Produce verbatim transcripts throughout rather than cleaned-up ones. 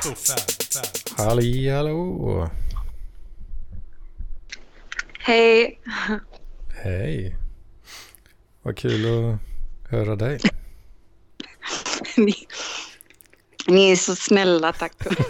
Halli, hallå. Hej. Hej. Vad kul att höra dig. Ni, ni är så snälla, tack.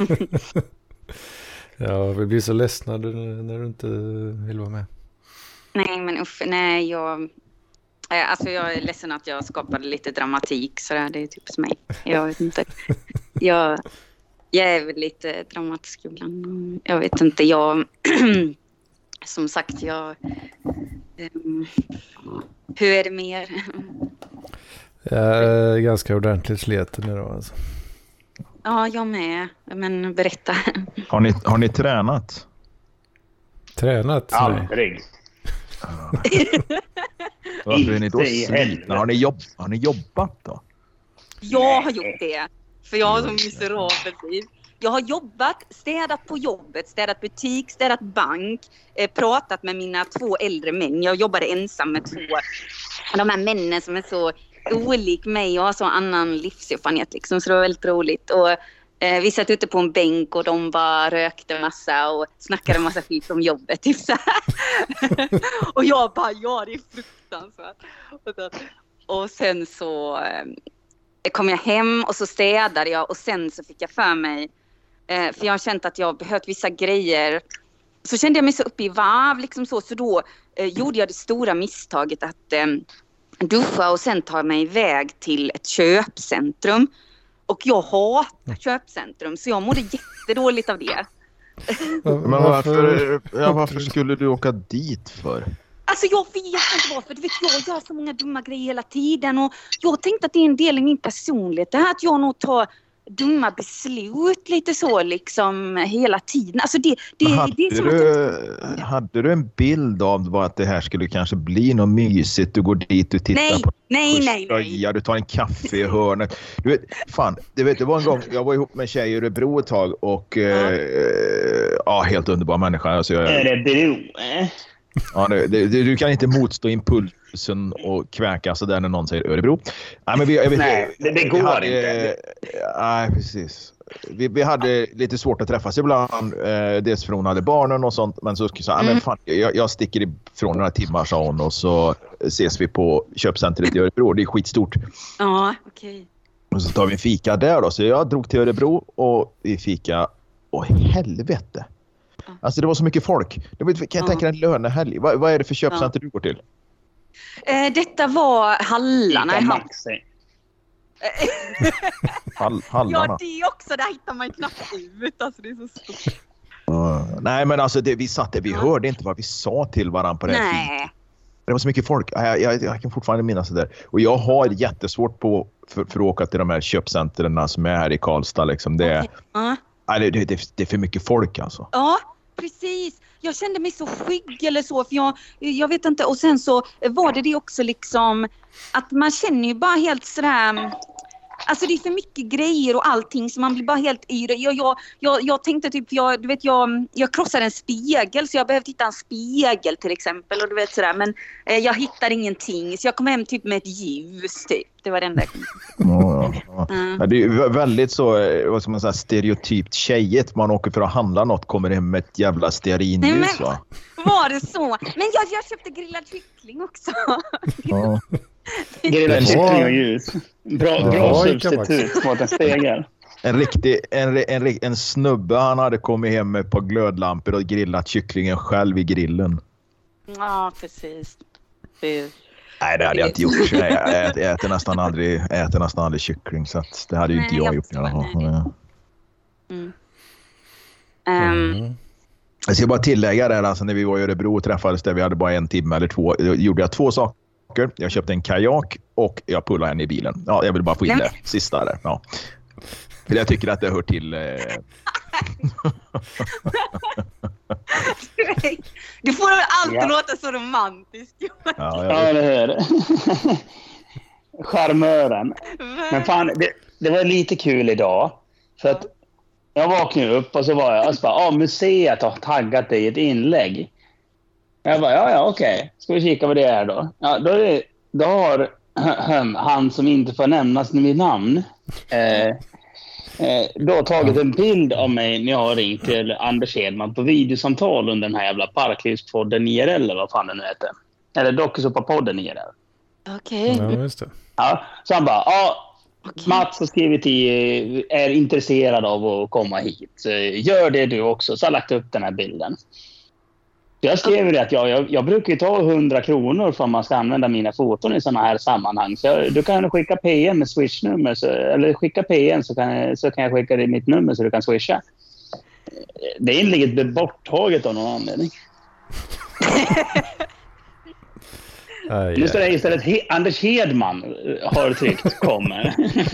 Ja, vi blir så ledsna när du inte vill vara med. Nej, men uff, nej, jag... Alltså jag är ledsen att jag skapade lite dramatik, så där, det är typ som mig. Jag vet inte. Jag, jag är väl lite dramatisk ibland. Jag vet inte, jag... Som sagt, jag... Um, hur är det med er? Jag är ganska ordentligt sleten idag alltså. Ja, jag med. Men berätta. Har ni, har ni tränat? Tränat? Aldrig. Varför är ni då slitna? Har ni, jobb, har ni jobbat då? Jag har gjort det. För jag har så miserabelt liv. Jag har jobbat, städat på jobbet, städat butik, städat bank, eh, pratat med mina två äldre män. Jag jobbade ensam med två de här männen som är så olik mig och har så annan livserfarenhet liksom. Så det var väldigt roligt. Och eh, vi satt ute på en bänk och de bara rökte massa och snackade massa skit om jobbet. Typ så här. Och jag bara, ja det är fruktansvärt. Och sen så eh, kom jag hem och så städade jag och sen så fick jag för mig, eh, för jag har känt att jag har behövt vissa grejer. Så kände jag mig så uppe i varv liksom så, så då eh, gjorde jag det stora misstaget att eh, duscha och sen ta mig iväg till ett köpcentrum. Och jag hatar köpcentrum så jag mådde jättedåligt av det. Men varför, ja, varför skulle du åka dit för? Alltså jag vet inte varför. Du vet, jag gör så många dumma grejer hela tiden. Och jag tänkte att det är en del i min personlighet. Det här att jag nog tar dumma beslut lite så liksom hela tiden. Alltså det, det, hade, det är som du, att... hade du en bild av att det här skulle kanske bli något mysigt? Du går dit och tittar nej, på nej, nej, nej. Ja, du tar en kaffe i hörnet. Du vet, fan, du vet, det var en gång jag var ihop med en tjej i Örebro ett tag och ja, eh, ja helt underbar människa. Alltså, jag, Örebro, eh? Ja, det, det, du kan inte motstå impulsen och kväka så där när någon säger Örebro. Nej, men vi, jag vet, nej det, det går hade, inte. Nej, precis. Vi, vi hade lite svårt att träffas ibland. Eh, dels för hon hade barnen och sånt. Men så sa mm. men fan, jag, jag sticker ifrån några timmar, sa hon. Och så ses vi på köpcentret i Örebro. Det är skitstort. Ja, okej. Okay. Och så tar vi en fika där då. Så jag drog till Örebro och vi fika. Åh, helvete. Alltså det var så mycket folk. Jag vet, kan jag ja. tänka en lönehelg? Vad, vad är det för köpcenter ja. du går till? Eh, detta var Hallarna. Maxi. Hall, Hallarna. Ja, det också. Där hittar man knappt ut. Alltså det är så stort. Uh, nej, men alltså det, vi satt där. Vi ja. hörde inte vad vi sa till varandra på det här fint. Det var så mycket folk. Jag, jag, jag kan fortfarande minnas det där. Och jag har jättesvårt på för, för att åka till de här köpcenterna som är här i Karlstad. Liksom. Det, okay. uh. nej, det, det, det är för mycket folk alltså. Ja. Precis. Jag kände mig så skygg eller så för jag, jag vet inte. Och sen så var det det också liksom att man känner ju bara helt sådär, alltså det är för mycket grejer och allting så man blir bara helt yr. Jag, jag, jag, jag tänkte typ, jag, du vet jag, jag krossade en spegel så jag behövde hitta en spegel till exempel och du vet sådär. Men eh, jag hittade ingenting så jag kom hem typ med ett ljus typ. Det var den där. Ja, ja. Mm. Det är ju väldigt så, vad ska man säga, stereotypt tjejet. Man åker för att handla något, kommer hem med ett jävla stearinljus, va? Var det så? Men jag, jag köpte grillad kyckling också. Ja. Grillad kyckling och ljus. Bra, ja, bra substitut mot en spegel. En riktig, en, en, en snubbe, han hade kommit hem med ett par glödlampor och grillat kycklingen själv i grillen. Ja, precis. Det... Nej, det hade jag inte gjort. Jag äter, jag äter, nästan, aldrig, äter nästan aldrig kyckling, så att det hade ju inte nej, jag, jag gjort. I alla fall. Mm. Um. Jag ska bara tillägga det, alltså, när vi var i Örebro och träffades där vi hade bara en timme eller två, då gjorde jag två saker. Jag köpte en kajak och jag pullade henne i bilen. Ja, jag vill bara få in det sista där. Ja. För jag tycker att det hör till... Eh... Du får alltid ja. låta så romantisk. Ja, ja det hör det. Charmören. Men fan, det, det var lite kul idag. För att jag vaknade upp och så var jag och så bara, ah, museet har taggat dig i ett inlägg. Jag bara, ja, ja, okej. Okay. Ska vi kika vad det är då? Ja, då, är det, då har han som inte får nämnas vid namn. Eh, Eh, du har tagit en bild av mig när jag har ringt till Anders Hedman på videosamtal under den här jävla Parklivspodden I R L eller vad fan den nu heter. Eller Dokusåpa-podden I R L. Okej. Okay. Ja, just det. Ja, så han bara, ja, okay. Mats har skrivit i, är intresserad av att komma hit. Så gör det du också. Så har jag lagt upp den här bilden. Jag skrev det att jag, jag, jag brukar ju ta hundra kronor för att man ska använda mina foton i sådana här sammanhang. Så jag, du kan skicka P M med Swish-nummer. Så, eller skicka P M så kan, så kan jag skicka dig mitt nummer så du kan swisha. Det inlägget blir borttaget av någon anledning. Aj, nu står det istället He- Anders Hedman har tryckt kommer.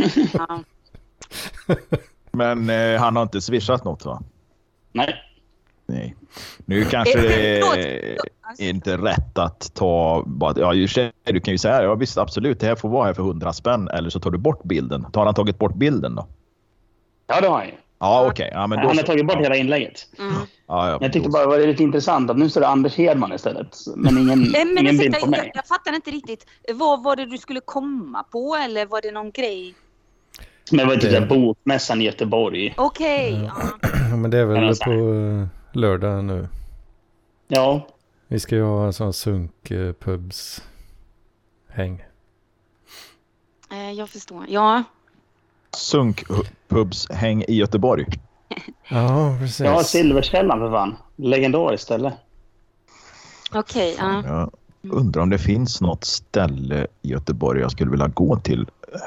Men eh, han har inte swishat något, va? Nej. Nej. Nu kanske det är inte rätt att ta... Ja, du kan ju säga, ja visst absolut, det här får vara här för hundra spänn. Eller så tar du bort bilden. Har han tagit bort bilden då? Ja, det har han ju. Ja, okej. Okay. Ja, han har tagit bort ja. hela inlägget. Mm. Ja, ja, jag tyckte bara det var lite intressant att nu står det Anders Hedman istället. Men ingen, Nej, men ingen bild jag, på mig. Jag, jag fattar inte riktigt. Vad var det du skulle komma på? Eller var det någon grej? Men det var typ det... bokmässan i Göteborg. Okej. Okay, ja. ja. Men det är väl på uh, lördag nu. Ja. Vi ska ju ha en sån sunk uh, pubs häng. Eh, jag förstår. Ja. Sunk pubs häng i Göteborg. Ja, precis. Ja, Silverskällan för fan. Legendariskt ställe. Okej, okay, ja. Jag undrar om det finns något ställe i Göteborg jag skulle vilja gå till.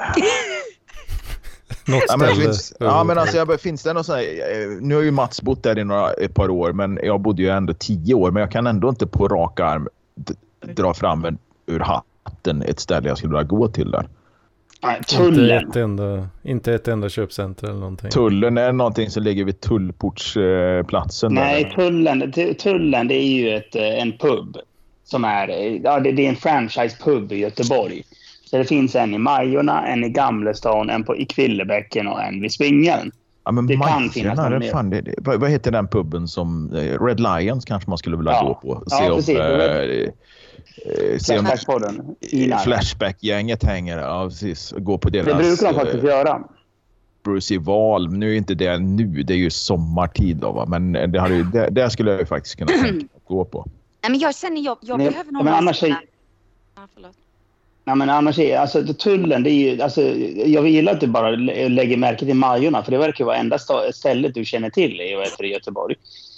Något ja, men, ställe. Finns, ja, men alltså jag, finns det något så här, nu har ju Mats bott där i några, ett par år, men jag bodde ju ändå tio år, men jag kan ändå inte på rak arm d- dra fram en, ur hatten ett ställe jag skulle vilja gå till där. Nej, tullen. Inte ett enda, inte ett enda köpcenter eller någonting. Tullen är någonting som ligger vid tullportsplatsen. Nej, där. tullen, tullen det är ju ett, en pub som är, ja, det, det är en franchise-pub i Göteborg. Så det finns en i Majorna, en i Gamlestan, en på, i Kvillebäcken och en vid Svingaren. Ja, men det Majorna, kan finnas någon mer. Fan, det, det, vad, vad heter den puben som Red Lions kanske man skulle vilja ja. gå på? Se ja, om, precis. Äh, Se om Flashback-podden. Flashback-gänget hänger. Ja, precis. Gå på deras... Det brukar de faktiskt uh, göra. Bruce Val. Nu är inte det nu. Det är ju sommartid då, va? Men det, hade, det, det skulle jag ju faktiskt kunna tänka att gå på. Nej, men jag känner jag, jag Nej, behöver någon... Men annars är... Ja, förlåt. Nej, men annars är... Alltså, tullen, det är ju... Alltså, jag gillar att du bara lägger märke till Majorna. För det verkar vara enda stället du känner till i Göteborg.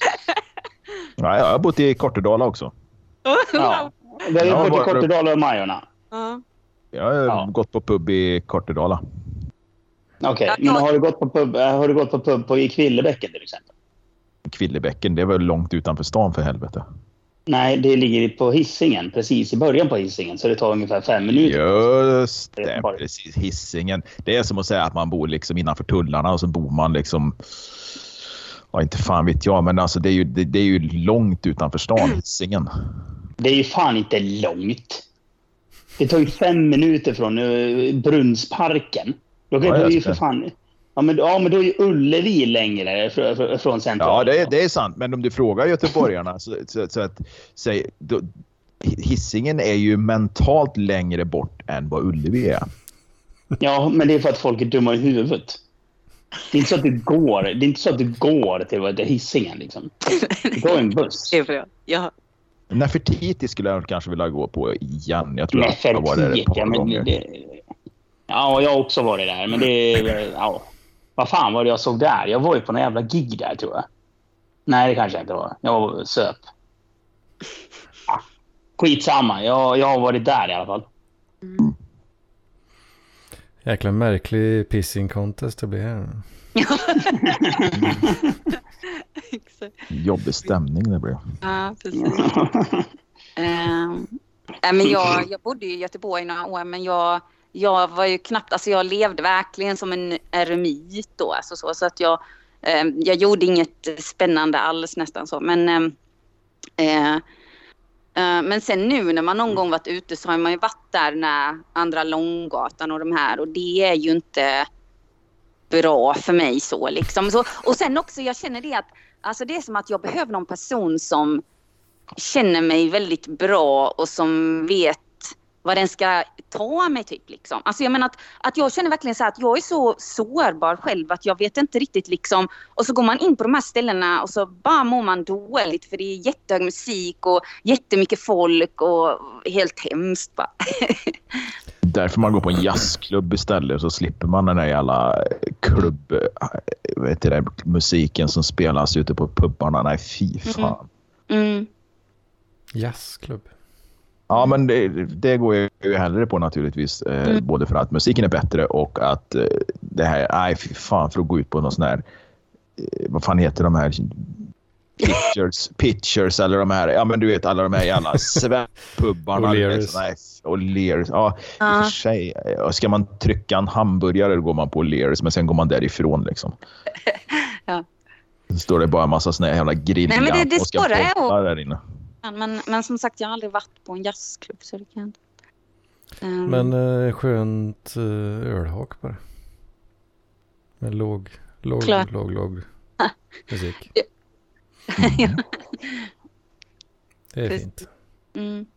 Ja, jag har bott i Kortedala också. Ja. Det är ju bort i Kortedala och Majorna. Ja. Jag har ja. gått på pub i Kortedala. Okej, okay. Men har du gått på pub, har du gått på pub på i Kvillebäcken till exempel? Kvillebäcken, det var långt utanför stan för helvete. Nej, det ligger på Hisingen, precis i början på Hisingen. Så det tar ungefär fem minuter. Just det, precis. Hisingen. Det är som att säga att man bor liksom innanför tullarna och så bor man liksom... Ja, inte fan vet jag, men alltså det är ju, det, det är ju långt utanför stan, Hisingen. Det är ju fan inte långt. Det tar ju fem minuter från uh, Brunnsparken. Då kan ja, ju för fan... Ja men, ja, men då är ju Ullevi längre fr- från centrum. Ja, det är, det är sant. Men om du frågar göteborgarna så, så, så att... Säg, då, Hisingen är ju mentalt längre bort än vad Ullevi är. Ja, men det är för att folk är dumma i huvudet. Det är inte så att du går, det är inte så att du går till Hisingen liksom. Du tar en buss. Det är för det. Ja. Nefertiti skulle jag kanske vilja gå på igen. Jag tror Nefertiti, att jag var där ett par ja, men gånger. Det, ja, jag har också varit där. Men det ja. Vad fan var det jag såg där? Jag var ju på någon jävla gig där, tror jag. Nej, det kanske inte var. Jag var söp. Ja. Skitsamma, jag, jag har varit där i alla fall. Mm. Jäkla märklig pissing contest det blir här. Jobbig stämning det blir. Ja, precis. um, äh, men jag, jag bodde i Göteborg några år, men jag, jag var ju knappt, alltså jag levde verkligen som en eremit då, alltså så, så att jag, um, jag gjorde inget spännande alls nästan så, men um, uh, Uh, men sen nu när man någon gång varit ute så har man ju varit där när andra Långgatan och de här, och det är ju inte bra för mig så liksom. Så, och sen också jag känner det att alltså det är som att jag behöver någon person som känner mig väldigt bra och som vet vad den ska ta mig typ liksom. Alltså jag menar att, att jag känner verkligen så här att jag är så sårbar själv att jag vet inte riktigt liksom. Och så går man in på de här ställena och så bara mår man dåligt för det är jättehög musik och jättemycket folk och helt hemskt bara. Därför man går på en jazzklubb istället så slipper man den där jävla klubb, vet du det, musiken som spelas ute på pubbarna. Nej, fy fan. Mm. Mm. Jazzklubb. Ja, men det, det går jag ju hellre på naturligtvis. Eh, mm. Både för att musiken är bättre och att eh, det här, nej fy fan, för att gå ut på någon sån här, eh, vad fan heter de här pitchers, pitchers eller de här, ja men du vet alla de här jävla sväppubbarna. O'Learys. Och O'Learys, ja. Ja. I och för sig, ska man trycka en hamburgare då går man på O'Learys, men sen går man därifrån liksom. Ja. Så står det bara en massa såna här jävla grillar. Nej, men det, det och ska spårar där inne. Men, men som sagt, jag har aldrig varit på en jazzklubb så det kan inte. Um, Men uh, skönt uh, ölhak bara. Med låg, låg, Klart. låg, låg musik. Ja. Det är Precis. fint. Mm.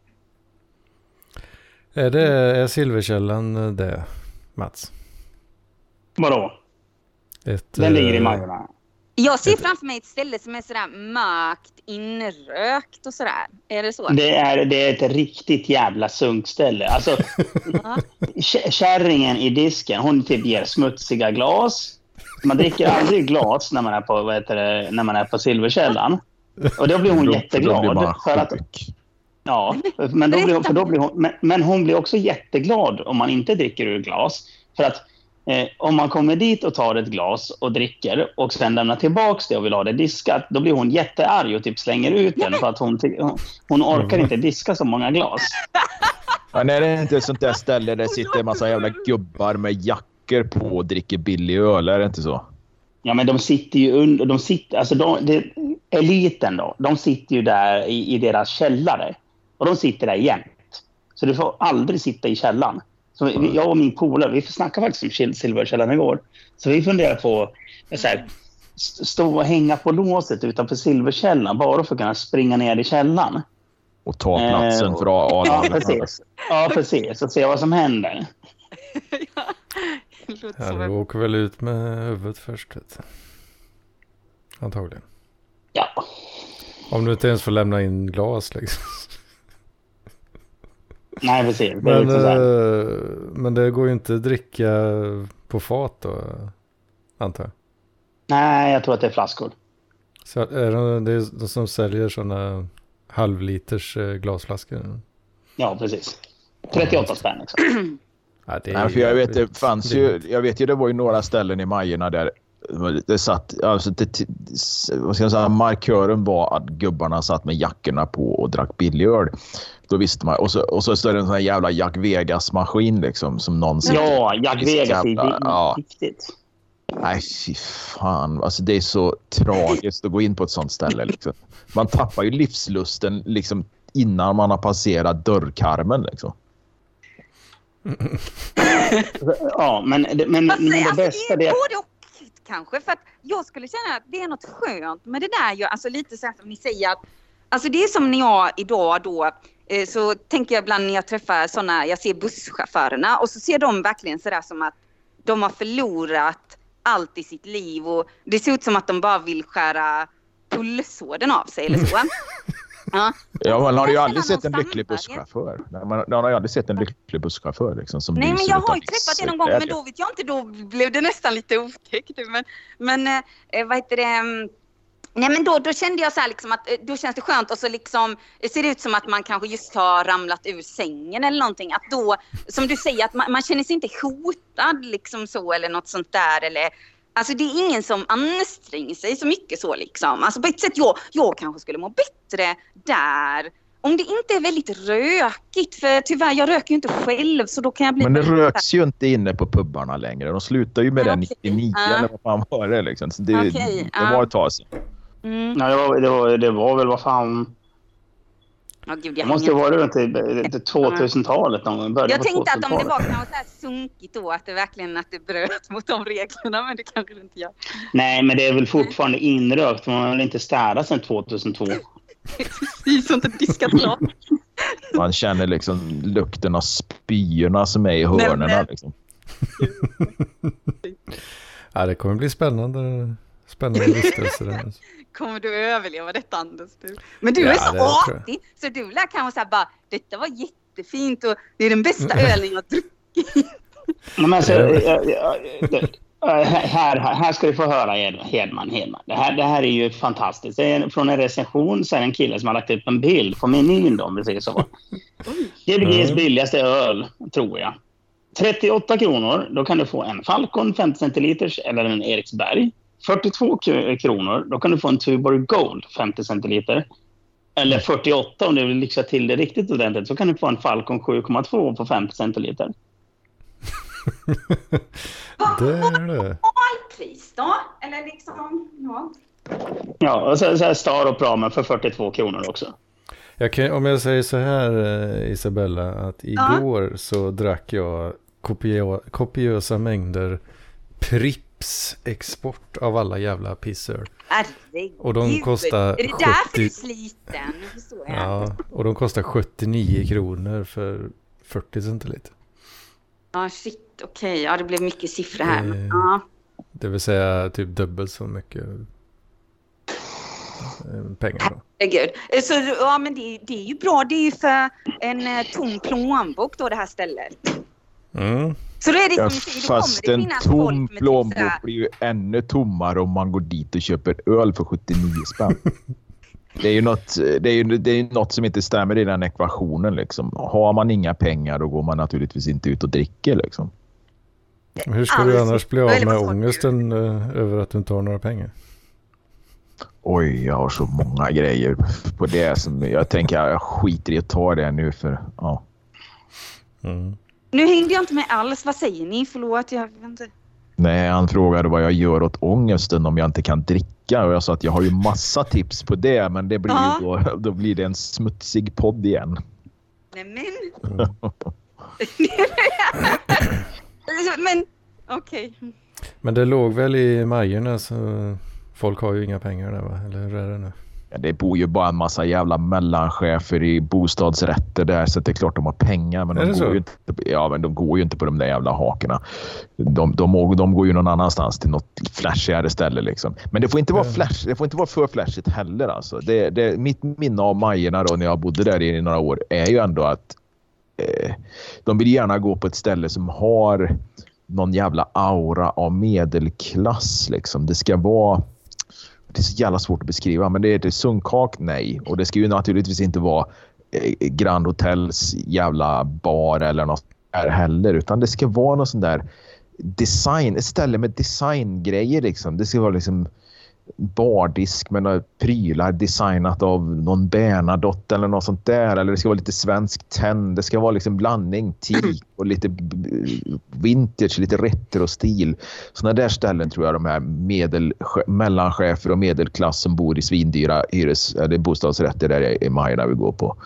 Är det är Silverkällan det, Mats? Vadå? Ett, Den ligger i uh, Majorna. Jag ser framför mig ett ställe som är sådär mörkt, inrökt och sådär. Är det så? Det är, det är ett riktigt jävla sunkställe. Alltså, Ja. k- kärringen i disken, hon typ ger smutsiga glas. Man dricker aldrig glas när man är på, vad heter det, när man är på Silverkällan. Och då blir hon Då- jätteglad. då blir man för att, sjuk. ja, men, då blir hon, för då blir hon, men, men hon blir också jätteglad om man inte dricker ur glas. För att eh, om man kommer dit och tar ett glas och dricker och sen lämnar tillbaka det och vill ha det diskat, då blir hon jättearg och typ slänger ut den för att hon, ty- hon, hon orkar inte diska så många glas. Ja, nej, det är inte ett sånt där ställe där det sitter en massa jävla gubbar med jackor på och dricker billig öl, är det inte så? Ja, men de sitter ju under, de sitter, alltså de, det, eliten då, de sitter ju där i, i deras källare. Och de sitter där jämt. Så du får aldrig sitta i källan. Så vi, jag och min polare, vi snackade faktiskt om Silverkällan igår. Så vi funderar på så här, stå och hänga på låset utanför Silverkällan bara för att kunna springa ner i källan. Och ta platsen Eh, för att Ja, Adam. precis. Ja, precis. Och se vad som händer. Ja. Det låter Ja, som du en- åker väl ut med huvudet först. Vet du. Antagligen. Ja. Om du inte ens får lämna in glas liksom. Nej, precis. Det är Men, liksom så här. eh, men det går ju inte att dricka på fat då, antar jag. Nej, jag tror att det är flaskor. Så är det, det är de som säljer sådana halvliters eh, glasflaskor. Ja, precis. trettioåtta spänn liksom. Ja, det är Nej, för jag vet, det jävligt fanns ju, billigt. jag vet ju det var ju några ställen i Majorna där det satt, alltså det, vad ska jag säga, markören var att gubbarna satt med jackorna på och drack billig öl. Då visste man, och så, och så står det en sån här jävla Jack Vegas-maskin liksom som någon sitter- Ja, Jack Vegas är jävla- ja. viktigt. Nej, fy fan. Alltså det är så tragiskt att gå in på ett sånt ställe liksom. Man tappar ju livslusten liksom innan man har passerat dörrkarmen liksom. Ja, men, det- men, Fast, men det alltså, bästa det det är är... både och kanske. För att jag skulle känna att det är något skönt med det där. ju, Alltså lite så här som ni säger att alltså det är som när jag idag då eh, så tänker jag ibland när jag träffar sådana, jag ser busschaufförerna och så ser de verkligen sådär som att de har förlorat allt i sitt liv och det ser ut som att de bara vill skära pulsådern av sig eller så. Ja. Ja, man har ju aldrig Känna sett en någon lycklig samhörighet. busschaufför. Nej, Man, man har ju aldrig sett en lycklig busschaufför liksom, som Nej, men lyser jag utav har ju träffat det någon gång, men livsglädje. då vet jag inte, då blev det nästan lite otäckt. Men, men eh, vad heter det? mm, Nej, men då, då kände jag så här liksom att eh, då känns det skönt och så liksom det ser ut som att man kanske just har ramlat ur sängen eller någonting. Att då, som du säger, att man, man känner sig inte hotad liksom så eller något sånt där eller... Alltså det är ingen som anstränger sig så mycket så liksom. Alltså på ett sätt, jag, jag kanske skulle må bättre där. Om det inte är väldigt rökigt, för tyvärr, jag röker ju inte själv så då kan jag bli... Men det röks ju inte inne på pubbarna längre. De slutar ju med Ja, det okej. nittionio Ja. eller vad fan var det liksom. Så det, Okej, det ja. var ett tag sedan. Mm. Ja, det, var, det, var, det var väl vad fan... Ja, gud, Det jag måste hänger- ju vara runt i i tvåtusentalet. Någon gång, början Jag på tänkte att om det tvåtusentalet. var kanske så här sunkigt då, att det verkligen att det bröt mot de reglerna, men det kanske det inte gör. Nej, men det är väl fortfarande inrökt. Man har väl inte städat sedan tvåtusentvå. Precis, och inte diskat klart. Man känner liksom lukten av spyorna som är i hörnerna. Liksom. Ja, det kommer bli spännande, spännande vistelse där. Kommer du överleva detta, Anders? Du? Men du Ja, är så det tror artig, så du lär kanske säga bara, detta var jättefint och det är den bästa ölen jag druckit. Men alltså, jag, jag, jag, här, här ska du få höra Hedman. Hedman. Det, här, det här är ju fantastiskt. Det är från en recension så är det en kille som har lagt upp en bild på menyn då, om vi säger så. G B G:s billigaste öl, tror jag. trettioåtta kronor, då kan du få en Falcon femtio centiliters eller en Eriksberg. fyrtiotvå kronor, då kan du få en Tuborg Gold femtio centiliter. Eller fyrtioåtta, om du vill lyxa till det riktigt ordentligt, så kan du få en Falcon sju komma två på femtio centiliter. Det är det. Pris då? Eller liksom, ja. Ja, och så, så här Star och Pramen för fyrtiotvå kronor också. Jag kan, om jag säger så här, Isabella, att igår ja. så drack jag kopio, kopiösa mängder Pripps export av alla jävla pissör. Herregud. Och de kostar är det sjuttio... därför du är sliten? Jag. Ja, och de kostar sjuttionio kronor för fyrtio centiliter. Ja, shit, okej. Okay. Ja, det blev mycket siffror här. Det, ja. det vill säga typ dubbelt så mycket pengar då. Herregud. Så, ja, men det, det är ju bra. Det är ju för en uh, tom plånbok då, det här stället. Mm. Så då är det ja, som säger, fast det en tom plånbok blir ju ännu tommare om man går dit och köper öl för sjuttionio spänn. Det är ju något, det är ju, det är något som inte stämmer i den ekvationen. Liksom. Har man inga pengar, då går man naturligtvis inte ut och dricker. Liksom. Hur ska du annars bli av med ångesten uh, över att du inte har några pengar? Oj, jag har så många grejer på det som jag tänker jag skiter i att ta det nu för ja. Mm. Nu hängde jag inte med alls. Vad säger ni? Förlåt, jag vet inte. Nej, han frågade vad jag gör åt ångesten om jag inte kan dricka. Och jag sa att jag har ju massa tips på det. Men det blir ja. ju då, då blir det en smutsig podd igen. Nej, men... Mm. men, okej. Okay. Men det låg väl i Majorna så folk har ju inga pengar där, va? Eller hur är det nu? Ja, det bor ju bara en massa jävla mellanchefer i bostadsrätter där, så det är klart de har pengar, men de går ju inte, ja, men de går ju inte på de där jävla hakorna. De, de, de går ju någon annanstans till något flashigare ställe liksom. Men det får inte vara flash, det får inte vara för flashigt heller alltså. Det, det, mitt minne av Majorna då när jag bodde där i några år är ju ändå att eh, de vill gärna gå på ett ställe som har någon jävla aura av medelklass liksom. Det ska vara, det är så jävla svårt att beskriva, men det är ett sunkak, nej. Och det ska ju naturligtvis inte vara eh, Grand Hotels jävla bar eller något där heller, utan det ska vara någon sån där design, ett ställe med designgrejer liksom. Det ska vara liksom bardisk med några prylar designat av någon Bernadotte eller något sånt där, eller det ska vara lite svensk tenn, det ska vara liksom blandning teak och lite vintage, lite retro-stil. Såna där ställen tror jag de här medel, mellanchefer och medelklass som bor i svindyra hyres, eller bostadsrätter där i Majorna vi går på.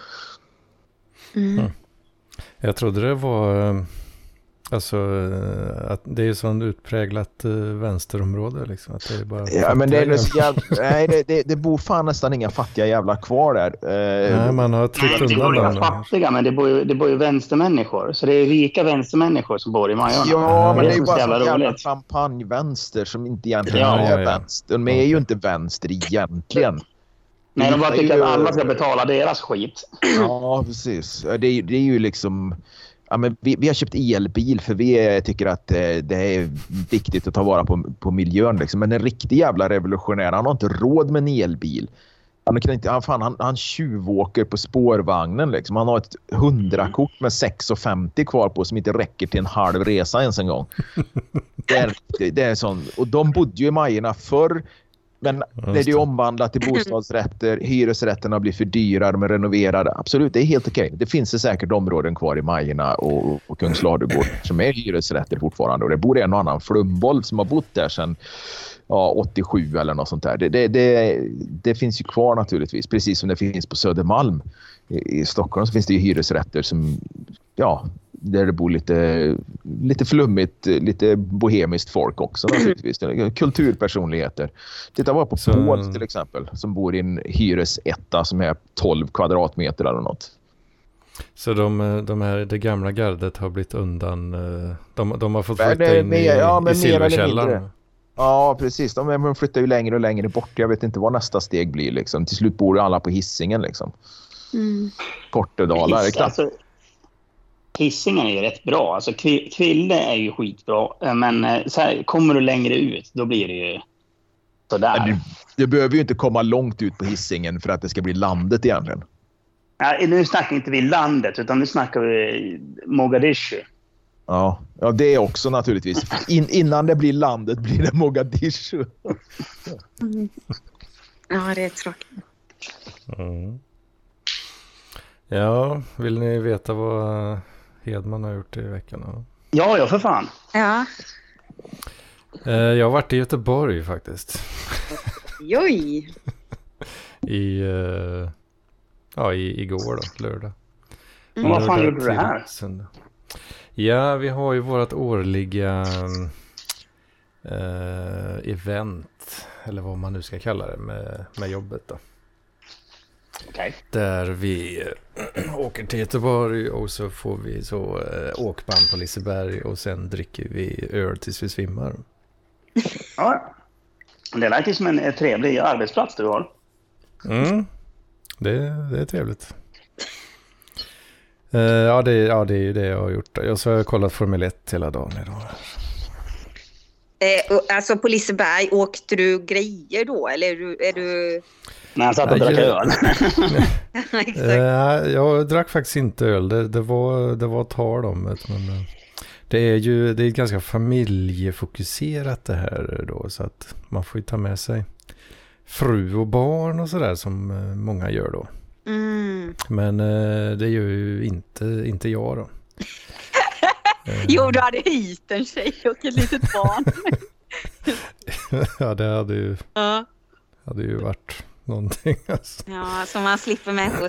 Mm. Mm. Jag trodde det var alltså att det är sån utpräglat uh, vänsterområde liksom, att det är bara ja, men det är så jävla, nej, det, det, det bor fan nästan inga fattiga jävla kvar där. Uh, nej, man har tryckt undan dem. Det bor inga fattiga, men det bor ju, det bor ju vänstermänniskor, så det är rika vänstermänniskor som bor i Majorna. Ja, uh, men det är ju bara jävla, jävla champagnevänster som inte egentligen ja, är ja, vänster. De är ju inte vänster egentligen. Nej, de bara tycker att alla ska betala deras skit. Ja, precis. Det är, det är ju liksom... Ja, men vi, vi har köpt elbil för vi tycker att eh, det är viktigt att ta vara på, på miljön. Liksom. Men en riktig jävla revolutionär, han har inte råd med en elbil. Han, kan inte, han, fan, han, han tjuvåker på spårvagnen. Liksom. Han har ett hundrakort med sex femtio kvar på som inte räcker till en halv resa ens en gång. Det är, det är sån, och de bodde ju i Majorna förr. Men det är ju omvandlat till bostadsrätter. Hyresrätterna blir för dyra, de är renoverade. Absolut, det är helt okej. Det finns det säkert områden kvar i Majorna och, och Kungsladugård som är hyresrätter fortfarande. Och det bor en och annan flumboll som har bott där sedan ja, åttiosju eller något sånt där. Det, det, det, det finns ju kvar naturligtvis. Precis som det finns på Södermalm. I, i Stockholm så finns det ju hyresrätter som... ja, där det bor lite, lite flummigt, lite bohemiskt folk också naturligtvis. Kulturpersonligheter. Titta bara på så... Paul till exempel, som bor i en hyresetta som är tolv kvadratmeter eller något. Så de, de här, det gamla gardet har blivit undan, de, de har fått flytta men, in mer, i, ja, i Silverkällaren. Ja, precis. De flyttar ju längre och längre bort. Jag vet inte vad nästa steg blir. Liksom. Till slut bor ju alla på Hisingen. Liksom. Mm. Kortedala. Hiss, alltså, Hisingen är ju rätt bra. Alltså, Kville är ju skitbra. Men så här, kommer du längre ut, då blir det ju sådär. Du, du behöver ju inte komma långt ut på Hisingen för att det ska bli landet egentligen. Ja, nu snackar inte vi landet, utan nu snackar vi Mogadishu. Ja, ja det är också naturligtvis. In, innan det blir landet blir det Mogadishu. Mm. Ja, det är tråkigt. Mm. Ja, vill ni veta vad Hedman har gjort i veckan? Ja, ja, för fan. Ja. Jag har varit i Göteborg faktiskt. Oj! I, ja, i, igår då, lördag. Mm. Vad fan gjorde du här? Söndag. Ja, vi har ju vårt årliga eh, event, eller vad man nu ska kalla det, med, med jobbet då. Okay. Där vi äh, åker till Göteborg och så får vi så äh, åkband på Liseberg och sen dricker vi öl tills vi svimmar. Ja, det låter som en trevlig arbetsplats du har. Mm, det, det är trevligt. Uh, ja, det, ja, det är ju det jag har gjort. Jag så har jag kollat Formel ett hela dagen idag. Eh, alltså på Liseberg, åkte du grejer då? Eller är du... Är du... Nej, jag satt och drack öl. uh, jag drack faktiskt inte öl. Det, det, var, det var tal om det. Men uh, det är ju det är ganska familjefokuserat det här då. Så att man får ju ta med sig fru och barn och sådär som uh, många gör då. Mm. Men uh, det gör ju inte, inte jag då. uh, jo, du hade hit en tjej och ett litet barn. Ja, det hade ju, uh. hade ju varit någonting. Alltså. Ja, så man slipper människor.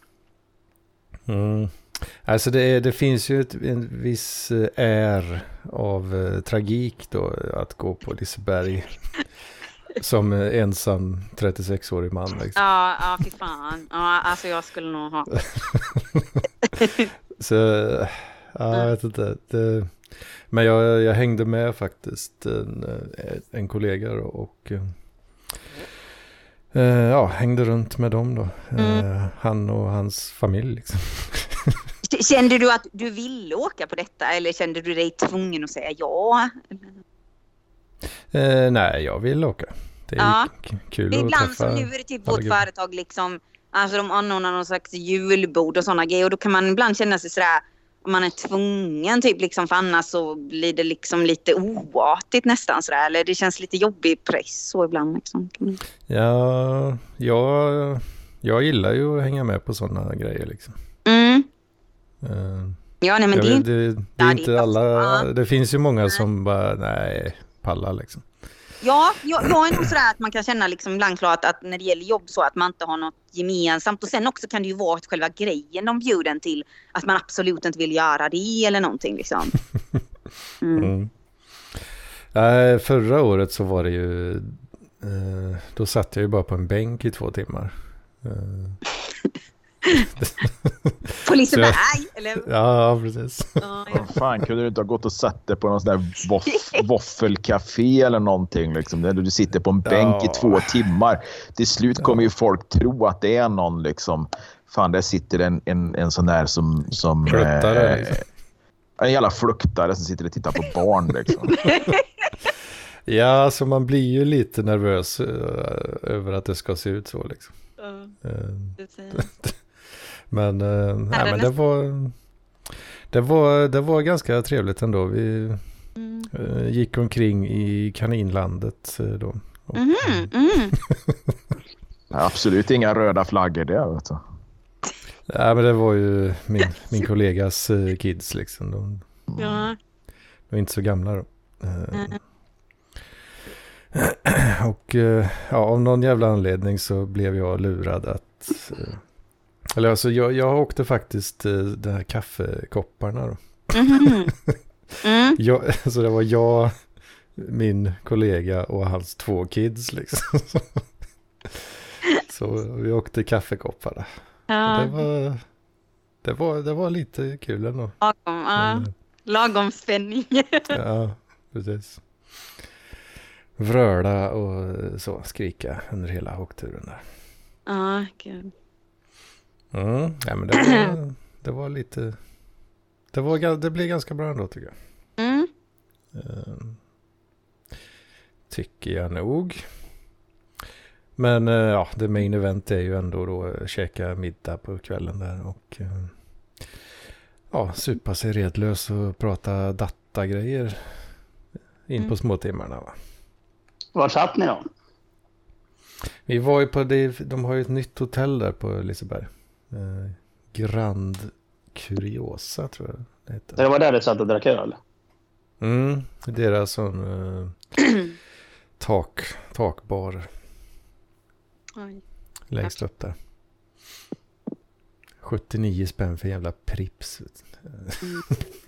Mm. Alltså det, är, det finns ju ett, en viss är av uh, tragik då att gå på Liseberg. Som ensam trettiosex-årig man. Liksom. Ja, ja, fy fan. Ja, alltså jag skulle nog ha. Så, ja, jag vet inte. Det, men jag, jag hängde med faktiskt en, en kollega då, och uh, ja, hängde runt med dem då. Mm. Uh, han och hans familj liksom. Kände du att du ville åka på detta eller kände du dig tvungen att säga ja? Uh, nej, jag vill åka. Det är ja. kul att ibland träffa. Som nu är det typ vårt företag liksom, alltså de anordnar någon slags julbord och sådana grejer och då kan man ibland känna sig sådär, om man är tvungen typ liksom, för annars så blir det liksom lite oartigt nästan sådär, eller det känns lite jobbig press så ibland liksom. Ja, jag, jag gillar ju att hänga med på sådana grejer liksom. Mm. Uh, ja, nej men det, vet, det, det är ja, inte det är alla, ja. Det finns ju många som bara, nej, pallar liksom. Ja, jag, jag är nog sådär att man kan känna liksom ibland klart att när det gäller jobb så att man inte har något gemensamt. Och sen också kan det ju vara att själva grejen de bjuder en till. Att man absolut inte vill göra det eller någonting liksom. Mm. Mm. Äh, förra året så var det ju, eh, då satt jag ju bara på en bänk i två timmar. Eh. På Liseberg, eller? Ja, precis. Ja, ja. Fan, kunde du inte ha gått och satt dig på någon sån där voff- våffelcafé eller någonting liksom, där du sitter på en bänk ja. i två timmar. Till slut kommer ju folk tro att det är någon liksom, fan där sitter en, en, en sån där som, som fluktare, eh, liksom. En jävla fluktare som sitter och tittar på barn liksom. Ja, så man blir ju lite nervös uh, över att det ska se ut så liksom. Uh, uh, men, uh, nej, men det var det var det var ganska trevligt ändå. Vi mm. uh, gick omkring i kaninlandet uh, då. Och, mm, mm. Absolut inga röda flaggor där, vet du. Nej, men det var ju min, min kollegas uh, kids liksom. De, ja. de var inte så gamla då. Uh, mm. Och ja, av någon jävla anledning så blev jag lurad att eller alltså jag, jag åkte faktiskt de här kaffekopparna då. Mm. Mm. jag, så det var jag, min kollega och hans två kids liksom. Så vi åkte kaffekoppar. Ja. Det var det var, det var lite kul ändå. Lagom, ja. Men, Lagom spänning. ja, precis. Vröla och så, skrika under hela åkturen där. Ja, kul. Mm, ja, men det var, det var lite... Det, var, det blev ganska bra ändå tycker jag. Mm. Uh, tycker jag nog. Men uh, ja, det main event är ju ändå då uh, käka middag på kvällen där och uh, ja, supa sig redlös och prata datagrejer in mm. på småtimmarna, va? Var satt ni då? Vi var ju på det, de har ju ett nytt hotell där på Liseberg. Uh, Grand Curiosa tror jag det heter. Det var där du satt och drack öl? Mm, deras sån uh, tak, takbar. Oj. Längst upp där. sjuttionio spänn för jävla Prips. Mm.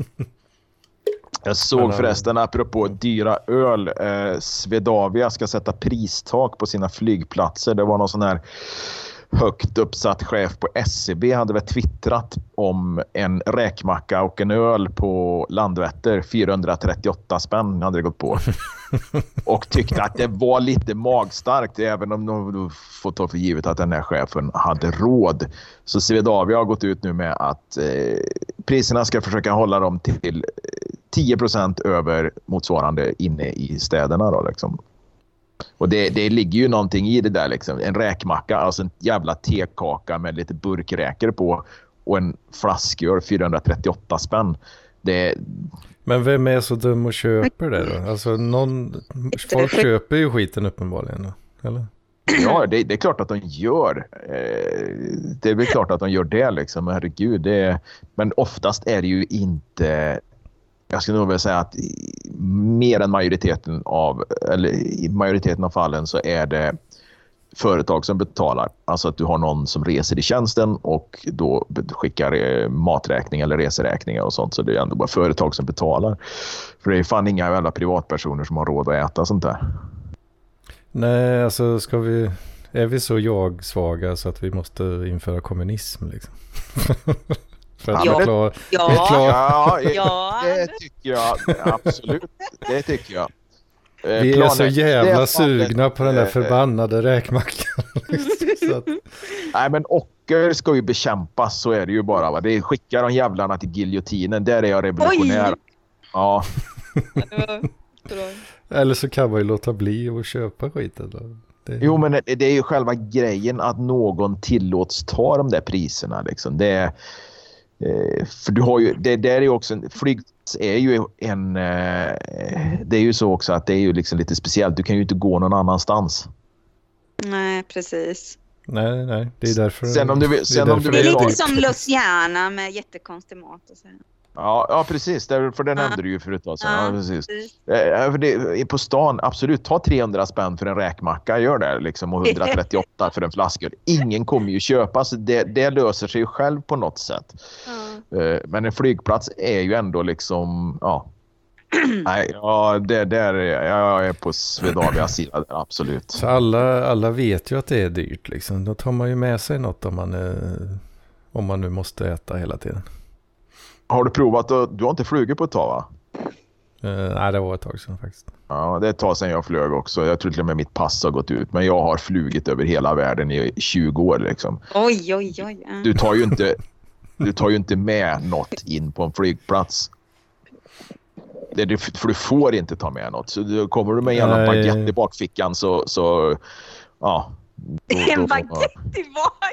Jag såg förresten, apropå dyra öl, eh, Swedavia ska sätta pristak på sina flygplatser. Det var någon sån här högt uppsatt chef på S C B hade väl twittrat om en räkmacka och en öl på Landvetter. fyrahundratrettioåtta spänn hade det gått på. Och tyckte att det var lite magstarkt, även om de får ta för givet att den här chefen hade råd. Så Swedavia har gått ut nu med att eh, priserna ska försöka hålla dem till tio procent över motsvarande inne i städerna då liksom. Och det, det ligger ju någonting i det där liksom. En räkmacka, alltså en jävla tekaka med lite burkräkor på och en flasköl fyrahundratrettioåtta spänn. Det... Men vem är så dum och köper det då? Alltså någon, folk köper ju skiten uppenbarligen då, eller? Ja, det, det är klart att de gör. Det är väl klart att de gör det liksom, herregud. Det är... Men oftast är det ju inte... Jag skulle nog vilja säga att mer än majoriteten av, eller i majoriteten av fallen så är det företag som betalar. Alltså att du har någon som reser i tjänsten och då skickar maträkning eller reseräkningar och sånt. Så det är ändå bara företag som betalar. För det är fan inga jävla privatpersoner som har råd att äta sånt där. Nej, alltså ska vi... Är vi så jag-svaga så att vi måste införa kommunism liksom? För att ja, vara klar, ja, klar. Ja, ja, det tycker jag. Absolut, det tycker jag. Eh, vi är så jävla sugna på den där förbannade räkmackan. Så att... Nej, men ocker ska ju bekämpas, så är det ju bara. Va? Det skickar de jävlarna till giljotinen. Där är jag revolutionär. Oj. Ja. Eller så kan man ju låta bli och köpa skiten då. Det... Jo, men det, det är ju själva grejen att någon tillåts ta de där priserna liksom. Det är eh, för du har ju det där är ju också en flyg är ju en eh, det är ju så också att det är ju liksom lite speciellt. Du kan ju inte gå någon annanstans. Nej, precis. Nej, nej, det är därför. Sen om du sen det är, om du det är lite som Luciana med jättekonstig mat och så. Ja, ja, precis. För den nämnde du ju förut. Alltså. Ja, ja, precis. Eh, för det, på stan, absolut, ta trehundra spänn för en räkmacka, gör det liksom, och hundratrettioåtta för en flasköl. Ingen kommer ju köpa, så det, det löser sig ju själv på något sätt. Ja. Eh, men en flygplats är ju ändå liksom, ja. Nej, ja, det där är, jag är på Swedavias sida, absolut. Så alla, alla vet ju att det är dyrt liksom. Då tar man ju med sig något om man, eh, om man nu måste äta hela tiden. Har du provat att, du har inte flugit på ett tag, va? Uh, nej, det var ett tag sedan faktiskt. Ja, det är ett tag sedan jag flög också. Jag tror till och med mitt pass har gått ut. Men jag har flugit över hela världen i tjugo år liksom. Oj, oj, oj. Du tar ju inte, du tar ju inte med något in på en flygplats. Det är, för du får inte ta med något. Så du, kommer du med en jävla baguette i bakfickan så, så ja. Då, då, en baguette i bakfickan?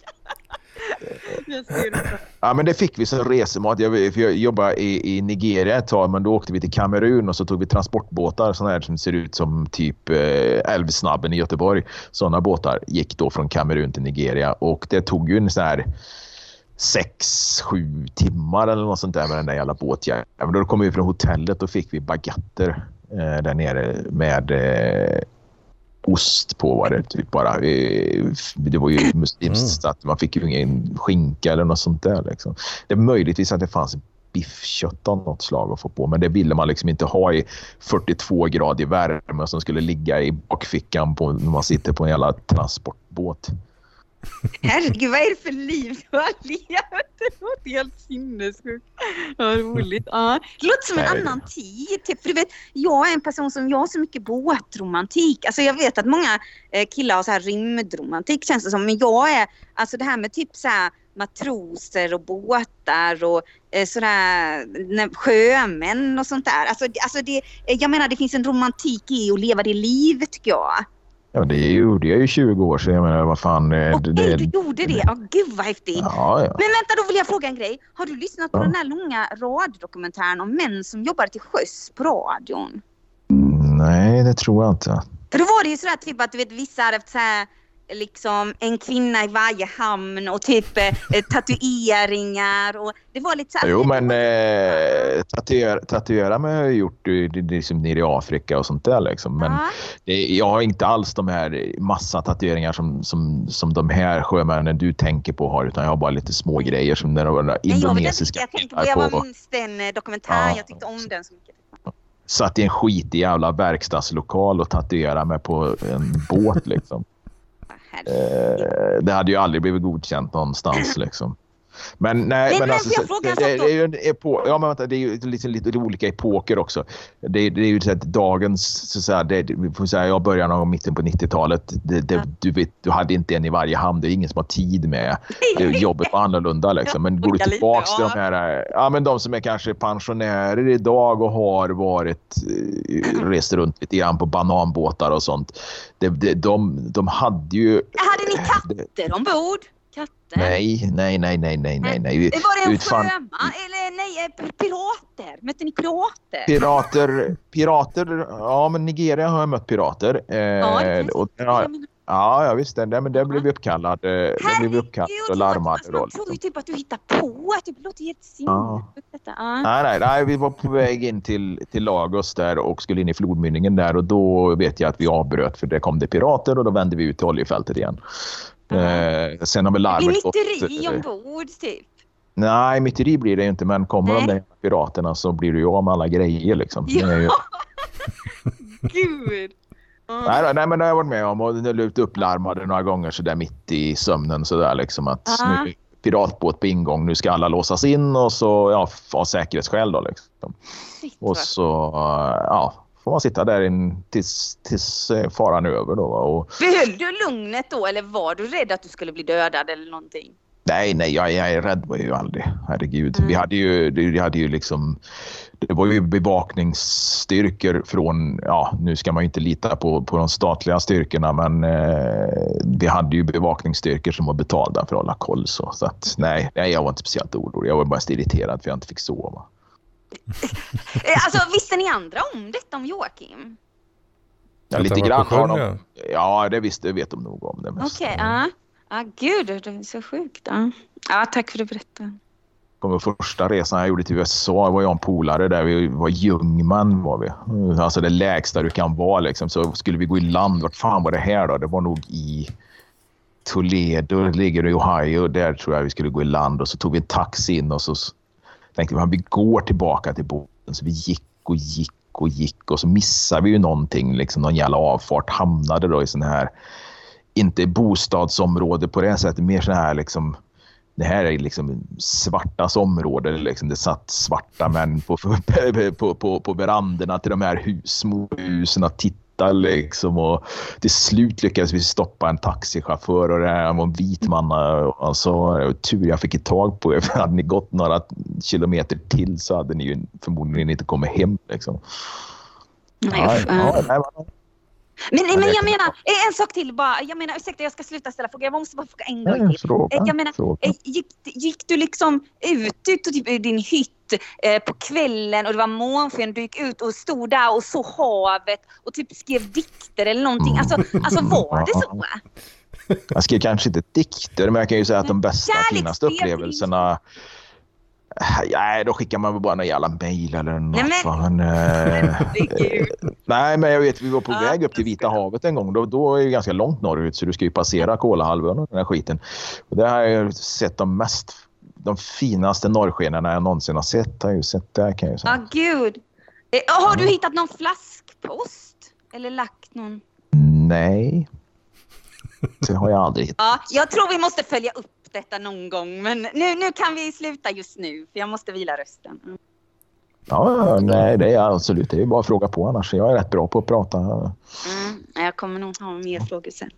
Ja, men det fick vi som resemat. Jag, för jag jobbade i, i Nigeria ett tag, men då åkte vi till Kamerun och så tog vi transportbåtar såna här som ser ut som typ eh, Älvsnabben i Göteborg. Sådana båtar gick då från Kamerun till Nigeria och det tog ju en sån här sex, sju timmar eller något sånt där med den där jävla båtjäveln. Då kom vi från hotellet och fick vi baguetter eh, där nere med eh, ost på, var det typ bara. Det var ju muslimskt mm. att man fick ju ingen skinka eller något sånt där liksom. Det är möjligtvis att det fanns biffkött av något slag att få på, men det ville man liksom inte ha i fyrtiotvå grader värme som skulle ligga i bakfickan på, när man sitter på en jävla transportbåt. Herregud, vad är det för liv du har levt? Det låter helt sinnessjukt. Vad roligt. Ja. Det låter som en Nej. annan tid. Typ. För du vet, jag är en person som jag har så mycket båtromantik. Alltså jag vet att många killar har så här rymdromantik känns det som. Men jag är, alltså det här med typ så här matroser och båtar och eh, sådär ne, sjömän och sånt där. Alltså, alltså det, jag menar det finns en romantik i att leva det livet tycker jag. Ja, det gjorde jag ju tjugo år sedan. Jag menar, vad fan... Okej, okay, det, du gjorde det. Ja, oh, gud vad häftigt. Ja, ja. Men vänta, då vill jag fråga en grej. Har du lyssnat på ja. den här långa radiodokumentären om män som jobbar till sjöss på radion? Nej, det tror jag inte. För då var det ju sådär typ att du vet, vissa hade så här... liksom en kvinna i varje hamn och typ eh, tatueringar och det var lite så här. Jo men eh, tatuera, tatuera mig har jag gjort liksom nere i Afrika och sånt där liksom. Men ja. det, jag har inte alls de här massa tatueringar som, som, som de här sjömännen du tänker på har, utan jag har bara lite små grejer som den där indonesiska. Jag tänkte på, jag var minst en dokumentär, ja. jag tyckte om den så mycket. Satt i en skit i jävla verkstadslokal och tatuera mig på en båt liksom. Eh, det hade ju aldrig blivit godkänt någonstans liksom. Men nej, nej men, men alltså, det, det, det är ju en epok, ja men vänta, det är ju lite, lite, lite olika epoker också. Det, det är ju så att dagens så att säga, det, vi får säga jag börjar av mitten på nittiotalet. Det, det, ja. du vet, du hade inte en i varje hamn. Det är ingen som har tid med det, jobbet var annorlunda liksom. Men går du tillbaks till de här, ja men de som är kanske pensionärer idag och har varit rest runt lite grann på bananbåtar och sånt. Det, det, de, de hade ju. Hade ni katter ombord? Katter? Nej, nej, nej, nej, nej, nej, nej. Det var det en Utfan... sjöman? Eller nej, pirater? Mötte ni pirater? Pirater, pirater, ja men Nigeria har jag mött pirater. Eh, ja, det och, ja, ja, ja, visst, det, men det blev vi uppkallad. Det blev vi uppkallad och larmade. Jag tror, tror ju typ att du hittar på, typ, det låter helt sinnessjukt. Ja. Ah. Nej, nej, nej, vi var på väg in till, till Lagos där och skulle in i flodmynningen där och då vet jag att vi avbröt för det kom det pirater och då vände vi ut till oljefältet igen. Eh, sen har vi larmet fått... myteri ombord typ? Nej, myteri blir det inte, men kommer nej. de där piraterna så blir du ju av med alla grejer liksom. Ja. Ju... Gud! Mm. Nej, nej, men det har jag varit med om och det lutat upplarmade några gånger så där mitt i sömnen så där liksom att uh-huh. nu är piratbåt på ingång, nu ska alla låsas in och så ja, av säkerhetsskäl då liksom. Shit, och så ja, får man sitta där in tills, tills faran är över då. Och... Behöll du lugnet då eller var du rädd att du skulle bli dödad eller någonting? Nej, nej, jag, jag är rädd var jag ju aldrig. Herregud. Mm. Vi hade ju, vi hade ju liksom, det var ju bevakningsstyrkor från, ja, nu ska man ju inte lita på, på de statliga styrkorna, men eh, vi hade ju bevakningsstyrkor som var betalda för att hålla koll. Så, så att, nej, nej, jag var inte speciellt orolig. Jag var bara irriterad för jag inte fick sova. Alltså, visste ni andra om detta om Joakim? Ja, lite grann har de. Ja, det visste, vet de nog om det mest. Okej, okay, ja. Uh. Ja, ah, gud, det är så sjukt. Ja, ah, tack för att du berättade. Kommer första resan jag gjorde till U S A var jag en polare där. Vi var Ljungman var vi. Alltså det lägsta du kan vara liksom. Så skulle vi gå i land. Vart fan var det här då? Det var nog i Toledo. Det ligger i Ohio. Där tror jag vi skulle gå i land. Och så tog vi en taxi in och så tänkte vi att vi går tillbaka till båten. Så vi gick och gick och gick. Och så missade vi ju någonting. Liksom någon jävla avfart hamnade då i sån här... Inte bostadsområde på det sättet, mer så här liksom, det här är liksom svartas område liksom, det satt svarta män på, på, på, på veranderna till de här hus, små husen och titta liksom och till slut lyckades vi stoppa en taxichaufför och det här var en vit man och han sa, tur jag fick ett tag på er för hade ni gått några kilometer till så hade ni ju förmodligen inte kommit hem liksom. Nej, ja, ja, nej, man. Men, men jag menar, en sak till bara. Jag menar, ursäkta, jag ska sluta ställa frågor. Jag måste bara fråga en gång till. Fråga, jag menar, fråga. Gick, gick du liksom ut, ut och typ, i din hytt eh, på kvällen och det var månsken, du gick ut och stod där och så havet och typ skrev dikter eller någonting. Alltså, alltså var det så? Jag skrev kanske inte dikter, men jag kan ju säga att de bästa, finaste upplevelserna... Nej, då skickar man bara någon jävla mejl eller något. Nej, men... Men, äh... Nej, men jag vet, vi var på ja, väg upp till Vita havet en gång. Då, då är det ganska långt norrut så du ska ju passera Kolahalvön och den här skiten. Och där har jag sett de mest, de finaste norrskenorna jag någonsin har sett. Har jag ju sett där kan jag säga. Ja, gud. Har du hittat någon flaskpost? Eller lagt någon? Nej. Det har jag aldrig hittat. Ja, jag tror vi måste följa upp detta någon gång. Men nu, nu kan vi sluta just nu. För jag måste vila rösten. Mm. Ja, nej, det är absolut. Det är bara att fråga på annars. Jag är rätt bra på att prata. Mm, jag kommer nog ha mer frågor sen.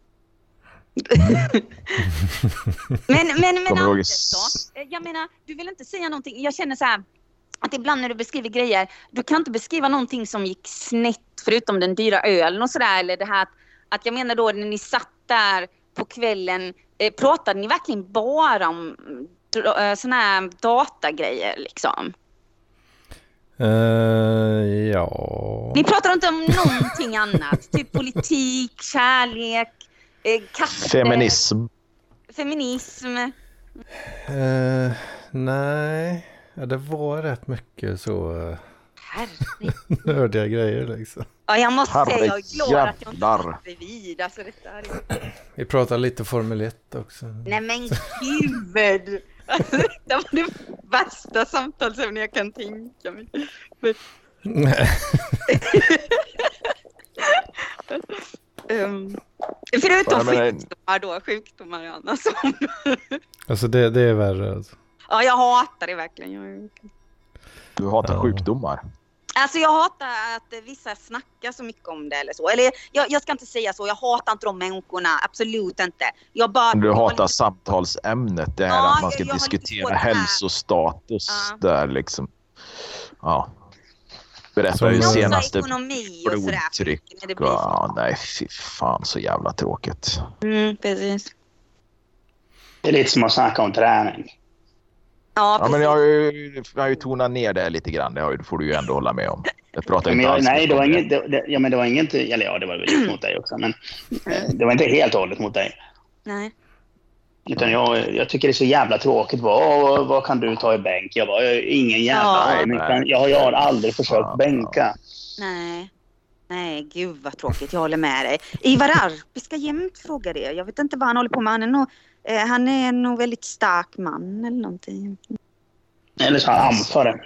men men, men Anders då? Jag menar, du vill inte säga någonting. Jag känner så här att ibland när du beskriver grejer, du kan inte beskriva någonting som gick snett förutom den dyra ölen och sådär. Eller det här att, att jag menar då när ni satt där på kvällen, eh, pratade ni verkligen bara om eh, såna här datagrejer liksom? Uh, ja. Ni pratar inte om någonting annat. Typ politik, kärlek, eh, katter. Feminism. Feminism. Uh, nej. Ja, det var rätt mycket så uh, nördiga grejer liksom. Ja, jag måste Herre säga jag är glad att jag inte jävlar. var bredvid. Alltså, detta är... Vi pratar lite Formel ett också. Nej men gud! Alltså, det var det värsta samtalsämne jag kan tänka mig. Nej. um, förutom Ja, men... sjukdomar då, sjukdomar och annat. Alltså det, det är värre alltså. Ja, jag hatar det verkligen. Jag... Du hatar ja. sjukdomar. Alltså jag hatar att vissa snackar så mycket om det eller så. Eller jag, jag ska inte säga så, jag hatar inte de människorna, absolut inte. Jag bara... Du hatar lite... samtalsämnet, det här ja, att man ska jag, jag diskutera hälsostatus ja. där liksom. Ja. Berätta ju Som senaste blodtryck. Ja, nej, fy fan så jävla tråkigt. Mm, precis. Det är lite som att snacka om träning. Ja, ja men jag har, ju, jag har ju tonat ner det lite grann. Det, har, det får du ju ändå hålla med om. Jag pratar men inte jag, alls nej, det var det. inget, det, det, ja, men det var inget, eller ja, det var väl lite mot dig också, men det var inte helt och hållet mot dig. Nej. Utan jag, jag tycker det är så jävla tråkigt. Vad, vad kan du ta i bänk? Jag bara, ingen jävla ja, aning. Jag, jag har aldrig försökt ja, bänka. Nej. Nej, gud vad tråkigt. Jag håller med dig. Ivar Arpi ska jämt fråga det. Jag vet inte vad han håller på med. Han är nog, eh, han är nog väldigt stark man eller någonting. Eller så han amfare.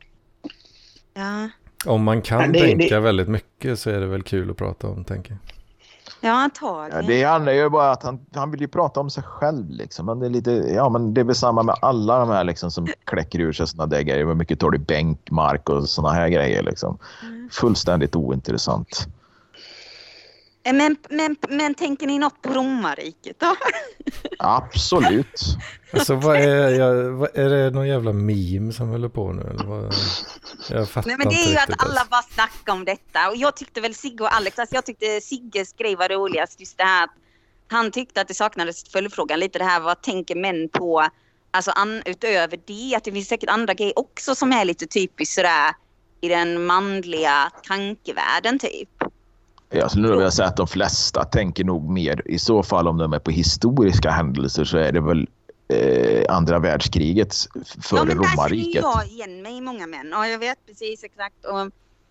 Ja. Om man kan det, bänka det... väldigt mycket så är det väl kul att prata om, tänker jag. Ja, antagligen. Ja, det handlar ju bara att han, han vill ju prata om sig själv liksom. Men det är lite, ja men det är väl samma med alla de här liksom som kläcker ur sig såna där grejer. Hur mycket tar du bänkmark och såna här grejer liksom. Mm. Fullständigt ointressant. Men, men, men tänker ni något på romarriket då? Absolut. Alltså vad är, jag, vad, är det någon jävla meme som håller på nu? Eller vad? Jag fattar Nej, men det är ju inte att alla bara snackar om detta. Och jag tyckte väl Sigge och Alex, alltså jag tyckte Sigge skrev var roligast just det här att han tyckte att det saknades följdfrågan lite det här, vad tänker män på, alltså an, utöver det, att det finns säkert andra grejer också som är lite typiskt sådär i den manliga tankevärlden typ. Jag skulle nog vilja säga att de flesta tänker nog mer, i så fall om de är på historiska händelser så är det väl eh, andra världskriget för ja, men romarriket. Där känner jag igen mig i många män. Ja, jag vet precis exakt. Och,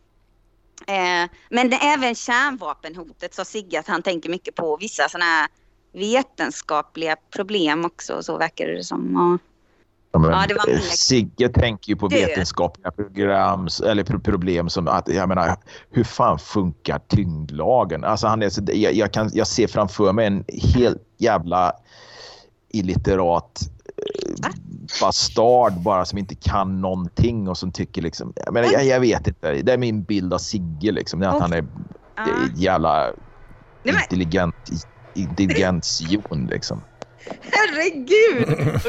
eh, men det är även kärnvapenhotet sa Sigge att han tänker mycket på vissa sådana här vetenskapliga problem också, så verkar det som. Och, Ja, men, ja, det var Sigge tänker ju på det. vetenskapliga program, eller problem som att, jag menar, hur fan funkar tyngdlagen? Alltså han är så, jag, jag, kan, jag ser framför mig en helt jävla illiterat eh, bastard bara som inte kan någonting och som tycker liksom, jag, menar, jag, jag vet inte, det är min bild av Sigge liksom, att han är ja. jävla intelligent intelligensjon liksom. Herregud!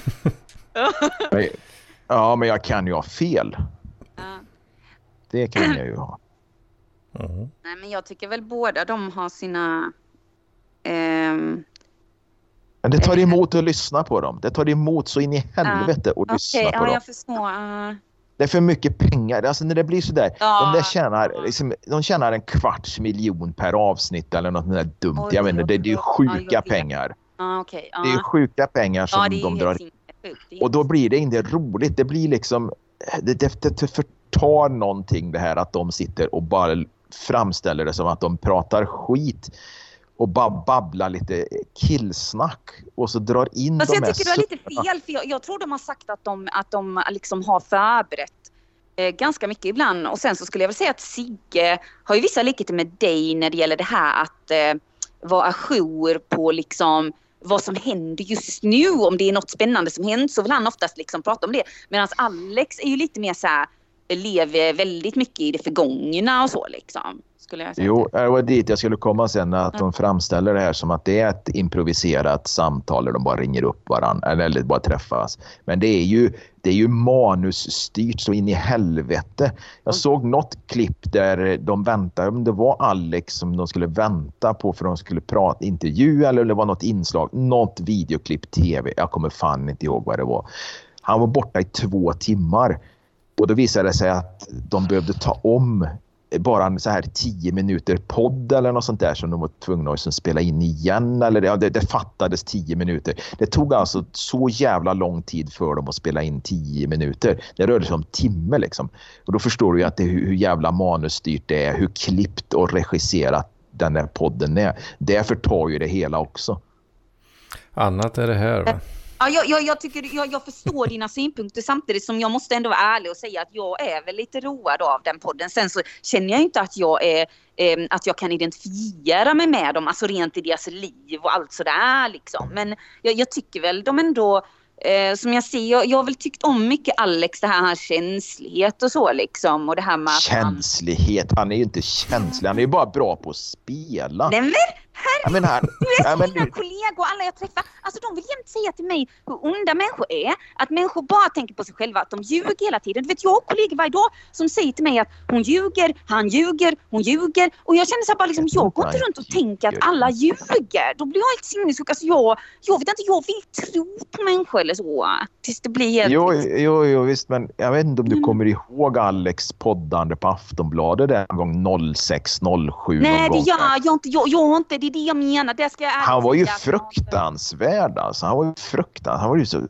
Ja, men jag kan ju ha fel. Ja. Det kan jag ju ha. Mm. Nej, men jag tycker väl båda de har sina... Ehm... Men det tar emot att lyssna på dem. Det tar emot så in i helvete ja. att lyssna okay, på ja, dem. Jag förstår. Uh... Det är för mycket pengar. Alltså när det blir så där. Ja. De där tjänar, liksom, de tjänar en kvarts miljon per avsnitt eller något där dumt. Oj, jag menar, det, det är ju sjuka ja, pengar. Ja, okay, ja. Det är sjuka pengar som ja, de drar. Och då blir det inte roligt. Det blir liksom, det, det, det förtar någonting det här att de sitter och bara framställer det som att de pratar skit och bara babblar lite killsnack och så drar in alltså, de här. Jag tycker du har lite fel, för jag, jag tror de har sagt att de, att de liksom har förberett eh, ganska mycket ibland. Och sen så skulle jag väl säga att Sigge har ju vissa likheter med dig när det gäller det här att eh, vara ajour på liksom vad som händer just nu. Om det är något spännande som händer så vill han oftast liksom prata om det. Medan Alex är ju lite mer så här, lever väldigt mycket i det förgångna och så liksom. Skulle jag säga. Jo, det var dit jag skulle komma sen, att de framställer det här som att det är ett improviserat samtal där de bara ringer upp varandra eller bara träffas. Men det är ju, det är ju manusstyrt så in i helvete. Jag såg något klipp där de väntade, om det var Alex som de skulle vänta på för de skulle prata intervju eller det var något inslag, något videoklipp tv. Jag kommer fan inte ihåg vad det var. Han var borta i två timmar och då visade det sig att de behövde ta om bara en så här tio minuter podd eller något sånt där som de var tvungna att spela in igen. Eller ja, det, det fattades tio minuter. Det tog alltså så jävla lång tid för dem att spela in tio minuter. Det rörde sig om timme liksom. Och då förstår du ju att det, hur, hur jävla manusstyrt det är. Hur klippt och regisserat den där podden är. Därför tar ju det hela också. Annat är det här, va? Ja, jag, jag, jag, tycker, jag, jag förstår dina synpunkter samtidigt som jag måste ändå vara ärlig och säga att jag är väl lite road av den podden. Sen så känner jag inte att jag, är, eh, att jag kan identifiera mig med dem, alltså rent i deras liv och allt sådär liksom. Men jag, jag tycker väl de ändå, eh, som jag ser, jag, jag har väl tyckt om mycket Alex, det här hans känslighet och så liksom. Och det här med känslighet, han är ju inte känslig, han är ju bara bra på att spela. Nej men, jag menar, här, du vet, ja, men mina du... kollegor, alla jag träffar, alltså de vill jämt säga till mig hur onda människor är. Att människor bara tänker på sig själva, att de ljuger hela tiden. Du vet, jag har kollegor varje dag som säger till mig att hon ljuger, han ljuger, hon ljuger. Och jag känner så här bara liksom, jag går inte runt och tänker att alla ljuger. Då blir jag helt sinnessjuk. Alltså jag, jag vet inte, jag vill tro på människor eller så. Tills det blir helt... Jo, jo, jo, visst, men jag vet inte om du mm. kommer ihåg Alex poddande på Aftonbladet den gång noll sex noll sju. Nej, det gör jag inte. Jag, jag inte, det är det jag menar. Det ska jag han var ju fruktansvärd alltså. Han var ju fruktansvärd. Han var ju så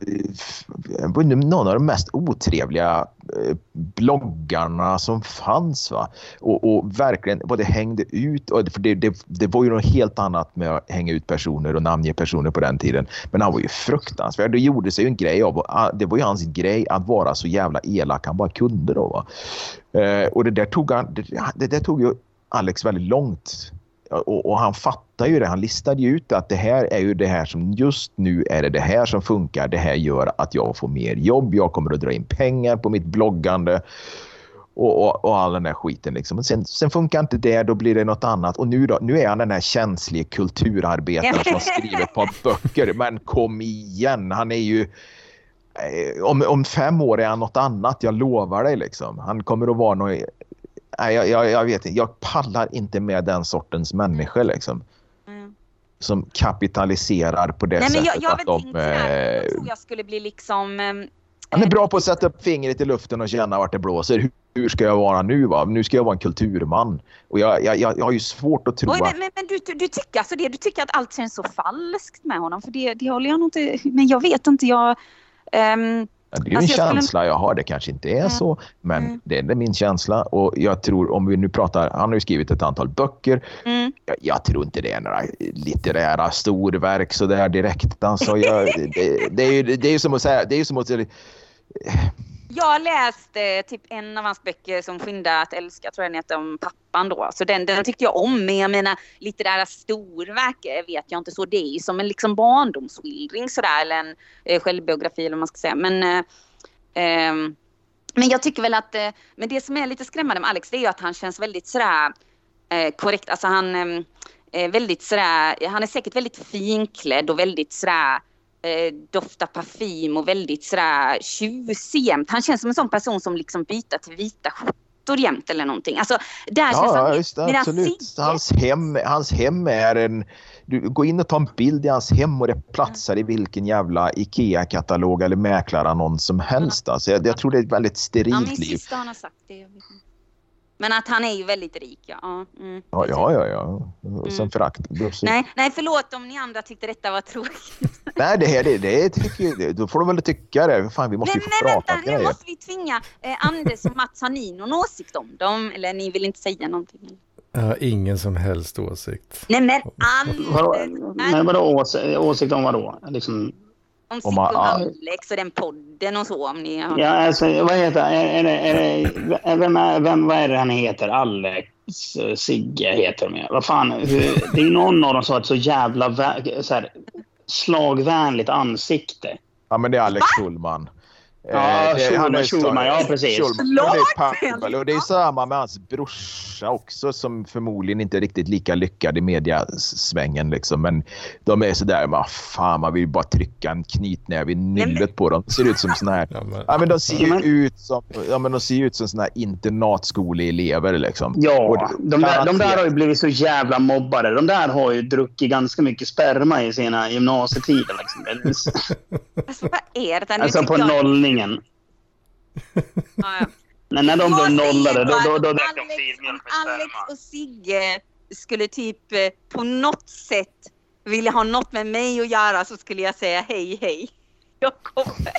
någon av de mest otrevliga bloggarna som fanns, va. Och, och verkligen både hängde ut och för det, det, det var ju något helt annat med att hänga ut personer och namnge personer på den tiden. Men han var ju fruktansvärd. Det gjorde sig ju en grej av, det var ju hans grej att vara så jävla elak han bara kunde då, va. Eh, och det där tog han det, det där tog ju Alex väldigt långt. Och, och han fattar ju det, han listade ju ut att det här är ju det här som just nu är det det här som funkar, det här gör att jag får mer jobb, jag kommer att dra in pengar på mitt bloggande och, och, och all den här skiten liksom. Men sen, sen funkar inte det, då blir det något annat och nu, då, nu är han den här känsliga kulturarbetaren som har skrivit ett par böcker, men kom igen, han är ju om, om fem år är han något annat, jag lovar dig liksom. Han kommer att vara något. Nej, jag, jag, jag vet inte. Jag pallar inte med den sortens människor liksom. Mm. Som kapitaliserar på det. Nej, sättet men jag, jag att de... Äh, jag tror jag skulle bli liksom... Äh, han är bra på att sätta upp fingret i luften och känna vart det blåser. Hur, hur ska jag vara nu, va? Nu ska jag vara en kulturman. Och jag, jag, jag, jag har ju svårt att tro Oj, att... Men, men, men du, du, tycker alltså det, du tycker att allt känns så falskt med honom. För det, det håller jag nog inte... Men jag vet inte, jag... Ähm, Det är ju alltså, en jag känsla skulle... jag har, det kanske inte är mm. så, men mm. det är min känsla och jag tror, om vi nu pratar, han har ju skrivit ett antal böcker, mm. jag, jag tror inte det är några litterära storverk så där direkt, alltså jag, det, det är ju det är ju som att säga, det är ju som att säga, jag läste typ en av hans böcker som Skynda att älska, tror jag den heter, om pappan då. Så den, den tyckte jag om, men jag menar litterära storverk vet jag inte så. Det är ju som en liksom barndomsskildring sådär, eller en eh, självbiografi eller vad man ska säga. Men, eh, eh, men jag tycker väl att, eh, men det som är lite skrämmande med Alex, det är ju att han känns väldigt sådär eh, korrekt. Alltså han eh, är väldigt sådär, han är säkert väldigt finklädd och väldigt sådär, Eh, doftar parfym och väldigt sådär tjusig jämt. Han känns som en sån person som liksom byter till vita skjortor jämt eller någonting. Alltså, där ja, känns han, just det, absolut. Hans hem, hans hem är en... Du går in och tar en bild i hans hem och det platsar i vilken jävla IKEA-katalog eller mäklarannons som helst. Alltså, jag, jag tror det är ett väldigt sterilt ja, liv. Sista han har sagt det, jag vet inte. Men att han är ju väldigt rik, ja. Ja, mm. ja, ja, ja. ja. Och sen mm. förakt. Nej, nej, förlåt om ni andra tyckte detta var tråkigt. Nej, det här, det, det tycker jag, då får de väl tycka det. Fan, vi måste men, ju få men, prata. Men vänta, nu måste vi tvinga eh, Anders och Mats, har ni någon åsikt om dem? Eller ni vill inte säga någonting? Jag har ingen som helst åsikt. Nej, men Anders... Nej, vadå åsikt, åsikt om vadå? Liksom... Om Sigge och Alex och den podden och så. Om ni har... Ja, alltså, vad heter är, är, är, är, vem, är, vem vad är det han heter? Alex Sigge heter de. Vad fan, hur, det är någon av dem som har ett så jävla vä- så här, slagvänligt ansikte. Ja, men det är Alex Schulman. Ja, eh, Schulman, Schulman, ja precis. Schulman. Det är och det är samma med hans brorsa också, som förmodligen inte är riktigt lika lyckad i mediasvängen liksom, men de är så där, man fan, man vill bara trycka en knytnäve i nyllet på dem. Ser ut som såna här. Ja, men, ja, men de ser ju men, ut som ja men de ser ut som såna här internatskoleelever liksom. Ja, och de där, de där har ju blivit så jävla mobbade. De där har ju druckit ganska mycket sperma i sina gymnasietider liksom. Alltså vad är det? Nu alltså på jag... nollningen. Ja, ja. Men när de blev nollade, då, då, då Alex, Alex och Sigge skulle typ på något sätt vilja ha något med mig att göra, så skulle jag säga hej, hej. Jag kommer.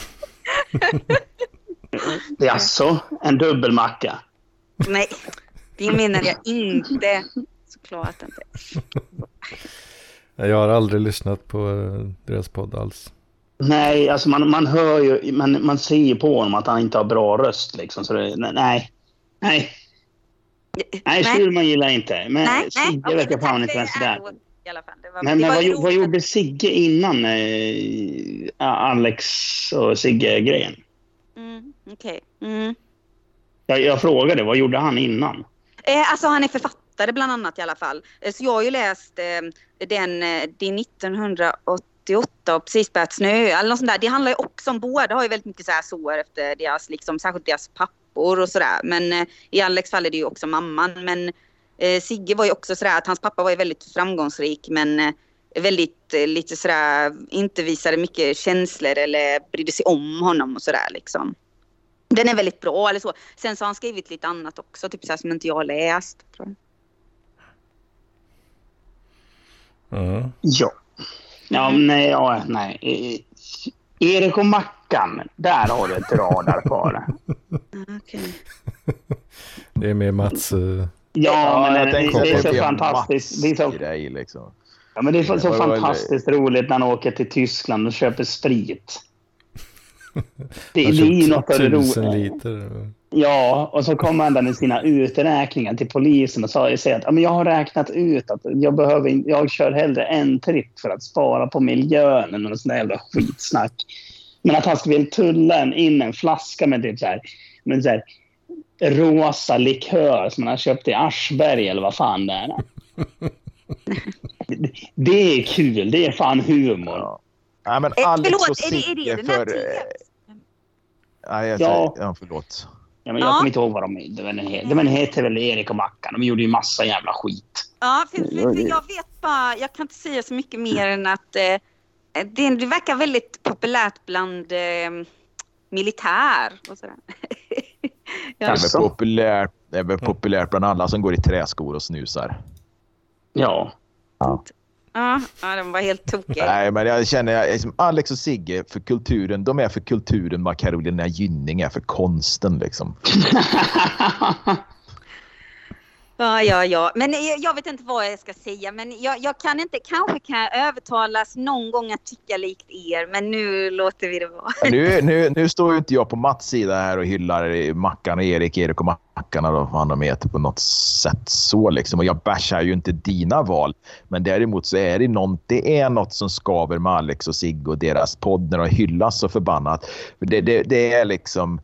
Det är alltså en dubbelmacka. Nej, det menar jag inte. Såklart inte. Jag har aldrig lyssnat på deras podd alls. Nej, alltså man, man hör ju, man, man ser ju på honom att han inte har bra röst liksom, så det, nej, nej, nej, Schulman gillar inte, men nej, Sigge nej, vet jag fan inte ens där. I alla fall. Det var, men det men vad, vad gjorde Sigge innan eh, Alex och Sigge-grejen? Mm, okej. Okay. Mm. Jag, jag frågade, vad gjorde han innan? Eh, alltså han är författare bland annat i alla fall. Eh, så jag har ju läst eh, den, eh, det nittonhundraåttioåtta och precis börjat snö eller något sånt där. Det handlar ju också om, båda har ju väldigt mycket så här sår efter deras, liksom, särskilt deras pappor och sådär. Men eh, i Alex fall är det ju också mamman. Men eh, Sigge var ju också sådär att hans pappa var ju väldigt framgångsrik, men eh, väldigt eh, lite sådär, inte visade mycket känslor eller brydde sig om honom och sådär liksom. Den är väldigt bra eller så. Sen så har han skrivit lite annat också, typ så här som inte jag har läst. Mm. Ja. Ja, nej, ja, nej. Erik och Mackan, där har du ett radar på det. Okay. Det är med Mats. Uh... Ja, men det, det, det är så fantastiskt. Det är så, grej, liksom. Ja, men det är så, så fantastiskt roligt när han åker till Tyskland och köper sprit. Det, det är ju något av det roliga. Ja, och så kommer han där med sina uträkningar till polisen och säger att jag har räknat ut att jag behöver, jag kör hellre en tripp för att spara på miljön än någon sån där jävla skitsnack. Men att han ska vilja tulla in en flaska med typ så här, med så här rosa likör som man har köpt i Aschberg eller vad fan det är. Det, det är kul, det är fan humor. Ja. Nej, men Alex förlåt, och Sigge är det, är det för... Nej, jag säger, ja. ja, förlåt. Ja, men jag kommer inte ihåg vad de heter. De heter väl Erik och Mackan. De gjorde ju massa jävla skit. Ja, för, för, för jag vet bara... Jag kan inte säga så mycket mer än att eh, det, det verkar väldigt populärt bland eh, militär och sådär. Det är populärt, det är väl populärt bland alla som går i träskor och snusar. Ja. Ja. Ja, ja, de var helt tokiga. Nej, men jag känner jag, Alex och Sigge för kulturen, de är för kulturen vad Carolina Gynning är för konsten liksom. Ja, ja, ja. Men jag, jag vet inte vad jag ska säga. Men jag, jag kan inte, kanske kan jag övertalas någon gång att tycka likt er. Men nu låter vi det vara. Nu, nu, nu står ju inte jag på Mats sida här och hyllar Mackan och Erik, Erik och Mackan och vad de heter på något sätt så liksom. Och jag bashar ju inte dina val. Men däremot så är det något, det är något som skaver med Alex och Sigge och deras podd när de hyllas så förbannat. För det, det, det är liksom...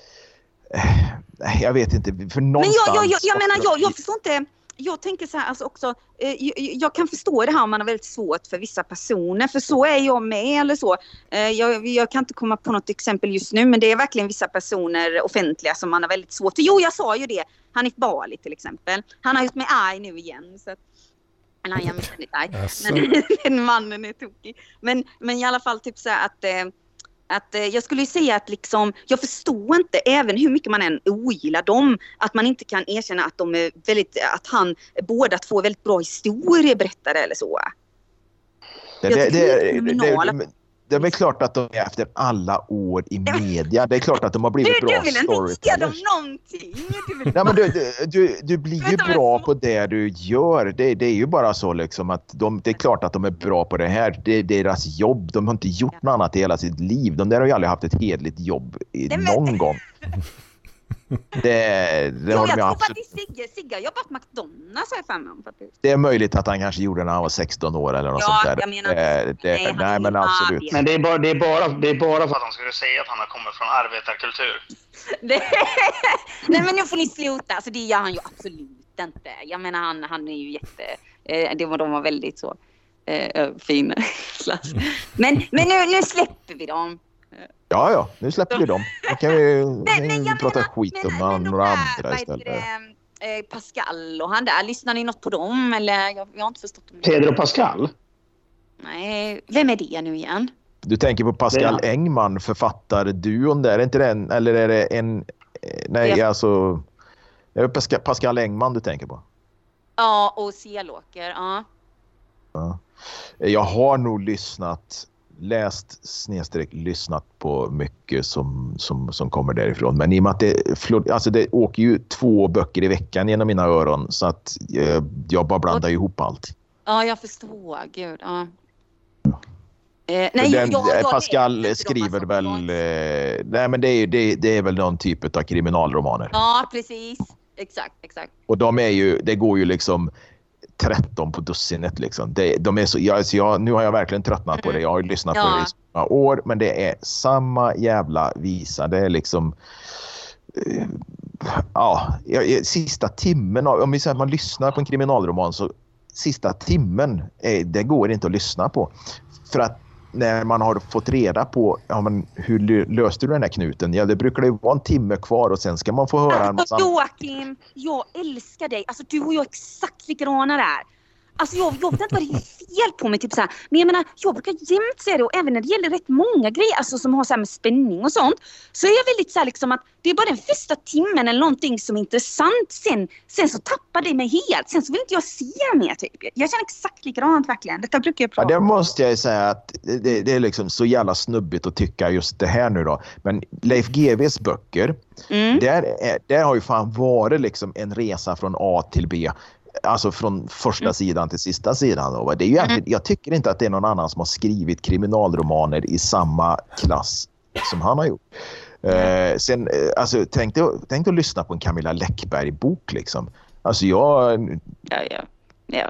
Jag vet inte, för någonstans... Men jag, jag, jag, jag menar, jag, jag förstår inte... Jag tänker så här, alltså också... Eh, jag, jag kan förstå det här om man har väldigt svårt för vissa personer. För så är jag med, eller så. Eh, jag, jag kan inte komma på något exempel just nu. Men det är verkligen vissa personer, offentliga, som man har väldigt svårt för. Jo, jag sa ju det. Hanif Bali till exempel. Han har gjort mig arg nu igen, så att... Eller han gör mig väldigt arg. Men den mannen är tokig. Men, men i alla fall typ så här att... Eh, Att, eh, jag skulle ju säga att liksom, jag förstår inte, även hur mycket man än ogillar dem, att man inte kan erkänna att de är väldigt, att han, båda två är väldigt bra historieberättare eller så. Det, det, det, det, det, det är väl klart att de är efter alla år i media. Det är klart att de har blivit du, bra du vill storytellers. inte ge dem någonting. Du, vill... Nej, men du, du, du blir ju bra på det du gör. Det, det är ju bara så liksom att de, det är klart att de är bra på det här. Det är deras jobb. De har inte gjort något annat i hela sitt liv. De där har ju aldrig haft ett hedligt jobb i, Nej, men... någon gång. Det, det jo, har jag de tror absolut... faktiskt Sigge, Sigge har jobbat på McDonalds har jag för mig om faktiskt. Det är möjligt att han kanske gjorde när han var sexton år eller något ja, sånt där. Jag menar, det, det, nej, nej men absolut. Men det är, bara, det, är bara, det är bara för att han skulle säga att han har kommit från arbetarkultur. Nej men nu får ni sluta, alltså det gör han ju absolut inte. Jag menar han, han är ju jätte, eh, det var, de var väldigt så eh, fina. men men nu, nu släpper vi dem. Ja, ja, nu släpper vi dem. Då kan vi men, men jag prata menar, skit men, om men, några här, andra istället. Det, eh, Pascal och han där, lyssnar ni något på dem? Eller, jag, jag har inte förstått dem. Pedro Pascal? Nej, vem är det nu igen? Du tänker på Pascal Engman, författarduon där, är inte den, eller är det en, nej ja. alltså, är det Pascal, Pascal Engman du tänker på? Ja, och Selåker, ja. ja. Jag har nog lyssnat, läst snedstreck, lyssnat på mycket som, som, som kommer därifrån. Men i och med att det, alltså det åker ju två böcker i veckan genom mina öron så att jag, jag bara blandar och, ihop allt. Ja, jag förstår, gud, ja. Eh, nej, den, jag, jag, Pascal jag skriver väl eh, nej men det är, det, det är väl någon typ av kriminalromaner. Ja, precis. Exakt, exakt. Och de är ju, det går ju liksom tretton på dussinet liksom. Det, de är så, jag, alltså jag, nu har jag verkligen tröttnat mm. på det. Jag har ju lyssnat ja. på det i så många år, men det är samma jävla visa. Det är liksom uh, ja, sista timmen av, om vi säger att man lyssnar på en kriminalroman så sista timmen är, det går inte att lyssna på. För att när man har fått reda på ja, men hur löste du den här knuten? Ja, det brukar ju vara en timme kvar och sen ska man få höra en massa... Joakim, jag älskar dig. Alltså du och jag är exakt likadana där. Alltså jag, jag vet inte vad det är fel på mig typ så här. Men jag menar, jag brukar jämt säga det och även när det gäller rätt många grejer alltså som har så här med spänning och sånt. Så är jag väldigt så här liksom att det är bara den första timmen eller någonting som är intressant. Sen, sen så tappar det mig helt. Sen så vill inte jag se mer typ. Jag känner exakt likadant verkligen. Detta brukar jag prata ja, det måste jag säga att det, det är liksom så jävla snubbigt att tycka just det här nu då. Men Leif G W:s böcker, mm. där, är, där har ju fan varit liksom en resa från A till B. Alltså från första mm. sidan till sista sidan. Då. Det är ju mm. Jag tycker inte att det är någon annan som har skrivit kriminalromaner i samma klass som han har gjort. Eh, sen, alltså, tänk dig, tänk dig att lyssna på en Camilla Läckberg-bok liksom. Alltså jag... Ja, ja. ja.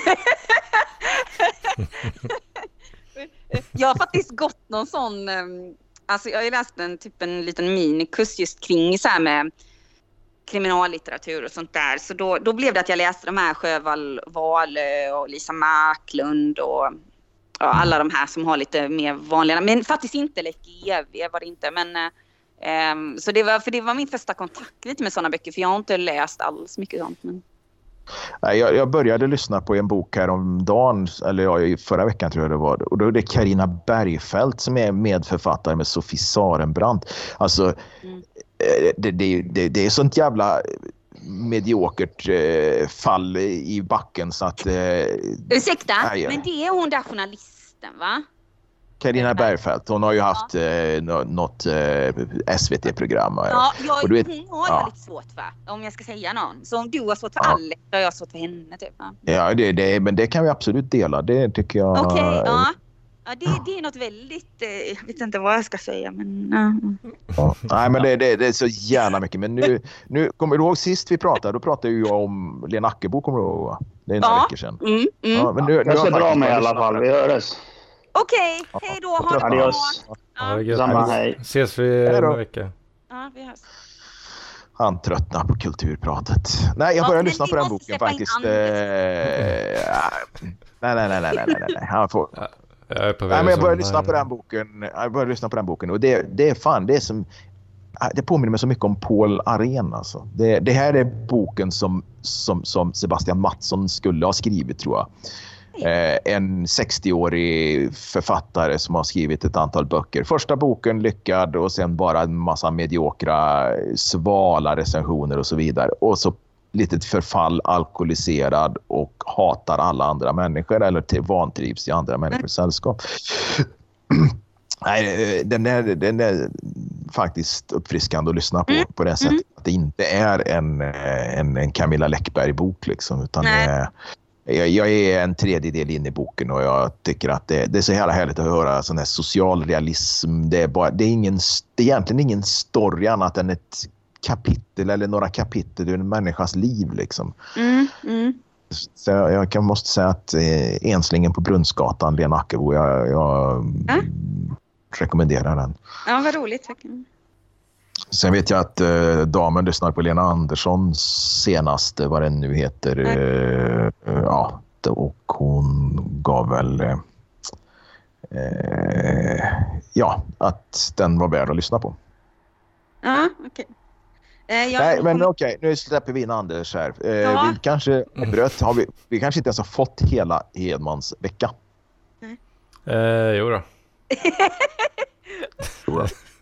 Jag har faktiskt gått någon sån... Alltså jag har läst en, typ en liten minikurs just kring så här med kriminallitteratur och sånt där. Så då, då blev det att jag läste de här Sjövall Wahlöö och Lisa Marklund och ja, alla de här som har lite mer vanliga. Men faktiskt inte Leif G W var det inte. Men, ähm, så det var, för det var min första kontakt lite med sådana böcker. För jag har inte läst alls mycket sånt. Men... Jag, jag började lyssna på en bok här om dagen, eller ja, förra veckan tror jag det var. Och då är det Carina Bergfeldt som är medförfattare med Sofie Sarenbrant. Alltså... Mm. Det, det, det, det är sånt jävla mediokert eh, fall i backen så att... Eh, Ursäkta, nej, men det är hon där journalisten va? Carina Bergfeldt, hon har ju haft ja. eh, något eh, S V T-program. Ja, jag, och du vet, hon har ja. lite svårt va? Om jag ska säga någon. Så om du har svårt för ja. Alex, då har jag svårt för henne typ. Va? Ja, det, det, men det kan vi absolut dela, det tycker jag... Okej, okay, ja. Ja, det, det är något väldigt... Eh, jag vet inte vad jag ska säga, men... Uh. Ja. Nej, men det, det, det är så jävla mycket. Men nu, nu kommer du ihåg sist vi pratade? Då pratade ju jag om Lena Ackebo, kommer du ihåg va? Det är några ja. veckor sedan. Mm, mm. Ja, men nu, nu jag ska dra mig i alla fall, vi hörs. Okej, okay. hej då. Ha det bra. Adios. Ja. Ja, Samma, hej. Ses vi om en vecka. Ja, vi hörs. Han tröttnar på kulturpratet. Nej, jag börjar ja, lyssna på den boken faktiskt. Eh, nej, nej, nej, nej, nej, nej, nej. Han får... Ja. Jag, är på Nej, men jag började lyssna på den boken. Jag började lyssna på den boken och det, det är fan det är som det påminner mig så mycket om Paul Arén alltså. Det, det här är boken som, som, som Sebastian Mattsson skulle ha skrivit tror jag. Eh, en sextioårig författare som har skrivit ett antal böcker. Första boken lyckad och sen bara en massa mediokra svala recensioner och så vidare. Och så litet förfall, alkoholiserad och hatar alla andra människor eller till vantrivs i andra människors sällskap. Nej, den är, den är faktiskt uppfriskande att lyssna på mm. på det sättet. Mm. Att det inte är en, en, en Camilla Läckberg-bok liksom, utan det är, jag, jag är en tredjedel in i boken och jag tycker att det, det är så jävla härligt att höra sån här social realism. Det är, bara, det är, ingen, det är egentligen ingen story annat än ett kapitel eller några kapitel ur en människas liv liksom. Mm. Mm. Så jag, jag kan måste säga att eh, Enslingen på Brunnsgatan, Lena Ackebo, jag, jag mm. rekommenderar den. Ja, vad roligt. Tack. Sen vet jag att eh, damen lyssnar på Lena Anderssons senaste, vad den nu heter. Eh, ja, och hon gav väl eh, eh, ja, att den var värd att lyssna på. Ja, okej. Okay. Jag... Nej, men okej, okay, nu släpper vi in Anders här. Eh, ja. Vi kanske bröt, har vi, vi kanske inte ens har fått hela Hedmans vecka. Nej. Eh, jo då. jo då.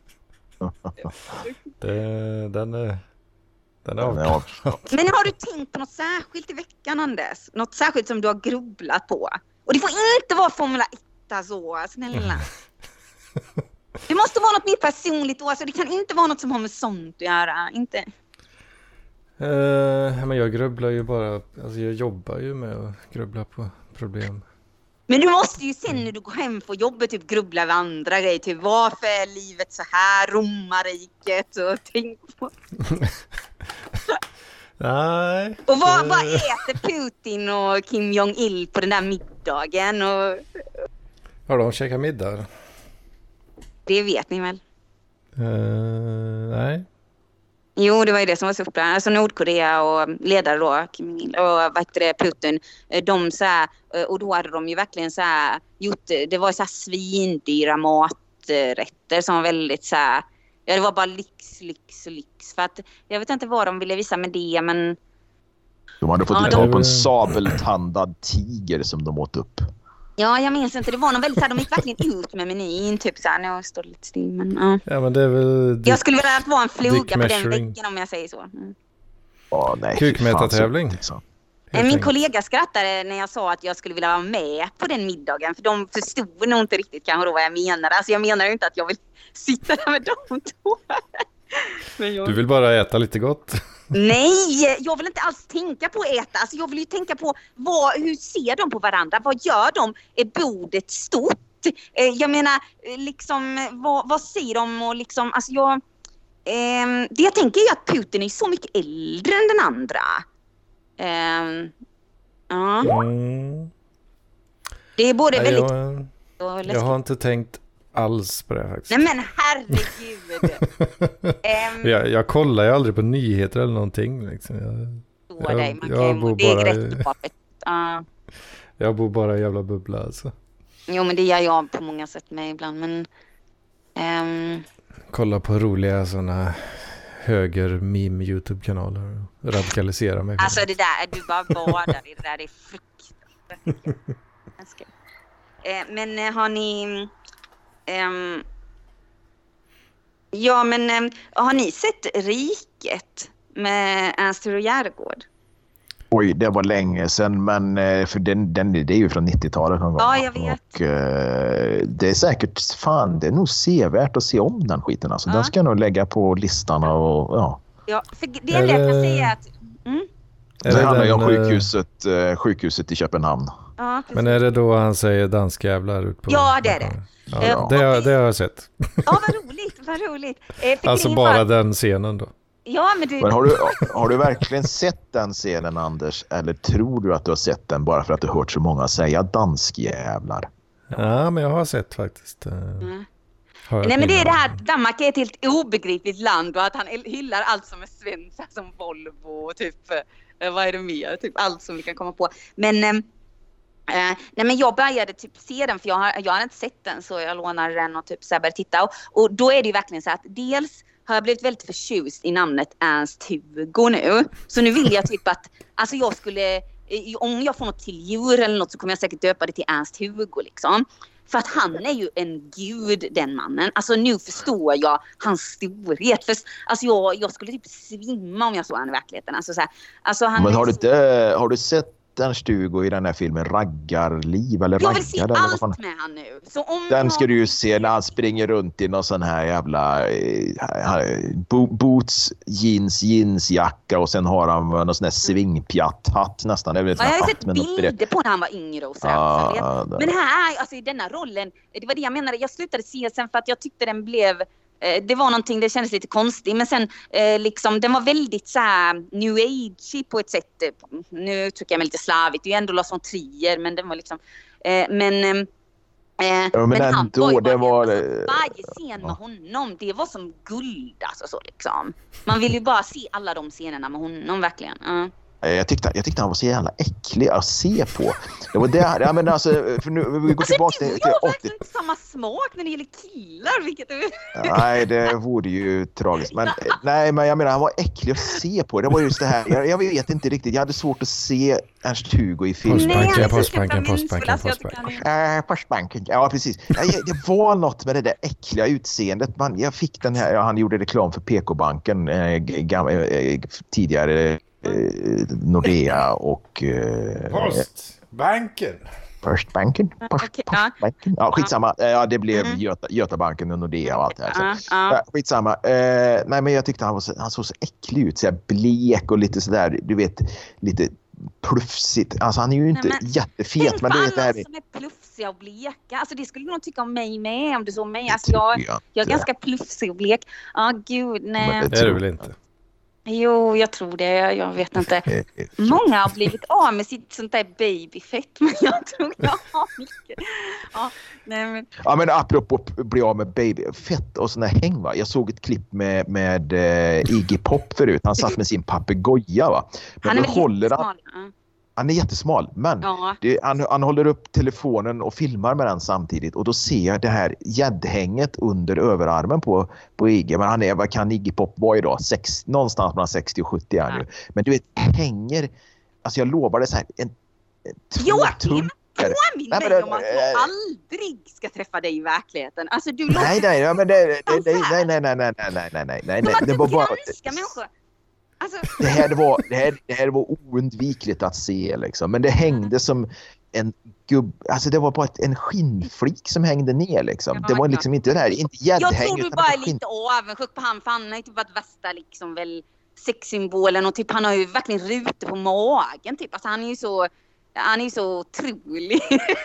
det, den är, den är av. Men har du tänkt på något särskilt i veckan, Anders? Något särskilt som du har grubblat på? Och det får inte vara Formula ett så, snälla. Det måste vara något mer personligt då. Alltså det kan inte vara något som har med sånt att göra. Inte. Uh, men jag grubblar ju bara. Alltså jag jobbar ju med att grubbla på problem. Men du måste ju sen när du går hem på jobbet typ grubbla över andra grejer. Typ varför är livet så här? Romarriket och tänk på. Nej. Och vad, vad äter Putin och Kim Jong-il på den där middagen? Och... Har de käkat middag? Det vet ni väl? Uh, nej. Jo, det var ju det som var så uppe. Alltså Nordkorea och ledare då, Kim Il och vad heter det, Putin, de så här, och då hade de ju verkligen så här gjort, det var så här svindyra maträtter som var väldigt så här, ja det var bara lyx, lyx, lyx. För att jag vet inte vad de ville visa med det, men de hade fått ja, ta de... på en sabeltandad tiger som de åt upp. Ja, jag minns inte. Det var någon väldigt så här, de gick verkligen ut med menyn. Typ så här, nu står det lite still. Men, uh. ja, men det är väl... Jag skulle vilja att vara en fluga på den veckan om jag säger så. Mm. Oh, nej. Kukmätartävling. Min kollega skrattade när jag sa att jag skulle vilja vara med på den middagen. För de förstod nog inte riktigt kanske då vad jag menade. Alltså jag menar ju inte att jag vill sitta där med dem två. Men jag... Du vill bara äta lite gott. Nej, jag vill inte alls tänka på att äta. Alltså jag vill ju tänka på vad, hur ser de på varandra? Vad gör de? Är bordet stort? Jag menar, liksom, vad, vad säger de? Och liksom, alltså jag, eh, det jag tänker är att Putin är så mycket äldre än den andra. Eh, ja. Mm. Det är både Nej, väldigt... Jag, jag har inte tänkt alls på det faktiskt. Nej men herregud. um, jag, jag kollar ju aldrig på nyheter eller någonting liksom. Jag, jag, dig, man jag bor det bara är rätt uh. Jag bor bara i jävla bubbla alltså. Jo men det gör jag på många sätt med ibland, men um... kolla på roliga såna höger meme YouTube-kanaler och radikalisera mig. Alltså det där, du bara badar i det där, det är fruktansvärt. uh, Men uh, har ni Um, ja, men um, har ni sett Riket med Ernst och Järgård? Oj, det var länge sedan, men för den, den, det är ju från nittiotalet någon gång. Ja, jag vet. Och uh, det är säkert, fan, det är nog sevärt att se om den skiten. Alltså. Ja. Den ska jag nog lägga på listan och ja. Ja, för det enda jag kan säga är att... Mm? Det handlar ju om sjukhuset, uh, sjukhuset i Köpenhamn. Ja, men är det då han säger danskjävlar ut på... Ja, det är det. Ja, ja. Det, har, det har jag sett. Ja, vad roligt, vad roligt. Eh, alltså bara var... den scenen då. Ja, men du... Men har, du, har du verkligen sett den scenen, Anders? Eller tror du att du har sett den bara för att du hört så många säga danskjävlar? Ja, men jag har sett faktiskt. Mm. Nej, men det är det här, Danmark är ett helt obegripligt land och att han hyllar allt som är svenskt, som Volvo och typ, vad är det mer? Typ allt som vi kan komma på. Men... Eh, Uh, nej men jag började typ se den, för jag har, jag har inte sett den, så jag lånade den och typ så började titta och, och då är det ju verkligen så att dels har jag blivit väldigt förtjust i namnet Ernst-Hugo nu, så nu vill jag typ att alltså jag skulle, om jag får något till djur eller något så kommer jag säkert döpa det till Ernst-Hugo liksom, för att han är ju en gud, den mannen. Alltså nu förstår jag hans storhet, för alltså jag, jag skulle typ svimma om jag såg han i verkligheten, alltså så här, alltså han men har du så... inte, har du sett sett Ernst-Hugo i den här filmen Raggarliv eller Jag vill se Raggar, allt fan. med han nu. Så om Den jag... ska du ju se när han springer runt i någon sån här jävla eh, bo- boots, jeans, jeansjacka och sen har han någon sån här svingpjatt-hatt nästan. Det är väl Ja, jag har hatt, sett bilder på när han var yngre och så. Ah, så det. Men här, alltså i denna rollen, det var det jag menade. Jag slutade se sen för att jag tyckte den blev... Det var någonting, det kändes lite konstigt. Men sen eh, liksom, den var väldigt så här new age på ett sätt. Nu tycker jag mig lite slavigt. Det är ju ändå Lars von Trier, men den var liksom... Eh, men... Eh, ja, men, men han ändå, var ju det var... alltså, varje scen med honom, det var som guld alltså så liksom. Man vill ju bara se alla de scenerna med honom, verkligen. Uh. Jag tyckte, jag tyckte han var så jävla äcklig att se på. Det var det, ja, men alltså, för nu, vi går alltså, tillbaka till, till, till till åttio. Inte samma smak när det gäller killar, vilket du... Nej, det vore ju tragiskt. Men, nej, men jag menar, han var äcklig att se på. Det var just det här, jag, jag vet inte riktigt. Jag hade svårt att se Ernst-Hugo i filmen. Postbanken, postbanken, postbanken, postbanken. Äh, postbanken, ja precis. Nej, det var något med det där äckliga utseendet. Man, jag fick den här, ja, han gjorde reklam för P K-banken eh, gam, eh, tidigare. Nordea och eh, Postbanken. Postbanken. Post, okay, postbanken. Ja, skitsamma. Ja, det blev mm. Göta, Götabanken och Nordea och allt det här. Så. Uh, uh. Skitsamma. Uh, nej, men jag tyckte han, var så, han såg så äcklig ut. Så här blek och lite sådär, du vet, lite plufsigt. Alltså han är ju inte nej, men, jättefet. Men du vet det här. Som är plufsiga och bleka. Alltså det skulle du nog tycka om mig med om du såg mig. Alltså jag, jag, jag är ganska plufsig och blek. Ja, oh, gud, nej. Det, det är du väl inte? Jo, jag tror det. Jag vet inte. Många har blivit av med sitt sånt där babyfett. Men jag tror jag har mycket. Ja, nej, men... ja, men apropå bli av med babyfett och såna häng, va? Jag såg ett klipp med, med uh, Iggy Pop förut. Han satt med sin papegoja, va? Men han är håller han... smal. Han är jättesmal, men ja. det, han, han håller upp telefonen och filmar med den samtidigt. Och då ser jag det här gäddhänget under överarmen på, på Iggy. Men han är, vad kan Iggy Pop vara idag? Sex, någonstans mellan sextio och sjuttio är nu. Men du vet, hänger... Alltså jag lovar det så här... En, en, Joakim, påminn dig om att jag aldrig ska träffa dig i verkligheten. Alltså du... Nej, nej, ja, men det, det, det, nej, nej, nej, nej, nej, nej, nej, nej, nej. Det var bara... Alltså... Det, här var, det, här, det här var oundvikligt att se liksom. Men det hängde som en gubb... Alltså det var bara ett, en skinnflik som hängde ner liksom. Ja, det var liksom inte det här, inte gäddhäng. Jag tror du bara är lite avundsjuk på han, för han har ju typ varit värsta liksom väl sexsymbolen och typ han har ju verkligen rutor på magen typ. Alltså han är ju så... Han är ju så otrolig.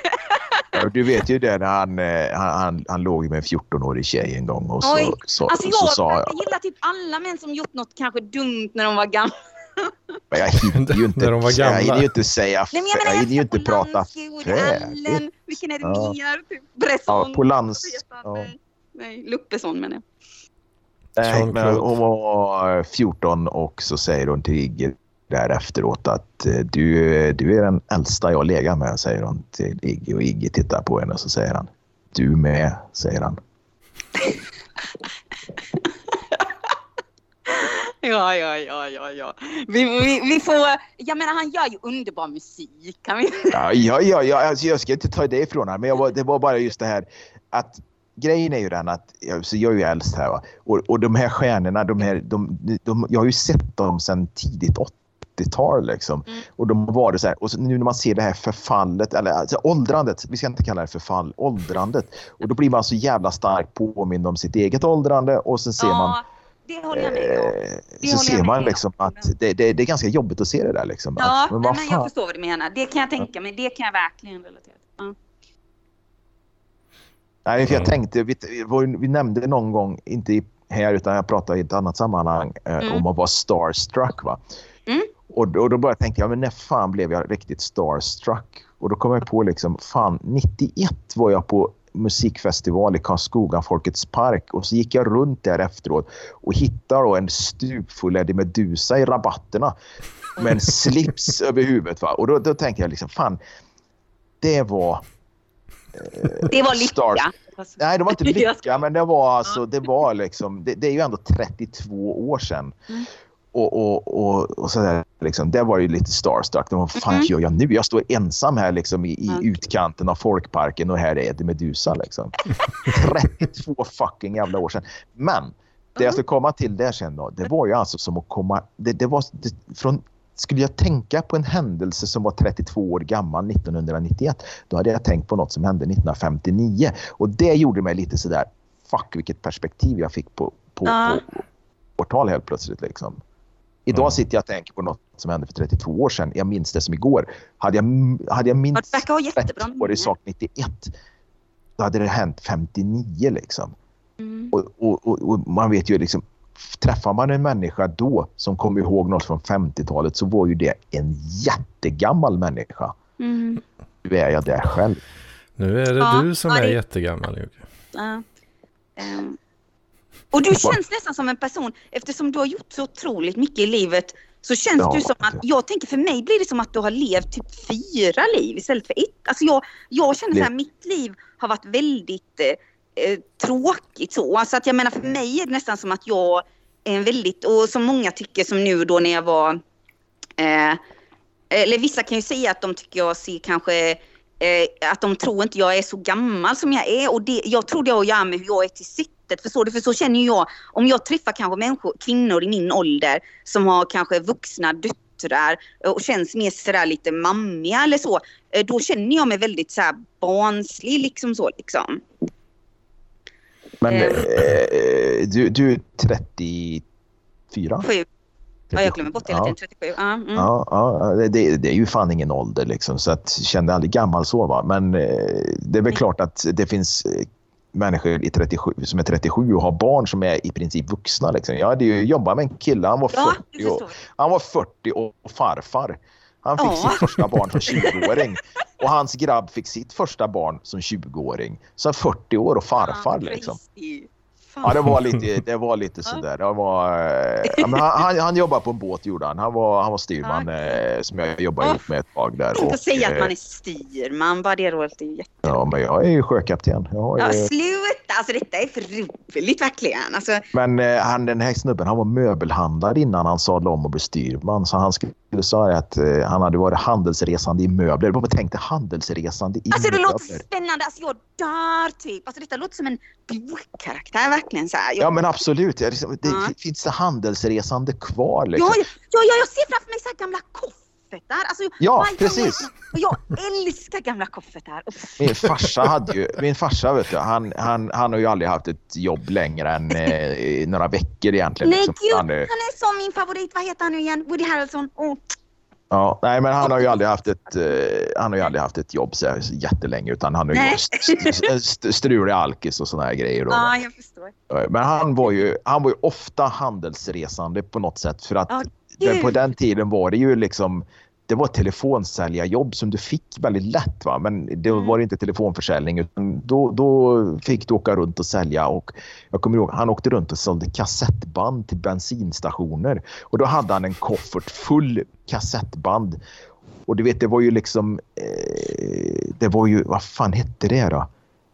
Ja, du vet ju det när han, han, han, han låg med en fjorton-årig tjej en gång och så, Oj, så, alltså jag, så sa jag... jag gillar typ alla män som gjort något kanske dumt när de var gamla. Men jag hinner ju inte, när de var gamla. Jag hinner ju inte säga... Nej, men jag, menar, jag hinner ju inte prata frädigt. Vilken är det ja. mer? Typ Bresson. Ja, på lands... Ja. Nej, nej, Luppesson menar jag. Nej, men hon var fjorton och så säger hon till Iggy där efteråt att du, du är den äldsta jag lägger med, säger hon till Iggy. Och Iggy tittar på henne och så säger han, du med, säger han. Ja, ja, ja, ja, ja. Vi, vi, vi får... Jag menar, han gör ju underbar musik. Kan vi... Ja, ja, ja, ja alltså, jag ska inte ta det ifrån här, men jag var, det var bara just det här att grejen är ju den att så jag är ju äldst här, va? Och, och de här stjärnorna, de här, de, de, de, jag har ju sett dem sedan tidigt åttiotal liksom. Mm. Och de var det så här, och så nu när man ser det här förfallet, eller alltså, åldrandet, vi ska inte kalla det förfall, åldrandet. Och då blir man så jävla starkt påmind om sitt eget åldrande och så ser ja, man det håller jag med om. Så ser man liksom att det, det, det är ganska jobbigt att se det där liksom. Ja, att, men, men jag förstår vad du menar. Det kan jag tänka mig, det kan jag verkligen relatera till. Mm. Nej, för jag tänkte, vi, vi nämnde någon gång, inte här utan jag pratade i ett annat sammanhang mm. om att vara starstruck, va? Mm. Och, och då började jag tänka, ja men när fan blev jag riktigt starstruck? Och då kom jag på liksom, fan, nittioett var jag på musikfestival i Karlskoga, Folkets park, och så gick jag runt där efteråt och hittade då en stupfull Eddie Meduza i rabatterna med en slips över huvudet, va? Och då, då tänkte jag liksom, fan, det var det var lycka. Nej, det var inte lycka, men det var alltså, det var liksom, det, det är ju ändå trettiotvå år sedan. Mm. Och, och, och, och sådär liksom, det var ju lite starstruck. Vad fan mm. gör jag nu? Jag står ensam här liksom i, i mm. utkanten av folkparken och här är Eddie Meduza liksom. trettiotvå fucking jävla år sedan. Men det jag ska komma till där sen då, det var ju alltså som att komma, det, det var det, från skulle jag tänka på en händelse som var trettiotvå år gammal nittonhundranittioett, då hade jag tänkt på något som hände nittonhundrafemtionio. Och det gjorde mig lite sådär, fuck vilket perspektiv jag fick på, på, uh. på årtal helt plötsligt liksom. Idag mm. sitter jag och tänker på något som hände för trettiotvå år sedan. Jag minns det som igår. Hade jag, hade jag minst trettio år i sak nittioett, då hade det hänt femtionio liksom. Mm. Och, och, och, och man vet ju liksom, träffar man en människa då som kommer ihåg något från femtiotalet, så var ju det en jättegammal människa. Mm. Nu är jag där själv. Nu är det ja, du som ja, är det... jättegammal, Jocke. Ja. Um. Och du känns nästan som en person, eftersom du har gjort så otroligt mycket i livet, så känns ja, du som att, jag tänker för mig blir det som att du har levt typ fyra liv istället för ett. Alltså jag, jag känner så här, mitt liv har varit väldigt eh, tråkigt så. Alltså att jag menar, för mig är det nästan som att jag är en väldigt, och som många tycker som nu då när jag var, eh, eller vissa kan ju säga att de tycker jag ser kanske, eh, att de tror inte jag är så gammal som jag är. Och det, jag tror det har att göra med hur jag är till sitt. För så, för så känner jag, om jag träffar kanske människor, kvinnor i min ålder som har kanske vuxna döttrar och känns mer sådär lite mammiga eller så, då känner jag mig väldigt så här barnslig liksom så liksom. Men eh, du, du är trettiofyra? Sju. Ja, jag glömmer bort hela tiden, trettiosju. Ja, mm. ja, ja det, det är ju fan ingen ålder liksom, så att jag kände aldrig gammal så va. Men eh, det är väl klart att det finns människor i trettiosju, som är trettiosju och har barn som är i princip vuxna liksom. Jag hade ju jobbat med en kille, han var fyrtio, ja, och, han var fyrtio och farfar. Han fick ja. sitt första barn som tjugoåring och hans grabb fick sitt första barn som tjugoåring. Så fyrtio år och farfar ja, liksom. Ja, det var lite, det var lite sådär. Det var, ja, men han, han, han jobbade på en båt, gjorde han. Han var, han var styrman okay. eh, som jag jobbade oh. ihop med ett tag där. Jag kan säga att man är styrman, bara det roligt är ju jätte. Ja, men jag är ju sjökapten. Jag ja, ju... sluta! Alltså detta är för roligt verkligen. Alltså... Men eh, han, den här snubben, han var möbelhandlare innan han sadlade om och blev styrman. Så han skulle säga att eh, han hade varit handelsresande i möbler. Vad tänkte handelsresande i alltså, möbler? Alltså det låter spännande. Alltså jag dör typ. Alltså detta låter som en bokkaraktär verkligen så här. Jag... Ja men absolut. Det, det, ja. Finns det handelsresande kvar liksom? Ja, ja, ja, jag ser framför mig så här gamla koffertar. Alltså, ja, precis. Jag, jag älskar gamla koffertar. Min farsa hade ju, min farsa vet du, han, han, han har ju aldrig haft ett jobb längre än eh, några veckor egentligen. Nej liksom. gud, han, är, han är som min favorit. Vad heter han nu igen? Woody Harrelson. Oh. Ja, nej men han har ju aldrig haft ett eh, han har ju aldrig haft ett jobb så jättelänge, utan han har ju st- st- strulig alkis och såna här grejer då. Ja, jag förstår. Men han var ju han var ju ofta handelsresande på något sätt, för att ja, den, på den tiden var det ju liksom, det var telefonsäljarjobb som du fick väldigt lätt va, men det mm. var inte telefonförsäljning, utan då, då fick du åka runt och sälja. Och jag kommer ihåg, han åkte runt och sålde kassettband till bensinstationer, och då hade han en koffert full kassettband. Och du vet, det var ju liksom eh, det var ju, vad fan hette det då?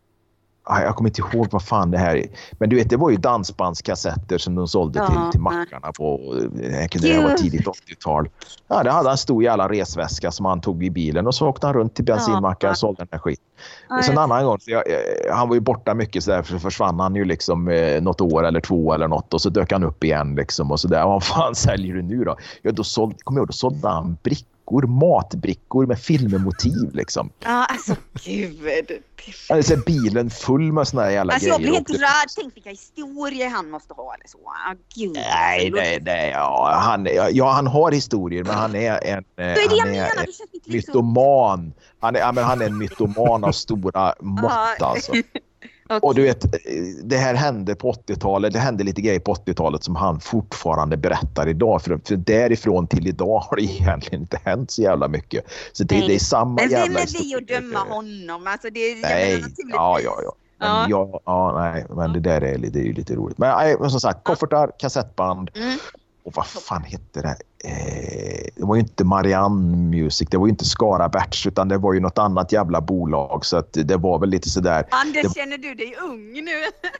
Jag kommer inte ihåg vad fan det här är. Men du vet, det var ju dansbandskassetter som de sålde ja, till, till mackarna på, det kunde det var tidigt åttiotal. Ja, det hade han stor jävla resväska som han tog i bilen, och så åkte han runt till bensinmackar och sålde den här skit. Och sen en annan gång, så jag, han var ju borta mycket så där, för försvann han ju liksom eh, något år eller två eller något, och så dök han upp igen liksom, och så där. Vad fan säljer du nu då? Ja, då sålde, kommer jag ihåg, då sålde han brickor, matbrickor med filmmotiv liksom. Ja, alltså gud. Alltså bilen full med såna här jävla alltså, grejer. Alltså jag blir helt rörd. Tänk vilka historier han måste ha eller så. Ah, gud. Nej, nej, nej. Ja han, ja, han har historier, men han är en, det är det han jag är menar, en mytoman. Han är, ja, men han är en mytoman av stora mått alltså. Okay. Och du vet, det här hände på åttiotalet, det hände lite grejer på åttiotalet som han fortfarande berättar idag. För, för därifrån till idag har det egentligen inte hänt så jävla mycket. Så det, det är samma men jävla historia. Men vem är vi att döma honom? Alltså det, nej, ja, ja, ja. Men, ja. Ja, ja, nej, men det där är, det är ju lite roligt. Men, nej, men som sagt, koffertar, kassettband. Mm. Och vad fan hette det? Eh, det var ju inte Marianne Music, det var ju inte Skara Berts, utan det var ju något annat jävla bolag, så att det var väl lite sådär. Anders, det... känner du dig ung nu?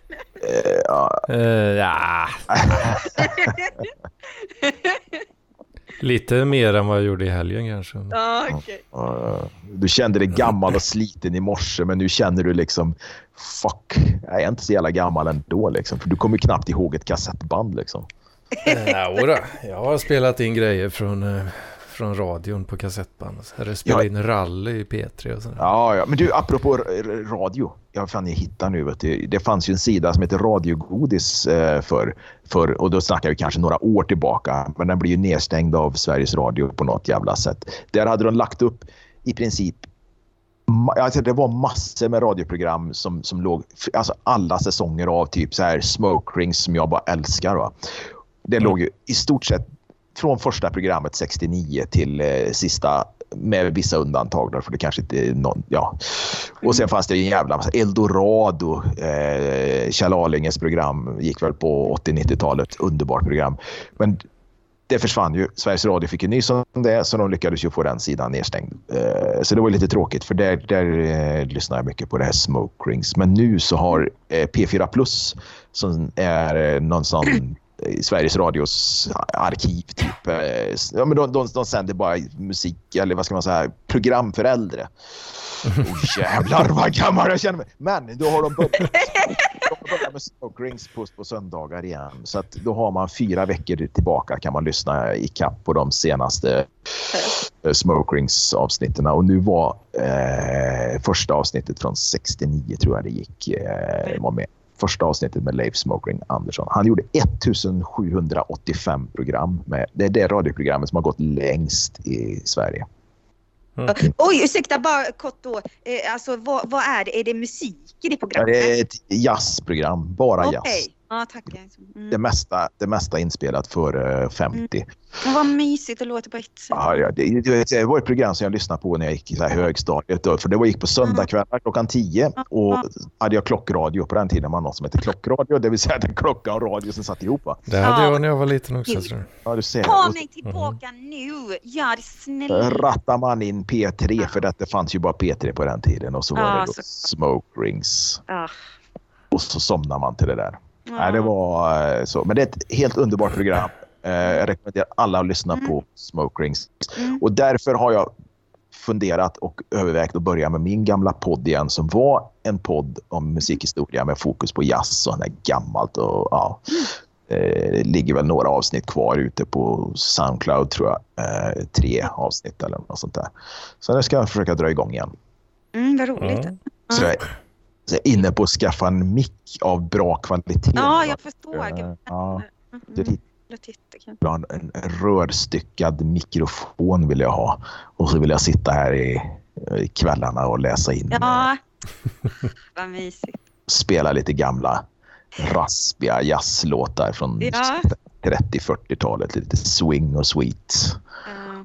eh, ja. Uh, ja. Lite mer än vad jag gjorde i helgen kanske. Ja, okej. Okay. Du kände dig gammal och sliten i morse, men nu känner du liksom fuck, jag är inte så jävla gammal ändå liksom, för du kommer knappt ihåg ett kassettband liksom. Ja, då. Jag har spelat in grejer från från radion på kassettband. Eller spela ja. in rally i P tre och sådär. Ja, ja, men du, apropå radio. Jag fan, jag hittar nu. Vet du, det fanns ju en sida som heter Radiogodis eh, för, för, och då snackar vi kanske några år tillbaka. Men den blir ju nedstängd av Sveriges Radio på något jävla sätt. Där hade de lagt upp i princip, alltså det var massor med radioprogram som, som låg, alltså alla säsonger av typ så här Smoke Rings som jag bara älskar, va. Det mm. låg ju i stort sett från första programmet sextionio till eh, sista, med vissa undantag där, för det kanske inte är någon, ja. Och sen fanns det ju en jävla massa Eldorado, eh, Kjell Arlinges program gick väl på åttio-nittiotalet, underbart program. Men det försvann ju. Sveriges Radio fick ju nys om det, så de lyckades ju få den sidan nedstängd. Eh, så det var lite tråkigt, för där, där eh, lyssnar jag mycket på det här Smoke Rings. Men nu så har eh, P fyra Plus, som är eh, någon sån Sveriges Radios arkiv typ. Eh, ja, men de, de, de sänder bara musik, eller vad ska man säga, program för äldre. Oh, jävlar vad gammal jag känner mig. Men då har de börjat, de börjat med Smoke Rings på, på söndagar igen. Så att då har man fyra veckor tillbaka, kan man lyssna i kapp på de senaste eh, Smoke Rings avsnitten. Och nu var eh, första avsnittet från sextionio, tror jag det gick, eh, var med. Första avsnittet med Leif Smokering Andersson. Han gjorde ettusensjuhundraåttiofem program. Med, det är det radioprogrammet som har gått längst i Sverige. Mm. Oj, ursäkta, bara kort då. Eh, alltså, vad, vad är det? Är det musik i det programmet? Ja, det är ett jazzprogram, bara okay. jazz. Ja, tack. Mm. Det mesta, det mesta inspelat för femtio. Mm. Det var mysigt, det låter på ett sätt. Ja, ja, det, det, det var ett program som jag lyssnade på när jag gick i så här högstadiet. Då, för det var, gick på söndagkvällar klockan tio. Och ja. hade jag klockradio. På den tiden var något som heter klockradio. Det vill säga att klocka och radio som satt ihop. Va? Det hade jag när jag var liten också, tror jag. Ja, du ser. Ta mig tillbaka mm. nu. Gör det snälla. Rattar man in P tre, ja. För det fanns ju bara P tre på den tiden. Och så var ja, det då så... Smoke Rings. Ja. Och så somnar man till det där. Ja. Nej, det var så. Men det är ett helt underbart program. Jag rekommenderar alla att lyssna mm. på Smoke Rings. Mm. Och därför har jag funderat och övervägt att börja med min gamla podd igen, som var en podd om musikhistoria med fokus på jazz och sånt där gammalt. Och, ja, det ligger väl några avsnitt kvar ute på SoundCloud, tror jag. Eh, tre avsnitt eller något sånt där. Så nu ska jag försöka dra igång igen. Mm, vad roligt. Mm. Så jag, så jag är inne på att skaffa en mick av bra kvalitet. Ja, jag förstår. Uh, ja, det mm. En, en rörstyckad mikrofon vill jag ha. Och så vill jag sitta här i, i kvällarna och läsa in. Ja, vad mysigt. Spela lite gamla raspiga jazzlåtar från ja. trettio-fyrtiotalet. Lite swing och sweet. Ja.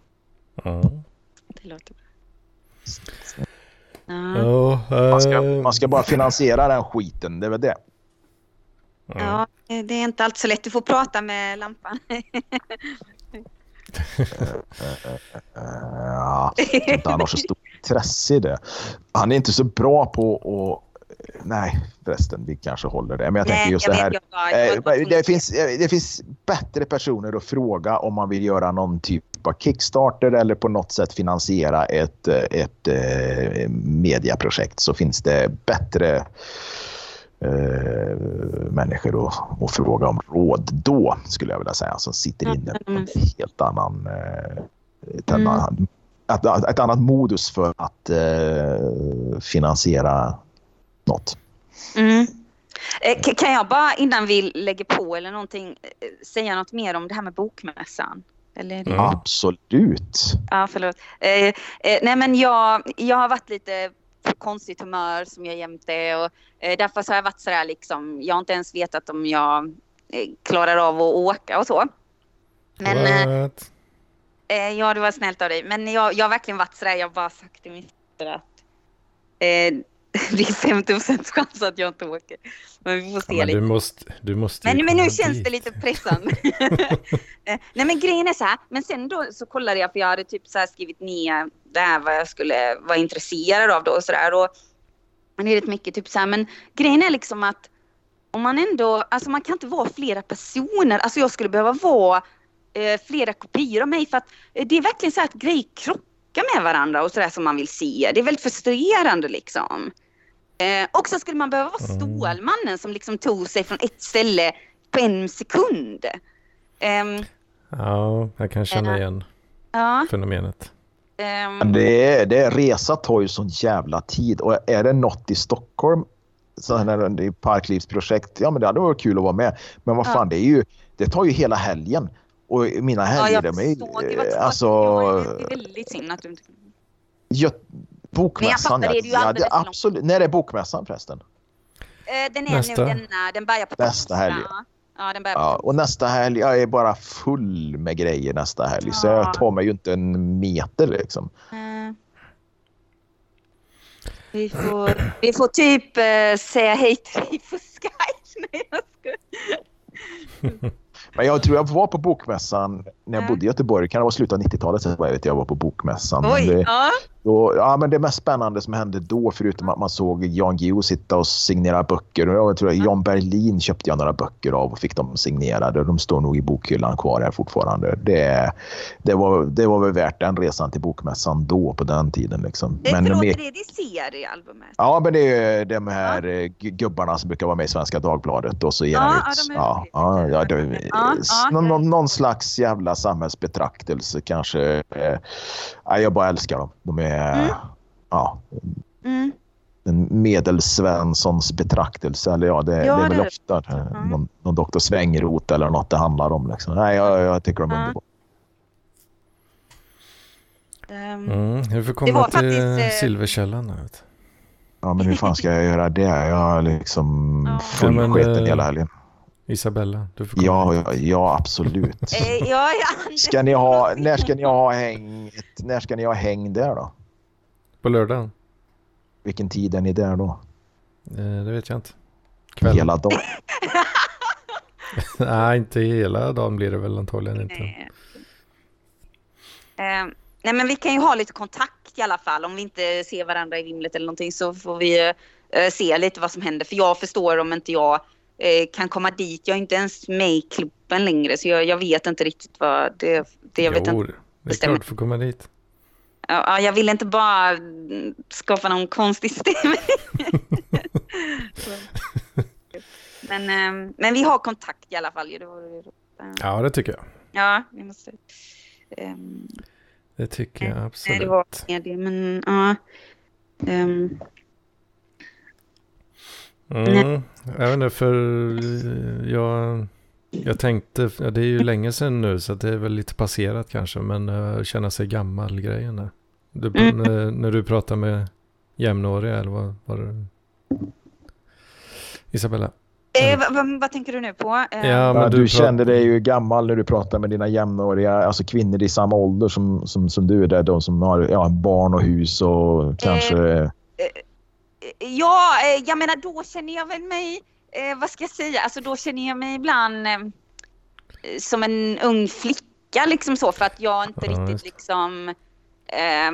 Mm. Det låter bra. Ja. Man ska, man ska bara finansiera den skiten, det är väl det. Ja, det är inte allt så lätt. Du får prata med lampan. Ja, inte han har så stort intresse i det. Han är inte så bra på att... Nej, förresten, vi kanske håller det. Men jag Nej, tänker just jag det här. Vet, jag, jag, jag, det, finns, det finns bättre personer att fråga om man vill göra någon typ av Kickstarter eller på något sätt finansiera ett, ett, ett mediaprojekt. Så finns det bättre... Uh, människor och, och fråga om råd då, skulle jag vilja säga, som sitter inne på en helt annan uh, ett, mm. annan, ett, ett annat modus för att uh, finansiera något. Mm. Eh, kan jag bara, innan vi lägger på eller någonting, säga något mer om det här med bokmässan? Eller det... mm. Absolut. Ja, förlåt. Eh, eh, nej men jag, jag har varit lite konstigt humör som jag jämt är, och eh, därför så har jag varit sådär liksom, jag har inte ens vetat om jag eh, klarar av att åka och så. Men eh, eh, ja, det var snällt av dig, men jag, jag har verkligen varit sådär, jag har bara sagt till mig att eh, det är femtio procent chans att jag inte åker. Men vi får se ja, men lite. Du måste, du måste men, men nu känns dit. Det lite pressande. Nej, men grejen är så här. Men sen då så kollade jag, för jag hade typ så här skrivit ner det här vad jag skulle vara intresserad av då och sådär. Och det är rätt mycket typ så här. Men grejen är liksom att om man ändå, alltså man kan inte vara flera personer. Alltså jag skulle behöva vara eh, flera kopior av mig, för att eh, det är verkligen så här att grejer krockar med varandra och sådär som man vill se. Det är väldigt frustrerande liksom. Eh, och så skulle man behöva vara Stålmannen som liksom tog sig från ett ställe på en sekund. Eh, ja, jag kan känna igen. ja. fenomenet. Um... Det, är, det är resa tar ju sån jävla tid. Och är det något i Stockholm, så här, det är parklivsprojekt, ja men det hade varit kul att vara med. Men vad fan, ja. det är ju, det tar ju hela helgen. Och mina helger, ja, de är, alltså... Det är väldigt synd att du inte... Ja, bokmässan, jag fattar, det är ja, det är absolut. När är bokmässan förresten? Uh, den är nästa. nu, den, den börjar på nästa helg. Ja, den börjar på ja, och nästa helg, jag är bara full med grejer nästa helg. Ja. Så jag tar mig ju inte en meter liksom. Uh. Vi får, vi får typ uh, säga hej till dig på Skype. Nej, jag ska... Men jag tror jag var på bokmässan när jag mm. bodde i Göteborg. Kan det vara slutet av nittiotalet så jag vet jag var på bokmässan. Oj, men det, ja. Då, ja, men det mest spännande som hände då, förutom att man såg Jan Guillou sitta och signera böcker. Och jag tror att Jan Berlin köpte jag några böcker av och fick dem signerade. De står nog i bokhyllan kvar här fortfarande. Det, det, var, det var väl värt den resan till bokmässan då på den tiden. Liksom. Det är men det med, det de ser i albumet. Ja, men det är de här ja. gubbarna som brukar vara med i Svenska Dagbladet. Och så ger ja, ut, ja, ja, ja, det, ja, ja, någon, någon, någon slags jävla samhällsbetraktelse kanske. Ja, jag bara älskar dem. De är mm. ja, mm. en medelsvenssons betraktelse. Eller ja, det, ja, det är väl det. ofta mm. någon, någon doktor Svängrot eller något det handlar om. Liksom. Nej, jag, jag tycker de är underbara. Mm, hur får komma till faktiskt, Silverkällan? Vet. Ja, men hur fan ska jag göra det? Jag har liksom ja. fullsketen hela helgen. Isabella, du får ja, ja, ja, absolut. ja, ja. Ska ni ha, när ska ni ha häng, när ska ni ha häng där då? På lördagen. Vilken tid är ni där då? Eh, det vet jag inte. Kväll. Hela dagen? Nej, inte hela dagen blir det väl antagligen inte. Nej. Uh, nej, men vi kan ju ha lite kontakt i alla fall. Om vi inte ser varandra i vimlet eller någonting så får vi uh, se lite vad som händer. För jag förstår om inte jag uh, kan komma dit. Jag är inte ens med i klubben längre så jag, jag vet inte riktigt vad det, det jag jo, vet inte. Det är klart du får komma dit. Ja, jag vill inte bara skapa någon konstig stämning. men, men vi har kontakt i alla fall. Ja, det tycker jag. Ja, vi måste... Um, det tycker jag absolut. Nej, det var det, men ja... Um, mm, jag vet inte, för jag... Jag tänkte, ja, det är ju länge sedan nu så det är väl lite passerat kanske, men uh, känna sig gammal grejen där. Du, mm. när, när du pratar med jämnåriga eller vad var det? Isabella? Eh, vad, vad, vad tänker du nu på? Eh, ja, men du, du kände dig ju gammal när du pratar med dina jämnåriga, alltså kvinnor i samma ålder som, som, som du är där, de som har ja, barn och hus och kanske... Eh, eh, ja, eh, jag menar då känner jag väl mig... Eh, vad ska jag säga? Alltså då känner jag mig ibland eh, som en ung flicka liksom så, för att jag inte mm. riktigt liksom eh,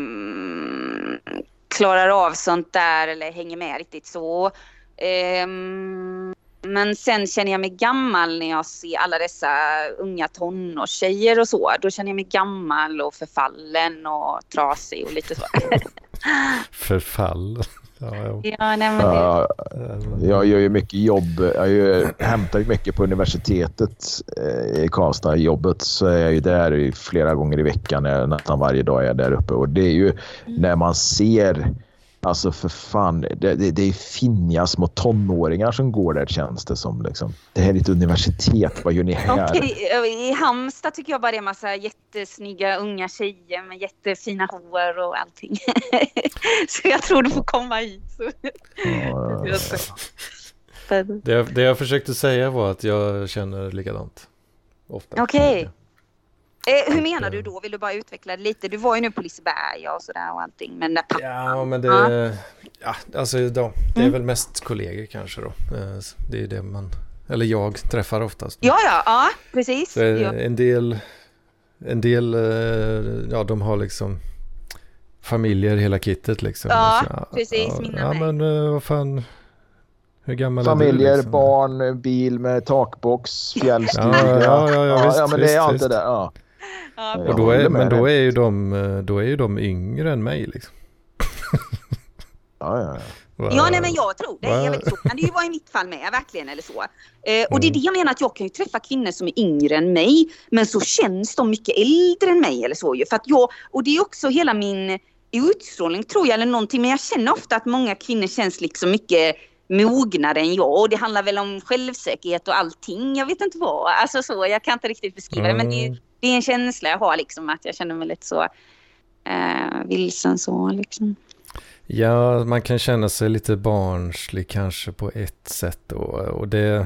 klarar av sånt där eller hänger med riktigt så. Eh, men sen känner jag mig gammal när jag ser alla dessa unga tonårstjejer och så. Då känner jag mig gammal och förfallen och trasig och lite så. Förfallen? Ja, ja. Ja, nej, men det... uh, jag gör ju mycket jobb. Jag gör, hämtar ju mycket på universitetet eh, i Karlstad. Jobbet så är jag ju där flera gånger i veckan. Nästan varje dag är jag där uppe. Och det är ju mm. när man ser... Alltså för fan, det, det, det är finniga små tonåringar som går där, känns det som. Liksom. Det här är ett universitet, vad gör ni här? Okej, i Halmstad tycker jag bara det är en massa jättesnygga unga tjejer med jättefina hår och allting. Så jag tror du får komma hit. Så. Ja, det, det jag försökte säga var att jag känner likadant. Ofta. Okej. Okay. Eh, hur menar du då? Vill du bara utveckla det lite? Du var ju nu på Liseberg och sådär och allting. Men där pappan... Ja, men det... Ja, ja alltså då, det är mm. väl mest kollegor kanske då. Det är det man... Eller jag träffar oftast. Ja, ja, ja, precis. Så ja. En del... En del... Ja, de har liksom... Familjer, hela kittet liksom. Ja, så, precis. Ja, mina ja men vad fan... Hur gammal familjer, är du? Liksom? Barn, bil med takbox, fjällstuga. Ja, ja, ja, ja, visst, ja, men visst, det är allt visst. det där. Ja. Ja, och då är, men då är, ju de, då är ju de yngre än mig liksom. Ja, ja, ja. Va? Ja, nej, men jag tror det. Jag vet, så kan det ju vara i mitt fall med, verkligen, eller så. Eh, och det är det jag menar, att jag kan ju träffa kvinnor som är yngre än mig, men så känns de mycket äldre än mig, eller så ju. För att jag, och det är också hela min utstrålning, tror jag, eller någonting. Men jag känner ofta att många kvinnor känns liksom mycket mognare än jag. Och det handlar väl om självsäkerhet och allting. Jag vet inte vad. Alltså så, jag kan inte riktigt beskriva mm. det, men det, det är en känsla jag har, liksom, att jag känner mig lite så eh, vilsen så, liksom. Ja, man kan känna sig lite barnslig kanske på ett sätt, och, och det,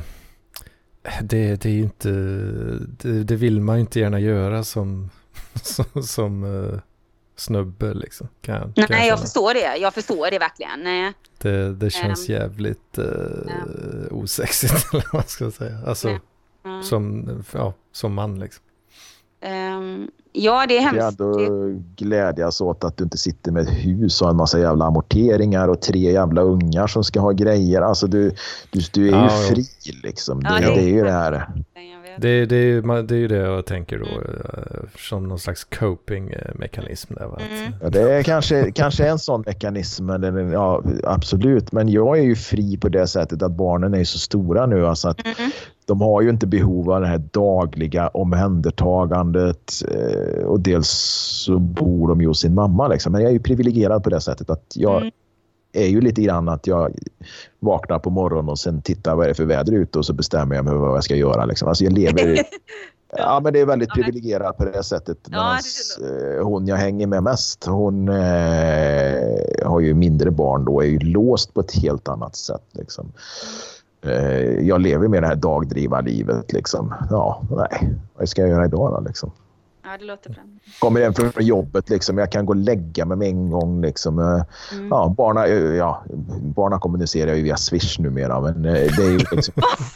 det, det är ju inte, det, det vill man ju inte gärna göra som, som, som uh, snubbe liksom. Kan, Nej, kan jag, jag förstår det, jag förstår det verkligen. Nej. Det, det känns um, jävligt uh, ja. osexigt, eller vad man ska säga. Alltså, ja. Mm. som, ja, som man liksom. Um, ja, det är hemskt. Jag då glädjas åt att du inte sitter med ett hus och en massa jävla amorteringar och tre jävla ungar som ska ha grejer. Alltså du, du, du är ja, ju fri liksom. Det, ja, det, det är ju det här. Det, det, är, det är ju det jag tänker då, mm. som någon slags coping-mekanism där, va? Mm. Ja, det är kanske, kanske en sån mekanism, eller, ja, absolut. Men jag är ju fri på det sättet att barnen är så stora nu, alltså att mm. de har ju inte behov av det här dagliga omhändertagandet, eh, och dels så bor de ju hos sin mamma liksom. Men jag är ju privilegierad på det sättet att jag mm. är ju lite grann att jag vaknar på morgonen och sen tittar vad det är för väder ute och så bestämmer jag mig vad jag ska göra liksom. Alltså jag lever ja, men det är väldigt privilegierat på det sättet. Ja, det hon jag hänger med mest, hon eh, har ju mindre barn då, är ju låst på ett helt annat sätt liksom. Eh, jag lever med det här dagdriva livet liksom. Ja, nej. Vad ska jag göra idag då liksom? Ja, det låter bra. Kommer hem från jobbet liksom, jag kan gå och lägga mig med en gång liksom. Mm. Ja, barna, ja, barna kommunicerar ju via Swish numera, men det är ju liksom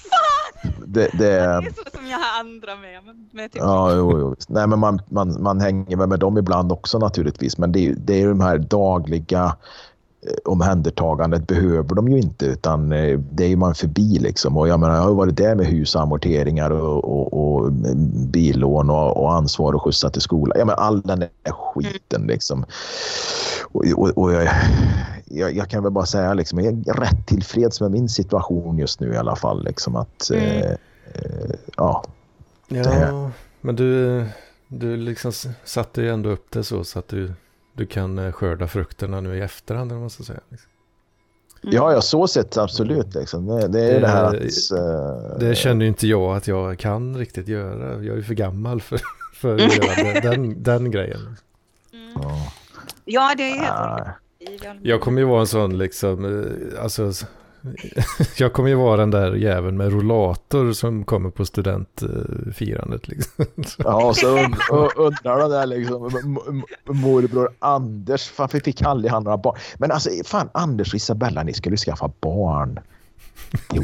det, det, det är så som jag har andra med, med typ. Ja, jo, jo. Nej, men man, man, man hänger med, med dem ibland också naturligtvis, men det, det är ju de här dagliga omhändertagandet behöver de ju inte, utan det är ju man förbi liksom. Och jag menar, jag har varit där med husamorteringar och, och, och billån och, och ansvar och skjutsa till skolan. Ja, men all den där skiten liksom. Och, och, och jag, jag, jag kan väl bara säga liksom, jag är rätt tillfreds med min situation just nu i alla fall liksom, att mm. eh, eh, ja. Ja, men du du liksom satte ju ändå upp det så, så att du du kan skörda frukterna nu i efterhand, eller vad man ska säga. Liksom. Mm. Ja, ja, så sett absolut. Liksom. Det, det är det, det här att... Uh, det känner ju inte jag att jag kan riktigt göra. Jag är ju för gammal för, för att göra den, den grejen. Mm. Ja. ja, det är helt uh, Jag kommer ju vara en sån liksom... Alltså, jag kommer ju vara den där jäveln med rollator som kommer på studentfirandet liksom. Ja, och så und- undrar de där liksom, m- m- morbror Anders, varför fick aldrig han några barn? Men alltså, fan, Anders och Isabella, ni skulle skaffa barn. Jo.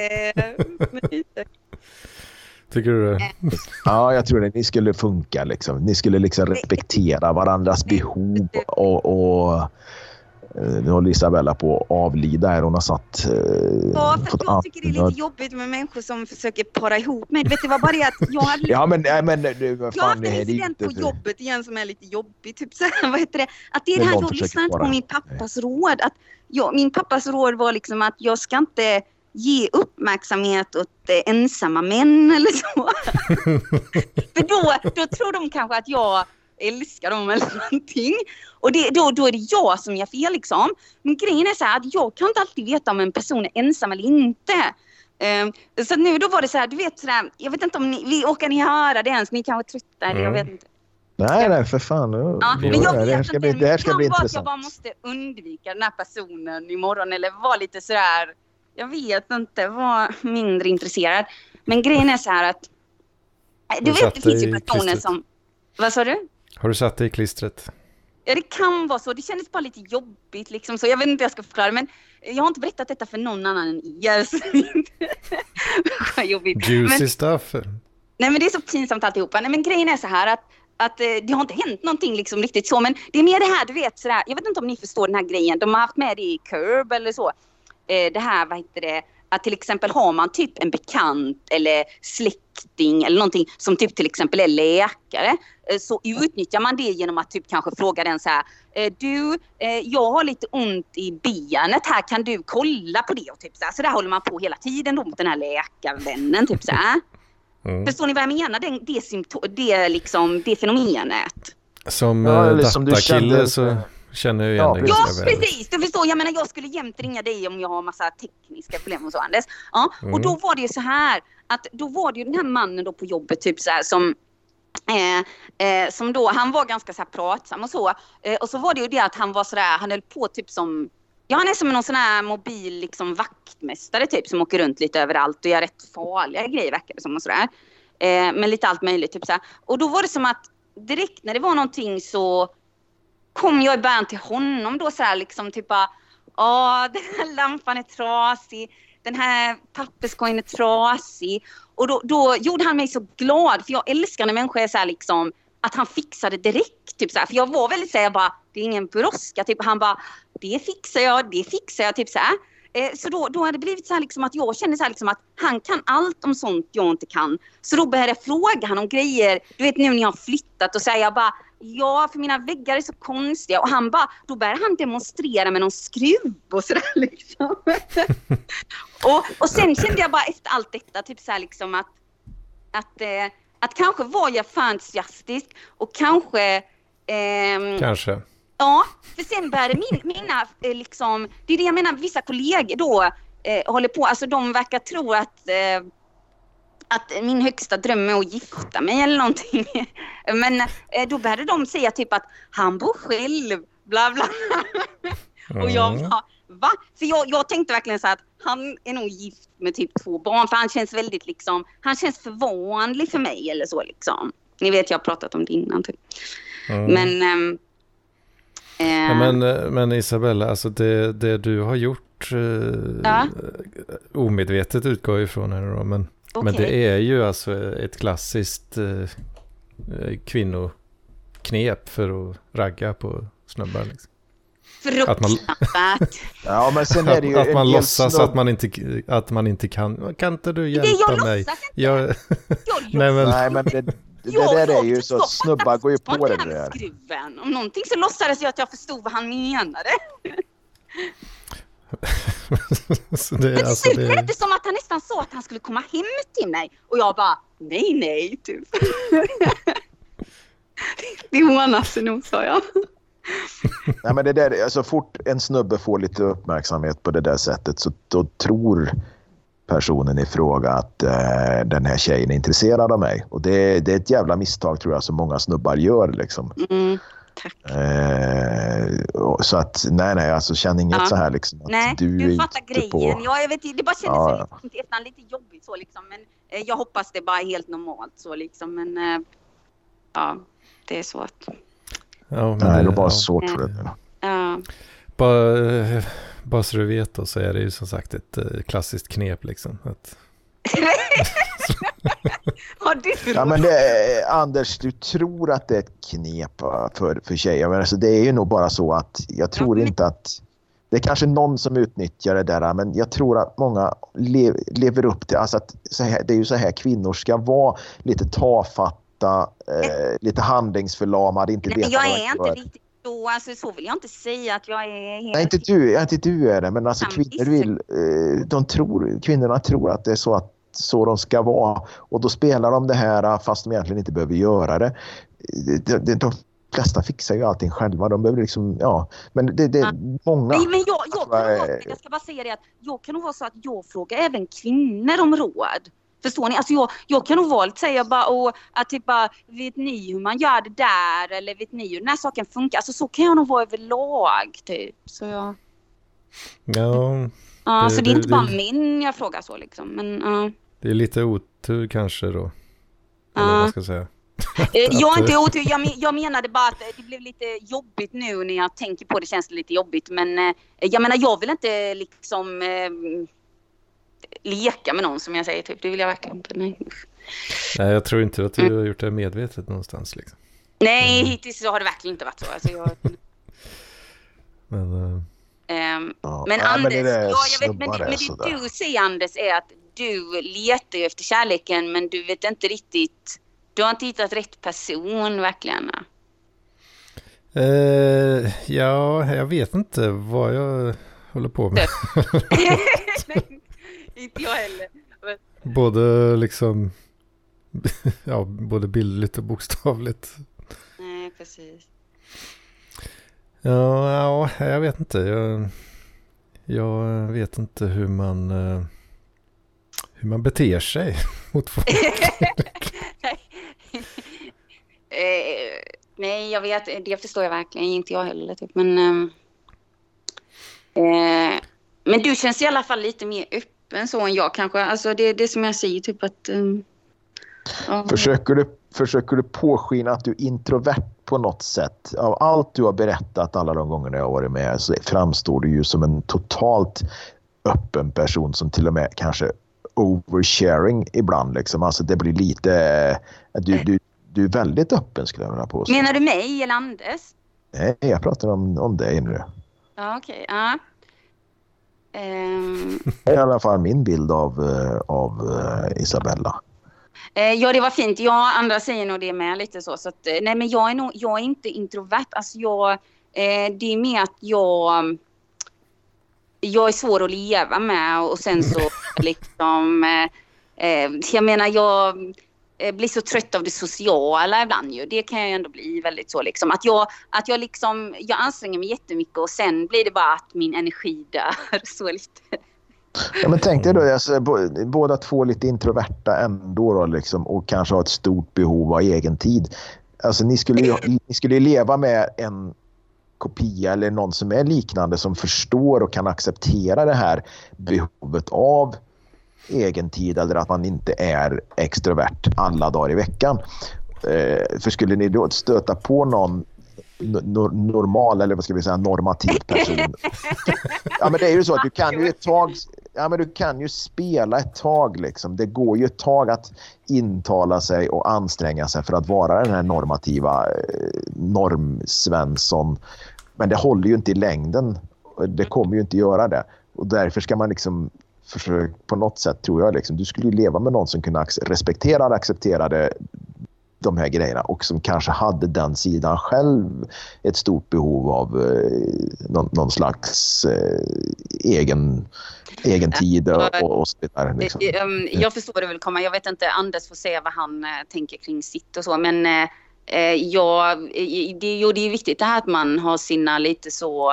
Tycker du det? Ja, jag tror det. Ni skulle funka liksom. Ni skulle liksom respektera varandras behov och... och nu håller Isabella på att avlida här. Hon har satt... Eh, ja, för jag tycker det är lite jobbigt med människor som försöker para ihop mig. Vet du vad, bara det att jag hade... ja, men... Nej, men du, vad fan, jag har en incident på jobbet igen som är lite jobbig. Typ så här, vad heter det? Att det är det här, jag lyssnar inte på min pappas nej. råd. Att jag, min pappas råd var liksom att jag ska inte ge uppmärksamhet åt eh, ensamma män eller så. För då, då tror de kanske att jag... älskar dem eller någonting. Och det, då, då är det jag som gör fel liksom. Men grejen är så här att jag kan inte alltid veta om en person är ensam eller inte. Um, så nu då var det så här, du vet sådär, jag vet inte om ni, vi orkar ni höra det ens, ni kanske trötta, mm. jag vet inte. Nej, nej, för fan. Ja, men jag vet det här ska bli, det här ska bli intressant. Jag bara måste undvika den här personen imorgon eller vara lite sådär, jag vet inte, vara mindre intresserad. Men grejen är så här att, du vet, det finns ju personer som, vad sa du? Har du satt dig i klistret? Ja, det kan vara så. Det kändes bara lite jobbigt liksom. Så jag vet inte hur jag ska förklara. Men jag har inte berättat detta för någon annan än er. jobbigt. Juicy men, stuff. Nej, men det är så pinsamt alltihopa. Nej, men grejen är så här att, att det har inte hänt någonting liksom riktigt så. Men det är mer det här, du vet sådär. Jag vet inte om ni förstår den här grejen. De har haft med det i Curb eller så. Det här, vad heter det? att till exempel har man typ en bekant eller släkting eller någonting som typ till exempel är läkare, så utnyttjar man det genom att typ kanske fråga den så här: du, jag har lite ont i benet här, kan du kolla på det? Och typ så här, så där håller man på hela tiden då mot den här läkarvännen typ så här. Mm. Förstår ni vad jag menar? Det, det, symptom, det, liksom, det fenomenet. Som ja, äh, datakille så känner jag igen ja, det. Ja, precis. Du förstår, jag menar, jag skulle jämt ringa dig om jag har massa tekniska problem och så, Anders. Ja, mm. Och då var det ju så här, att då var det ju den här mannen då på jobbet typ så här som... Eh, eh, som då, han var ganska så här pratsam och så. Eh, och så var det ju det att han var sådär, han höll på typ som... Ja, han är som någon sån här mobil liksom vaktmästare typ som åker runt lite överallt och gör rätt farliga grejer verkar det som och sådär. Eh, men lite allt möjligt typ så här. Och då var det som att direkt när det var någonting så kom jag i början till honom då så här liksom typ bara, ja, den här lampan är trasig, den här papperskorgen är trasig. Och då, då gjorde han mig så glad, för jag älskar när människor är så här liksom att han fixade direkt typ så här, för jag var väldigt så här, jag bara, det är ingen brådska typ, han bara, det fixar jag, det fixar jag typ så här. Eh, så då, då hade det blivit så här liksom att jag kände så här liksom att han kan allt om sånt jag inte kan. Så då började jag fråga han om grejer, du vet nu när jag har flyttat och säger jag bara, ja, för mina väggar är så konstiga. Och han bara, då började han demonstrera med någon skruv och sådär liksom. och, och sen kände jag bara efter allt detta typ så här liksom att att, eh, att kanske var jag för entusiastisk och kanske ehm, kanske ja, för sen började min, mina eh, liksom, det är det jag menar, vissa kollegor då eh, håller på, alltså de verkar tro att eh, att min högsta dröm är att gifta mig eller någonting. Men eh, då började de säga typ att han bor själv, bla bla. Mm. Och jag bara, va? För jag, jag tänkte verkligen så här att han är nog gift med typ två barn, för han känns väldigt liksom, han känns för vanlig för mig eller så liksom. Ni vet, jag har pratat om det innan typ. Mm. Men ehm, eh, ja, men, men Isabella, alltså det, det du har gjort eh, ja. omedvetet utgår ifrån här då, men okay. Men det är ju alltså ett klassiskt eh, kvinnoknep för att ragga på snubbar liksom. Att man, ja, men sen är det ju att man låtsas att man inte att man inte kan. Kan inte du hjälpa det jag mig? Låtsas, jag, jag nej, men, nej men det, det, det där är ju så, snubbar går ju på det där. Skruven. Om någonting så låtsades jag att jag förstod vad han menade. Så det, men alltså, det det lät det som att han nästan sa att han skulle komma hem till mig. Och jag bara, nej, nej, typ. Det hånar sig nog, sa jag. Nej, men det där, alltså fort en snubbe får lite uppmärksamhet på det där sättet, så då tror personen i fråga att eh, den här tjejen är intresserad av mig. Och det, det är ett jävla misstag tror jag som många snubbar gör liksom. Mm, tack. Eh, så att, nej nej, alltså känn inget ja. så här liksom. Att nej, du, du fattar grejen. På... Ja, jag vet, det bara kändes ja. så lite, efter lite jobbigt så liksom. Men eh, jag hoppas det bara är helt normalt så liksom. Men eh, ja, det är så att... Ja, men nej, det, det var bara ja. så tror jag. Ja. Bara, bara så du vet då, så är det ju som sagt ett uh, klassiskt knep liksom. Att... ja, men det är, Anders, du tror att det är ett knep för, för tjejer. Men alltså, det är ju nog bara så att jag tror ja, men... inte att det är kanske någon som utnyttjar det där, men jag tror att många lev, lever upp till, alltså att så här, det är ju så här kvinnor ska vara, lite tafatta. Eh, lite handlingsförlamad, inte veta jag är inte riktigt så, alltså så vill jag inte säga att jag är helt... Nej, inte du, inte du är det, men alltså kvinnor vill eh, de tror, kvinnorna tror att det är så att så de ska vara, och då spelar de det här fast de egentligen inte behöver göra det. De, de, de flesta fixar ju allting själva, de behöver liksom, ja, men det, det är ja. många. Nej, men jag, jag, kan äh, vara, jag ska bara säga det att jag kan nog vara så att jag frågar även kvinnor om råd. Förstår ni? Alltså jag, jag kan nog vara lite säga bara, och att typ bara, vet ni hur man gör det där? Eller vet ni hur den här saken funkar? Alltså så kan jag nog vara överlag typ. Så jag... Ja. Ja, det, så det är inte det, bara min jag frågar så liksom. Men, uh. det är lite otur kanske då. Eller uh. vad ska jag säga? Jag är inte otur. Jag, jag menade bara att det blev lite jobbigt nu när jag tänker på det, känns det lite jobbigt. Men uh, jag menar, jag vill inte liksom... Uh, leka med någon som jag säger typ, det vill jag verkligen inte. Nej, nej jag tror inte att du mm. har gjort det medvetet någonstans liksom. Nej, mm. hittills så har det verkligen inte varit så alltså, jag... men, uh... Um, ja. Men ja, Anders, men det ja, jag vet, men, det, men det du säger Anders är att du letar ju efter kärleken men du vet inte riktigt, du har inte hittat rätt person verkligen. Uh, ja, jag vet inte vad jag håller på med. Nej, inte jag heller. Men... Både liksom, ja, både bildligt och bokstavligt. Nej, precis. Ja, ja, jag vet inte. Jag, jag vet inte hur man hur man beter sig mot folk. eh, nej, jag vet. Det förstår jag verkligen. Inte jag heller. Typ. Men, eh, men du känns i alla fall lite mer öppen så än jag kanske. Alltså det är det som jag säger. Typ att, um, ja. Försöker du, försöker du påskina att du är introvert på något sätt? Av allt du har berättat alla de gånger jag har varit med så framstår du ju som en totalt öppen person som till och med kanske oversharing ibland. Liksom. Alltså det blir lite... Du, du, du är väldigt öppen skulle jag vilja påstå. Menar du mig eller Anders? Nej, jag pratar om, om dig nu. Ja, okej. Okay. Ja. Um... Det är i alla fall min bild av, av uh, Isabella. Ja, det var fint. Ja, andra säger nog det med lite så. så att, nej, men jag är, nog, jag är inte introvert. Alltså jag, eh, det är mer att jag, jag är svår att leva med. Och sen så liksom... Eh, jag menar, jag blir så trött av det sociala ibland ju. Det kan jag ändå bli väldigt så liksom. Att jag, att jag liksom... Jag anstränger mig jättemycket och sen blir det bara att min energi dör så lite... Ja, men tänk dig då, alltså, båda två lite introverta ändå då, liksom, och kanske har ett stort behov av egen tid. Alltså ni skulle ju, ni skulle ju leva med en kopia eller någon som är liknande som förstår och kan acceptera det här behovet av egen tid eller att man inte är extrovert alla dagar i veckan. Eh, för skulle ni då stöta på någon no- normal eller vad ska vi säga normativ person. Ja, men det är ju så att du kan ju ett tag ja men du kan ju spela ett tag liksom. Det går ju ett tag att intala sig och anstränga sig för att vara den här normativa eh, normsvensson. Men det håller ju inte i längden. Det kommer ju inte göra det. Och därför ska man liksom försöka på något sätt tror jag liksom. Du skulle ju leva med någon som kunde respektera och accepterade de här grejerna och som kanske hade den sidan själv ett stort behov av eh, någon, någon slags eh, egen egen tid och, och så vidare. Liksom. Jag förstår det väl komma. Jag vet inte, Anders får se vad han eh, tänker kring sitt och så. Men eh, ja, det, jo, det är viktigt det här att man har sina lite så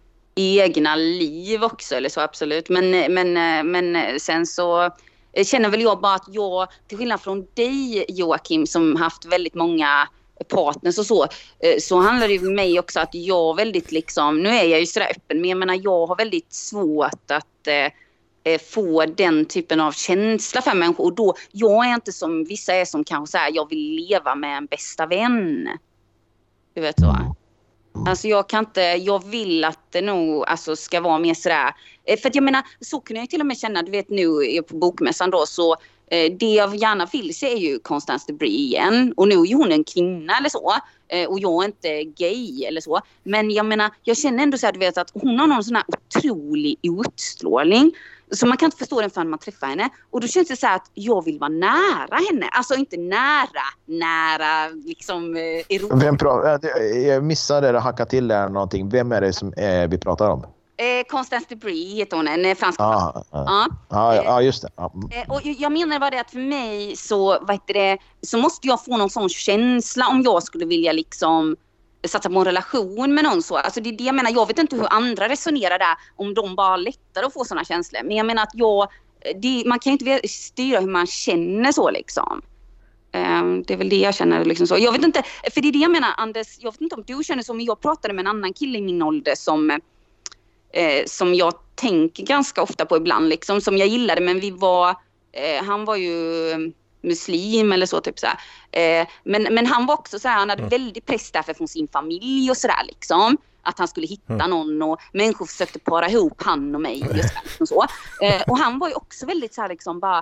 egna liv också. Eller så, absolut. Men, men, men sen så känner väl jag bara att jag, till skillnad från dig Joakim som haft väldigt många partners och så, så handlar det för mig också att jag väldigt liksom, nu är jag ju sådär öppen, men jag menar jag har väldigt svårt att eh, få den typen av känsla för människor och då, jag är inte som vissa är som kanske säger jag vill leva med en bästa vän. Du vet så. Alltså jag kan inte, jag vill att det nog alltså, ska vara mer sådär. För att jag menar, så kunde jag till och med känna, du vet nu på bokmässan då så eh, det jag gärna vill se är ju Constance de Brie igen. Och nu är hon en kvinna eller så. Eh, och jag är inte gay eller så. Men jag menar, jag känner ändå så här, du vet att hon har någon sån här otrolig utstrålning. Så man kan inte förstå den förrän man träffar henne. Och då känns det så här att jag vill vara nära henne. Alltså inte nära, nära liksom eh, Europa. Vem pra- jag missade det, hacka till där någonting. Vem är det som eh, vi pratar om? Eh, Constance de Brie heter hon, en fransk. Ah, ah, ja. Ah, ja, just det. Ah. Eh, och jag menar bara det att för mig så, vad heter det, så måste jag få någon sån känsla om jag skulle vilja liksom satsa på en relation med någon så. Alltså det är det jag menar. Jag vet inte hur andra resonerar där. Om de bara lättare att få såna känslor. Men jag menar att jag... Det, man kan ju inte styra hur man känner så liksom. Um, det är väl det jag känner liksom så. Jag vet inte... För det är det jag menar, Anders. Jag vet inte om du känner så. Men jag pratade med en annan kille i min ålder som... Eh, som jag tänker ganska ofta på ibland liksom. Som jag gillade. Men vi var... Eh, han var ju... muslim eller så typ så här. Eh, men, men han var också så här, han hade mm. väldigt press därför från sin familj och sådär liksom. Att han skulle hitta mm. någon och människor försökte para ihop han och mig och så. Och, så. Eh, och han var ju också väldigt så här liksom bara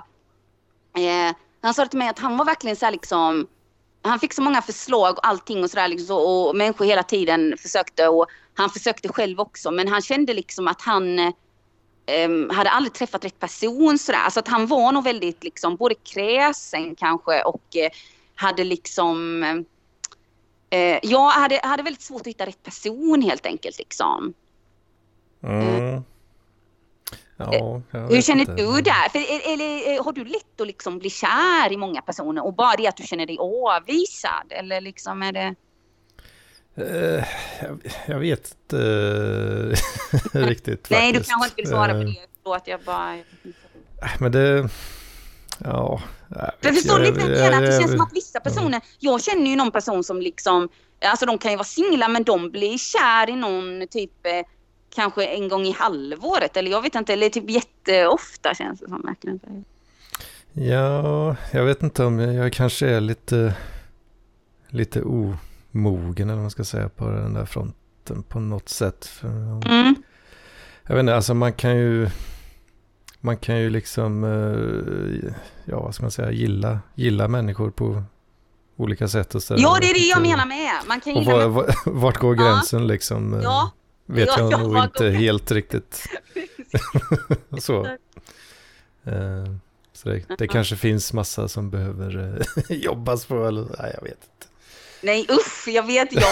eh, han sa till mig att han var verkligen så här liksom han fick så många förslag och allting och sådär liksom så, och människor hela tiden försökte och han försökte själv också, men han kände liksom att han um, hade aldrig träffat rätt person sådär. Alltså att han var nog väldigt liksom både kräsen kanske och uh, hade liksom uh, jag hade, hade väldigt svårt att hitta rätt person helt enkelt liksom. Mm. Uh, Ja, hur känner inte. du där? För, eller, har du lätt att liksom bli kär i många personer och bara det att du känner dig avvisad? Eller liksom är det... Uh, jag, jag vet inte uh, riktigt. Nej, du faktiskt. kanske inte vill svara på det. Då att jag bara... Men det... Ja... Jag förstår lite vad jag menar. Det känns som att vissa personer... Jag känner ju någon person som liksom... Alltså de kan ju vara singlar, men de blir kär i någon typ... Kanske en gång i halvåret. Eller jag vet inte. Eller typ jätteofta känns det som. Verkligen. Ja, jag vet inte om jag, jag kanske är lite... Lite omogen eller vad man ska säga på den där fronten på något sätt. För, mm. Jag vet inte, alltså man kan ju... Man kan ju liksom... Ja, vad ska man säga? Gilla, gilla människor på olika sätt. Och så ja, det är det jag menar med. Man kan gilla och var, vart går gränsen ja. liksom? Ja. Vet ja, jag ja, nog inte helt riktigt. så. Uh, så det, det kanske finns massa som behöver uh, jobbas på. Eller, nej, jag vet inte. Nej, uff, jag vet jag.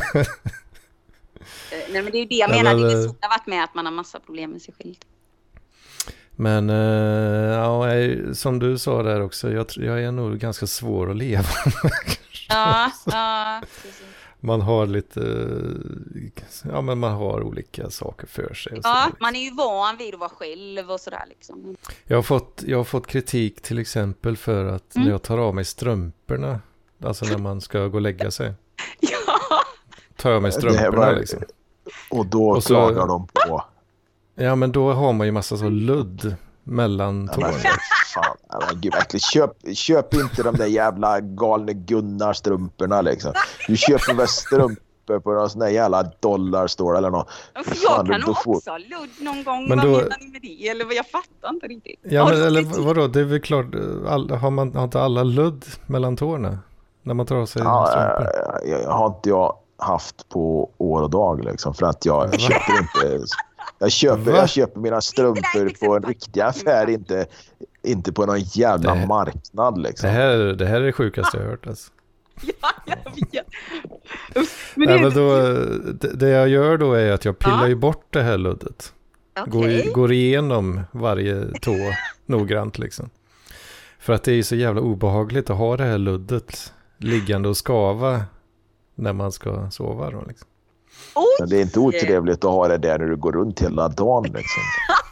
Nej, men det är ju det jag menar. Det är så det har varit med att man har massa problem med sig själv. Men uh, ja, jag, som du sa där också, jag, jag är nog ganska svår att leva med. ja, ja, precis. Man har lite, ja men man har olika saker för sig. Och ja, liksom. Man är ju van vid att vara själv och sådär liksom. Jag har fått, jag har fått kritik till exempel för att mm. när jag tar av mig strumporna, alltså när man ska gå och lägga sig. ja. Tar jag mig strumporna var, liksom. Och då och så, klagar de på. Ja, men då har man ju massa så ludd mellan tårna. Fan, men gud, verkligen. Köp, köp inte de där jävla galne Gunnar strumporna liksom. Du köper väl strumpor på någon sån där jävla dollarstore eller något. För jag fan, kan nog får... också ha ludd någon gång. Men vad då... menar ni med det? Eller vad jag fattar inte riktigt. Ja, men, eller vadå? Det är väl klart. All, har man har inte alla ludd mellan tårna när man tar av sig ja, strumpor? Jag, jag har inte jag haft på år och dag liksom. För att jag, jag köper inte... Jag köper, jag köper mina strumpor på en riktig affär, inte, inte på någon jävla det, marknad. Liksom. Det, här, det här är det sjukaste jag har hört. Alltså. Ja, jag vet. Men det, Nej, men då, det, det jag gör då är att jag pillar ja. ju bort det här luddet. Okay. Går, går igenom varje tå noggrant liksom. För att det är så jävla obehagligt att ha det här luddet liggande och skava när man ska sova då liksom. Men det är inte otrevligt att ha det där när du går runt hela dagen liksom.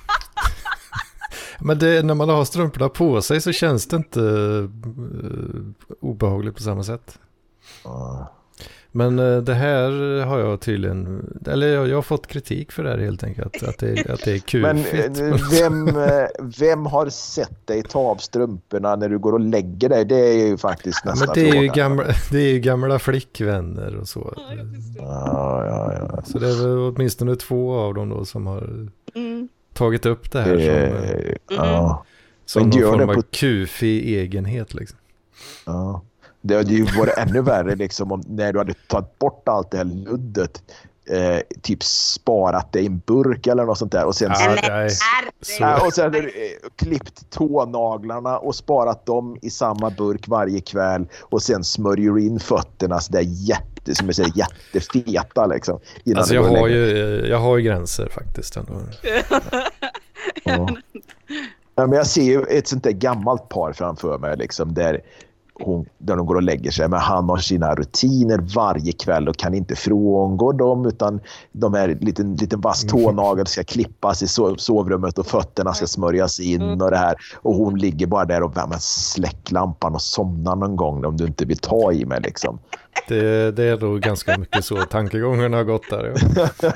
Men det, när man har strumporna på sig så känns det inte uh, obehagligt på samma sätt. Uh. Men uh, det här har jag tydligen, eller jag, jag har fått kritik för det här helt enkelt, att det, att det är kul. Men vem, vem har sett dig ta av strumporna när du går och lägger dig? Det är ju faktiskt nästa ja, men det är fråga. Ju gamla, det är ju gamla flickvänner och så. Ja, ja, ja. Så det är väl åtminstone två av dem då som har mm. tagit upp det här det, som, ja. som någon form av på... kufig egenhet liksom. Ja. Det hade ju varit ännu värre liksom om när du hade tagit bort allt det här luddet, eh, typ sparat det i en burk eller något sånt där och sen ja, nej. Så... och sen hade du eh, klippt tånaglarna och sparat dem i samma burk varje kväll och sen smörjer du in fötterna så där jätte som är så jättefeta liksom. Alltså jag har ju jag har ju gränser faktiskt ändå. Ja. Ja, men jag ser ju ett sånt där gammalt par framför mig liksom där hon, där de går och lägger sig, men han har sina rutiner varje kväll och kan inte frångå dem, utan de här liten, liten vass tånagel ska klippas i sovrummet och fötterna ska smörjas in och det här, och hon ligger bara där och men, släck lampan och somnar någon gång om du inte vill ta i mig liksom. Det, det är då ganska mycket så tankegångarna har gått där. Ja.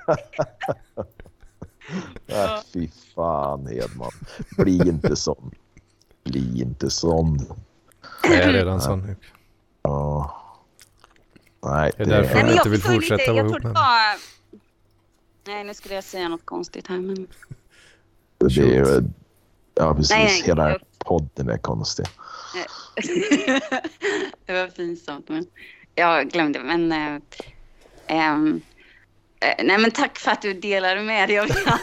äh, fy fan Hedman, bli inte sån. Bli inte sån. Jag är redan sån. Ja. Nej, det är därför jag inte vill fortsätta vara ihop med. Bara... Nej, nu skulle jag säga något konstigt här. Men... Det är ju... Ja, precis. Nej, nej, hela jag... podden är konstig. Det var pinsamt, men jag glömde. Men äh, ähm, Nej, men tack för att du delade med dig av det.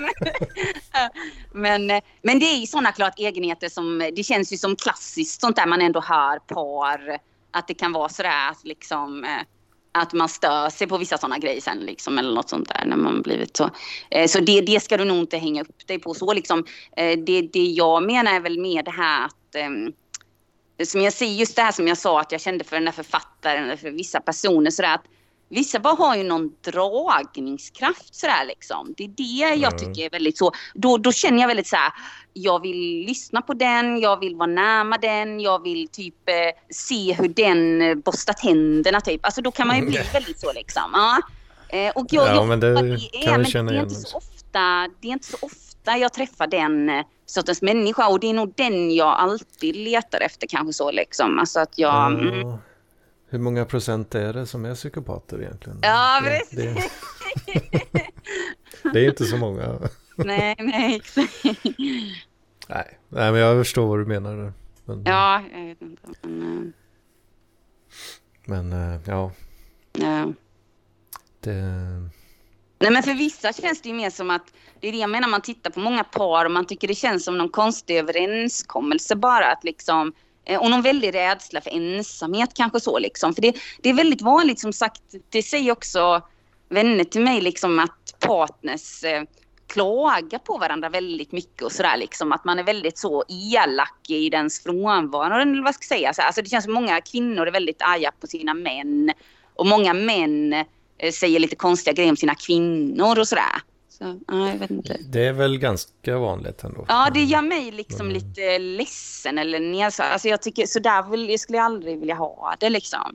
men, men det är ju sådana klart egenheter som, det känns ju som klassiskt sånt där man ändå hör par, att det kan vara sådär att liksom att man stör sig på vissa sådana grejer sen liksom, eller något sånt där när man blivit så. Så det, det ska du nog inte hänga upp dig på så liksom. Det, det jag menar är väl mer det här att som jag säger, just det här som jag sa att jag kände för den här författaren eller för vissa personer sådär att vissa bara har ju någon dragningskraft sådär liksom. Det är det jag tycker är väldigt så. Då, då känner jag väldigt så här, jag vill lyssna på den, jag vill vara närma den, jag vill typ eh, se hur den eh, borstar tänderna typ. Alltså då kan man ju bli väldigt så liksom. Ja. Eh, och jag, ja, jag men det, det är, kan men vi känna det är igen inte så ofta, det är inte så ofta jag träffar den eh, sortens människa och det är nog den jag alltid letar efter kanske så liksom. Alltså att jag... Ja. Mm, Hur många procent är det som är psykopater egentligen? ja, det, precis. Det, det är inte så många. nej, nej, exakt. Nej, nej, men jag förstår vad du menar. Men, ja, jag vet inte. Men, men ja. ja. Det... Nej, men för vissa känns det ju mer som att, det är det jag menar, man tittar på många par och man tycker det känns som någon konstig överenskommelse bara att liksom, och någon väldig rädsla för ensamhet kanske så liksom. För det, det är väldigt vanligt som sagt, det säger också vänner till mig liksom att partners eh, klagar på varandra väldigt mycket och sådär liksom. Att man är väldigt så elak i dens frånvaro eller vad ska jag säga. Alltså det känns som många kvinnor är väldigt arga på sina män och många män eh, säger lite konstiga grejer om sina kvinnor och sådär. Så, ja, jag vet inte. Det är väl ganska vanligt ändå. Ja, det gör mig liksom mm. lite ledsen eller nedsatt. Alltså jag tycker så där vill, jag skulle aldrig vilja ha det liksom.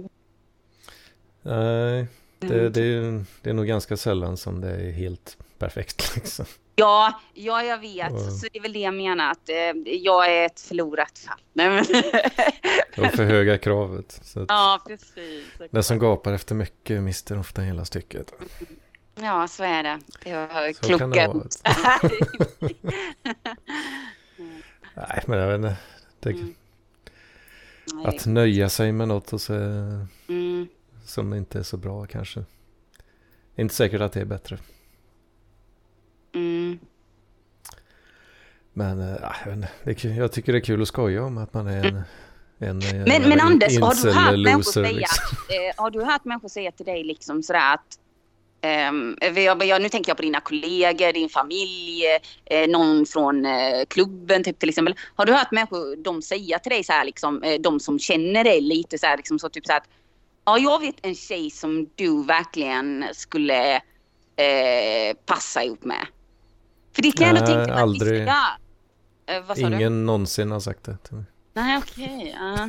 Nej, det, det, är, det är nog ganska sällan som det är helt perfekt liksom. Ja, ja jag vet. Och, så det är väl det jag menar att eh, jag är ett förlorat fall. Nej, men... och för höga kravet. Så att ja, precis. den som gapar efter mycket mister ofta hela stycket. Ja, så är det. Det var så kan det vara. klokt. Nej, men jag vet inte. Det, mm. att nöja sig med något och så, mm. som inte är så bra kanske. Inte säkert att det är bättre. Mm. Men äh, jag, vet inte, det, jag tycker det är kul att skoja om att man är en... En, men, en, men Anders, har du, hört människor säga, liksom. eh, har du hört människor säga till dig liksom sådär att Um, jag, jag, nu tänker jag på dina kollegor, din familj, eh, någon från eh, klubben typ, till exempel. Har du hört människor de säga till dig så här, liksom, eh, de som känner dig lite så här, liksom, så typ så här att ja, jag vet en tjej som du verkligen skulle eh, passa ihop med. För det kan jag ändå tänka mig. Aldrig. Vissa, ja. eh, vad sa Ingen du? någonsin har sagt det till mig. Nej, okej. Okay, ja.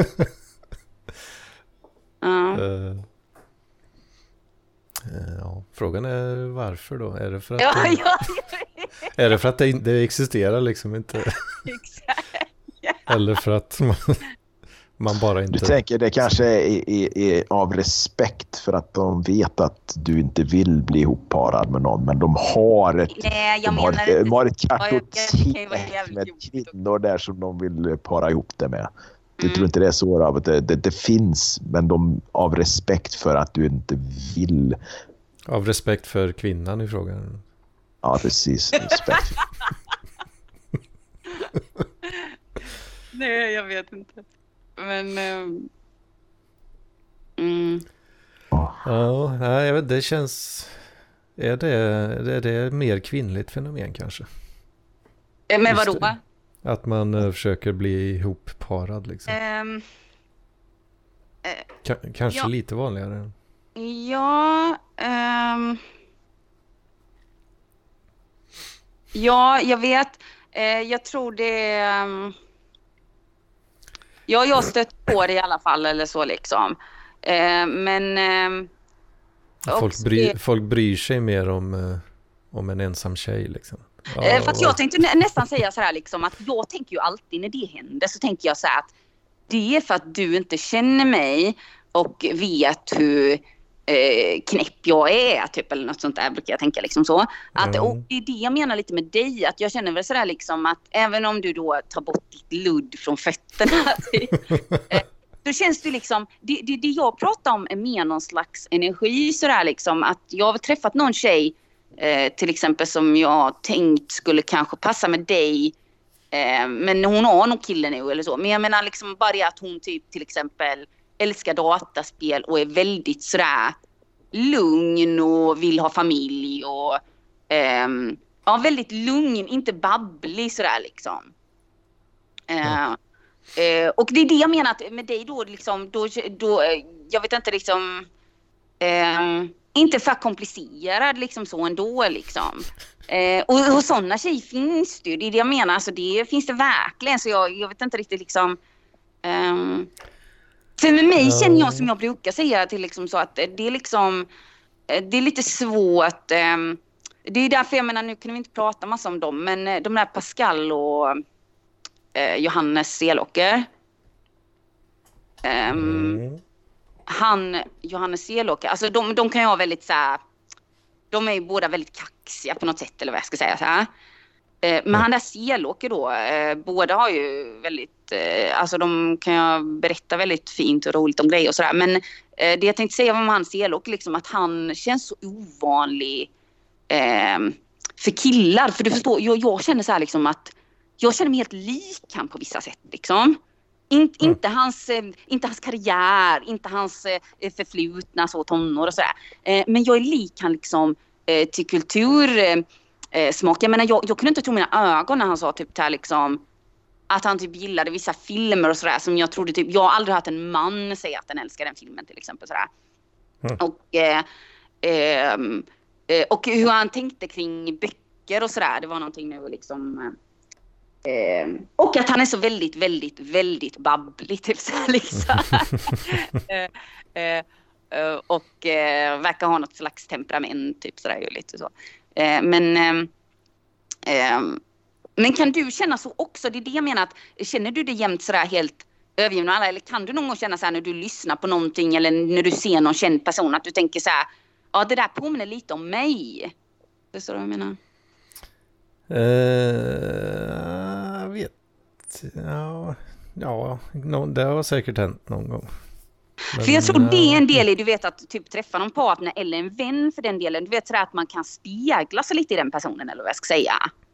uh. uh. Ja, frågan är varför då? Är det för att, ja, det, ja, ja. Är det, för att det, det existerar liksom inte? Exakt. Eller för att man, man bara inte... Du tänker det kanske är, är, är av respekt för att de vet att du inte vill bli ihopparad med någon, men de har ett, Nej, jag de har, menar de har ett ja, kartotek med kvinnor där som de vill para ihop det med. Du mm. tror inte det är så av att det, det, det finns, men de av respekt för att du inte vill. Av respekt för kvinnan i frågan. Ja, precis. Respekt. Nej, jag vet inte. Men... Um... Mm. Ja, nej, jag vet, det känns... Är det, är det mer kvinnligt fenomen kanske? Men vadå? Det. Att man uh, försöker bli ihopparad liksom. Um, uh, K- kanske ja. lite vanligare. Ja, um, ja, jag vet. Uh, jag tror det... Um, ja, jag har stött på det i alla fall eller så liksom. Uh, men... Um, folk, bry, folk bryr sig mer om, uh, om en ensam tjej liksom. Ja, för att jag tänkte nä- nästan säga så här liksom att jag tänker ju alltid när det händer så tänker jag så här att det är för att du inte känner mig och vet hur eh, knäpp jag är typ eller något sånt där brukar jag tänka liksom så. Att, mm. och det är det jag menar lite med dig att jag känner väl så där liksom att även om du då tar bort ditt ludd från fötterna typ, eh, då känns det liksom, det, det, det jag pratar om är mer någon slags energi sådär liksom, att jag har träffat någon tjej eh, till exempel som jag tänkt skulle kanske passa med dig, eh, men hon har någon kille nu eller så, men jag menar liksom bara det att hon typ till exempel älskar dataspel och är väldigt sådär lugn och vill ha familj och eh, ja, väldigt lugn, inte babblig sådär liksom. Eh, mm. Uh, och det är det jag menar att med dig då liksom, då, då jag vet inte liksom uh, inte för komplicerad liksom så ändå liksom. Uh, och, och sådana tjejer finns det ju, det är det jag menar, alltså det finns det verkligen, så jag, jag vet inte riktigt liksom um, för med mig uh. känner jag som jag brukar säga till liksom så att det är liksom det är lite svårt, um, det är därför jag menar, nu kan vi inte prata massa om dem, men de där Pascal och Eh, Johannes Selåker. Um, mm. Han, Johannes Selåker, alltså de, de kan ju ha väldigt så här, de är ju båda väldigt kaxiga på något sätt, eller vad jag ska säga så här. Eh, men mm. han där Selåker då, eh, båda har ju väldigt, eh, alltså de kan ju berätta väldigt fint och roligt om grejer och sådär. Men eh, det jag tänkte säga om han Selåker, liksom att han känns så ovanlig eh, för killar. För du förstår, jag, jag känner så här liksom att jag känner mig helt lik han på vissa sätt liksom. In, mm. inte, hans, eh, inte hans karriär, inte hans eh, förflutna så tonår och sådär. Eh, men jag är lik han liksom eh, till kultur eh, smak. Jag menar, jag, jag kunde inte tro mina ögon när han sa typ där liksom att han typ gillade vissa filmer och sådär som jag trodde typ, jag har aldrig hört en man säga att den älskar den filmen till exempel sådär. Mm. Och eh, eh, och hur han tänkte kring böcker och sådär, det var någonting nu liksom. Eh, och att han är så väldigt, väldigt, väldigt babblig typ så här, liksom. eh, eh, och eh, verkar ha något slags temperament typ sådär ju lite så. Eh, men eh, eh, men kan du känna så också? Det är det jag menar, att känner du det jämt sådär helt övergiven alla, eller kan du någon gång känna så här när du lyssnar på någonting eller när du ser någon känd person att du tänker så här, ja det där påminner lite om mig. Det är så jag menar. Uh, jag vet. Ja, ja no, det har säkert hänt någon gång. Men, för jag tror det är en del i, du vet, att typ träffa någon partner eller en vän för den delen. Du vet sådär att man kan spegla sig lite i den personen, eller vad jag ska säga.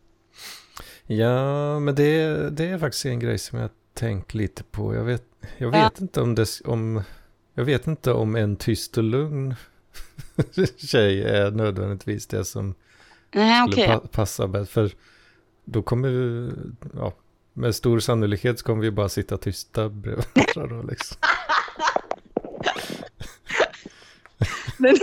Ja, men det, det är faktiskt en grej som jag tänkt lite på. Jag vet, jag vet ja. inte om det om jag vet inte om en tyst och lugn tjej är nödvändigtvis det som Nej, skulle okay. pa- passa bäst, för då kommer vi, ja, med stor sannolikhet så kommer vi bara sitta tysta bredvid varandra liksom. Men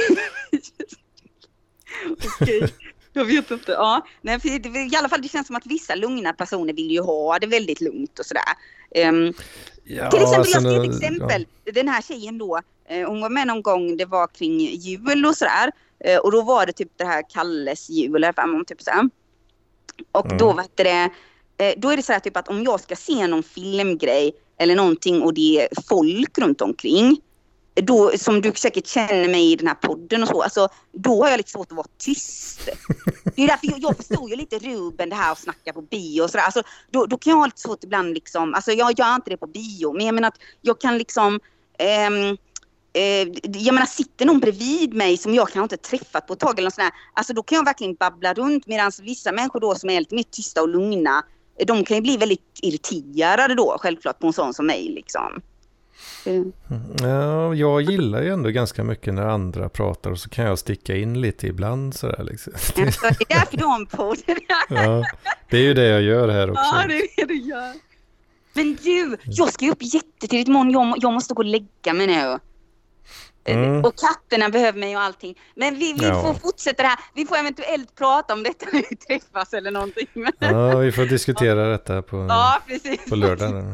okej, okay. Jag vet inte. Ja, nej, för det, i alla fall det känns som att vissa lugna personer vill ju ha det väldigt lugnt och sådär. Um, ja, till exempel, alltså, jag ska ge ett exempel. Ja. Den här tjejen då, hon var med någon gång, det var kring jul och sådär. Och då var det typ det här Kalles jul eller typ så här. Och mm. då vet det, då är det så här typ att om jag ska se någon filmgrej eller någonting och det är folk runt omkring, då, som du säkert känner mig i den här podden och så, alltså, då har jag lite svårt att vara tyst. Det är därför jag, jag förstår ju lite Ruben det här att snacka på bio och sådär. Alltså, då, då kan jag ha lite svårt ibland liksom, alltså jag gör inte det på bio, men jag menar att jag kan liksom ehm, eh, jag menar, sitter någon bredvid mig som jag kanske inte träffat på ett tag eller något sånt här, alltså då kan jag verkligen babbla runt, medan vissa människor då som är lite mer tysta och lugna, de kan ju bli väldigt irriterade då, självklart, på en sån som mig liksom. Mm. Ja, jag gillar ju ändå ganska mycket när andra pratar och så kan jag sticka in lite ibland sådär liksom. Det är därför du har en podd. Ja, det är ju det jag gör här också. Ja, det är det du gör. Men du, jag ska ju upp jättetidigt imorgon. Jag, jag måste gå och lägga mig nu. Mm. Och katterna behöver mig och allting. Men vi, vi ja. får fortsätta det här. Vi får eventuellt prata om detta när vi träffas eller någonting. Ja, vi får diskutera detta på, ja, precis. på lördagen.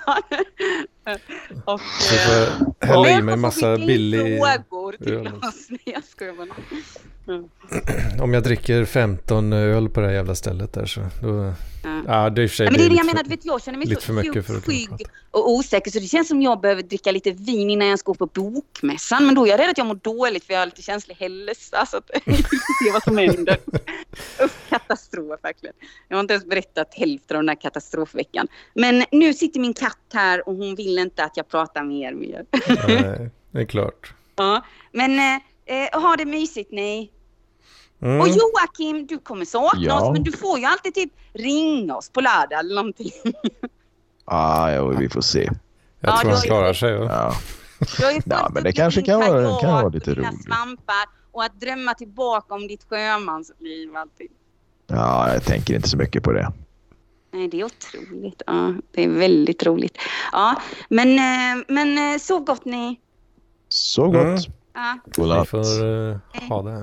Och, så får hälla i mig en massa billig frågor till oss. Nej, jag skojar bara. Mm. Om jag dricker femton öl på det här jävla stället där så då... Ja, ja det är i och för sig... Ja, men det är det jag menar, för, vet jag känner mig så för mycket för att skygg och osäker så det känns som jag behöver dricka lite vin innan jag ska gå på bokmässan. Men då är jag rädd att jag mår dåligt för jag har lite känslig hälsa så att jag ser vad som händer. Katastrof verkligen. Jag har inte ens berättat hälften av den här katastrofveckan. Men nu sitter min katt här och hon vill inte att jag pratar mer med er. Nej, det är klart. Ja, men eh, ha det mysigt ni. Mm. Och Joakim, du kommer sakna Ja. oss men du får ju alltid typ ringa oss på lördag eller någonting. Ah, ja, vi får se. Jag Ja, tror då han är- klarar sig. Ja. Ja. Jag är Ja, men det kanske kan vara- kan vara lite roligt. Svampar och att drömma tillbaka om ditt sjömansliv och allting. ja, jag tänker inte så mycket på det. Nej, det är otroligt. Ja, det är väldigt roligt. Ja, men, eh, men eh, sov gott ni. Så gott. Mm. Ja. God Vi natt. får uh, ha det.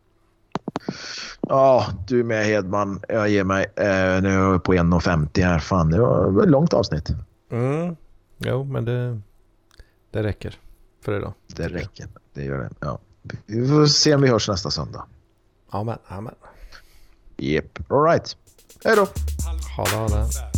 Ja, du med Hedman. Jag ger mig. Eh, nu är jag på en femtio här. Fan, det var ett långt avsnitt. Mm. Jo, men det, det räcker för idag. Det räcker. Det gör det. Ja. Vi får se om vi hörs nästa söndag. Amen, amen. Yep. All right. Hej då. Ha det, ha det.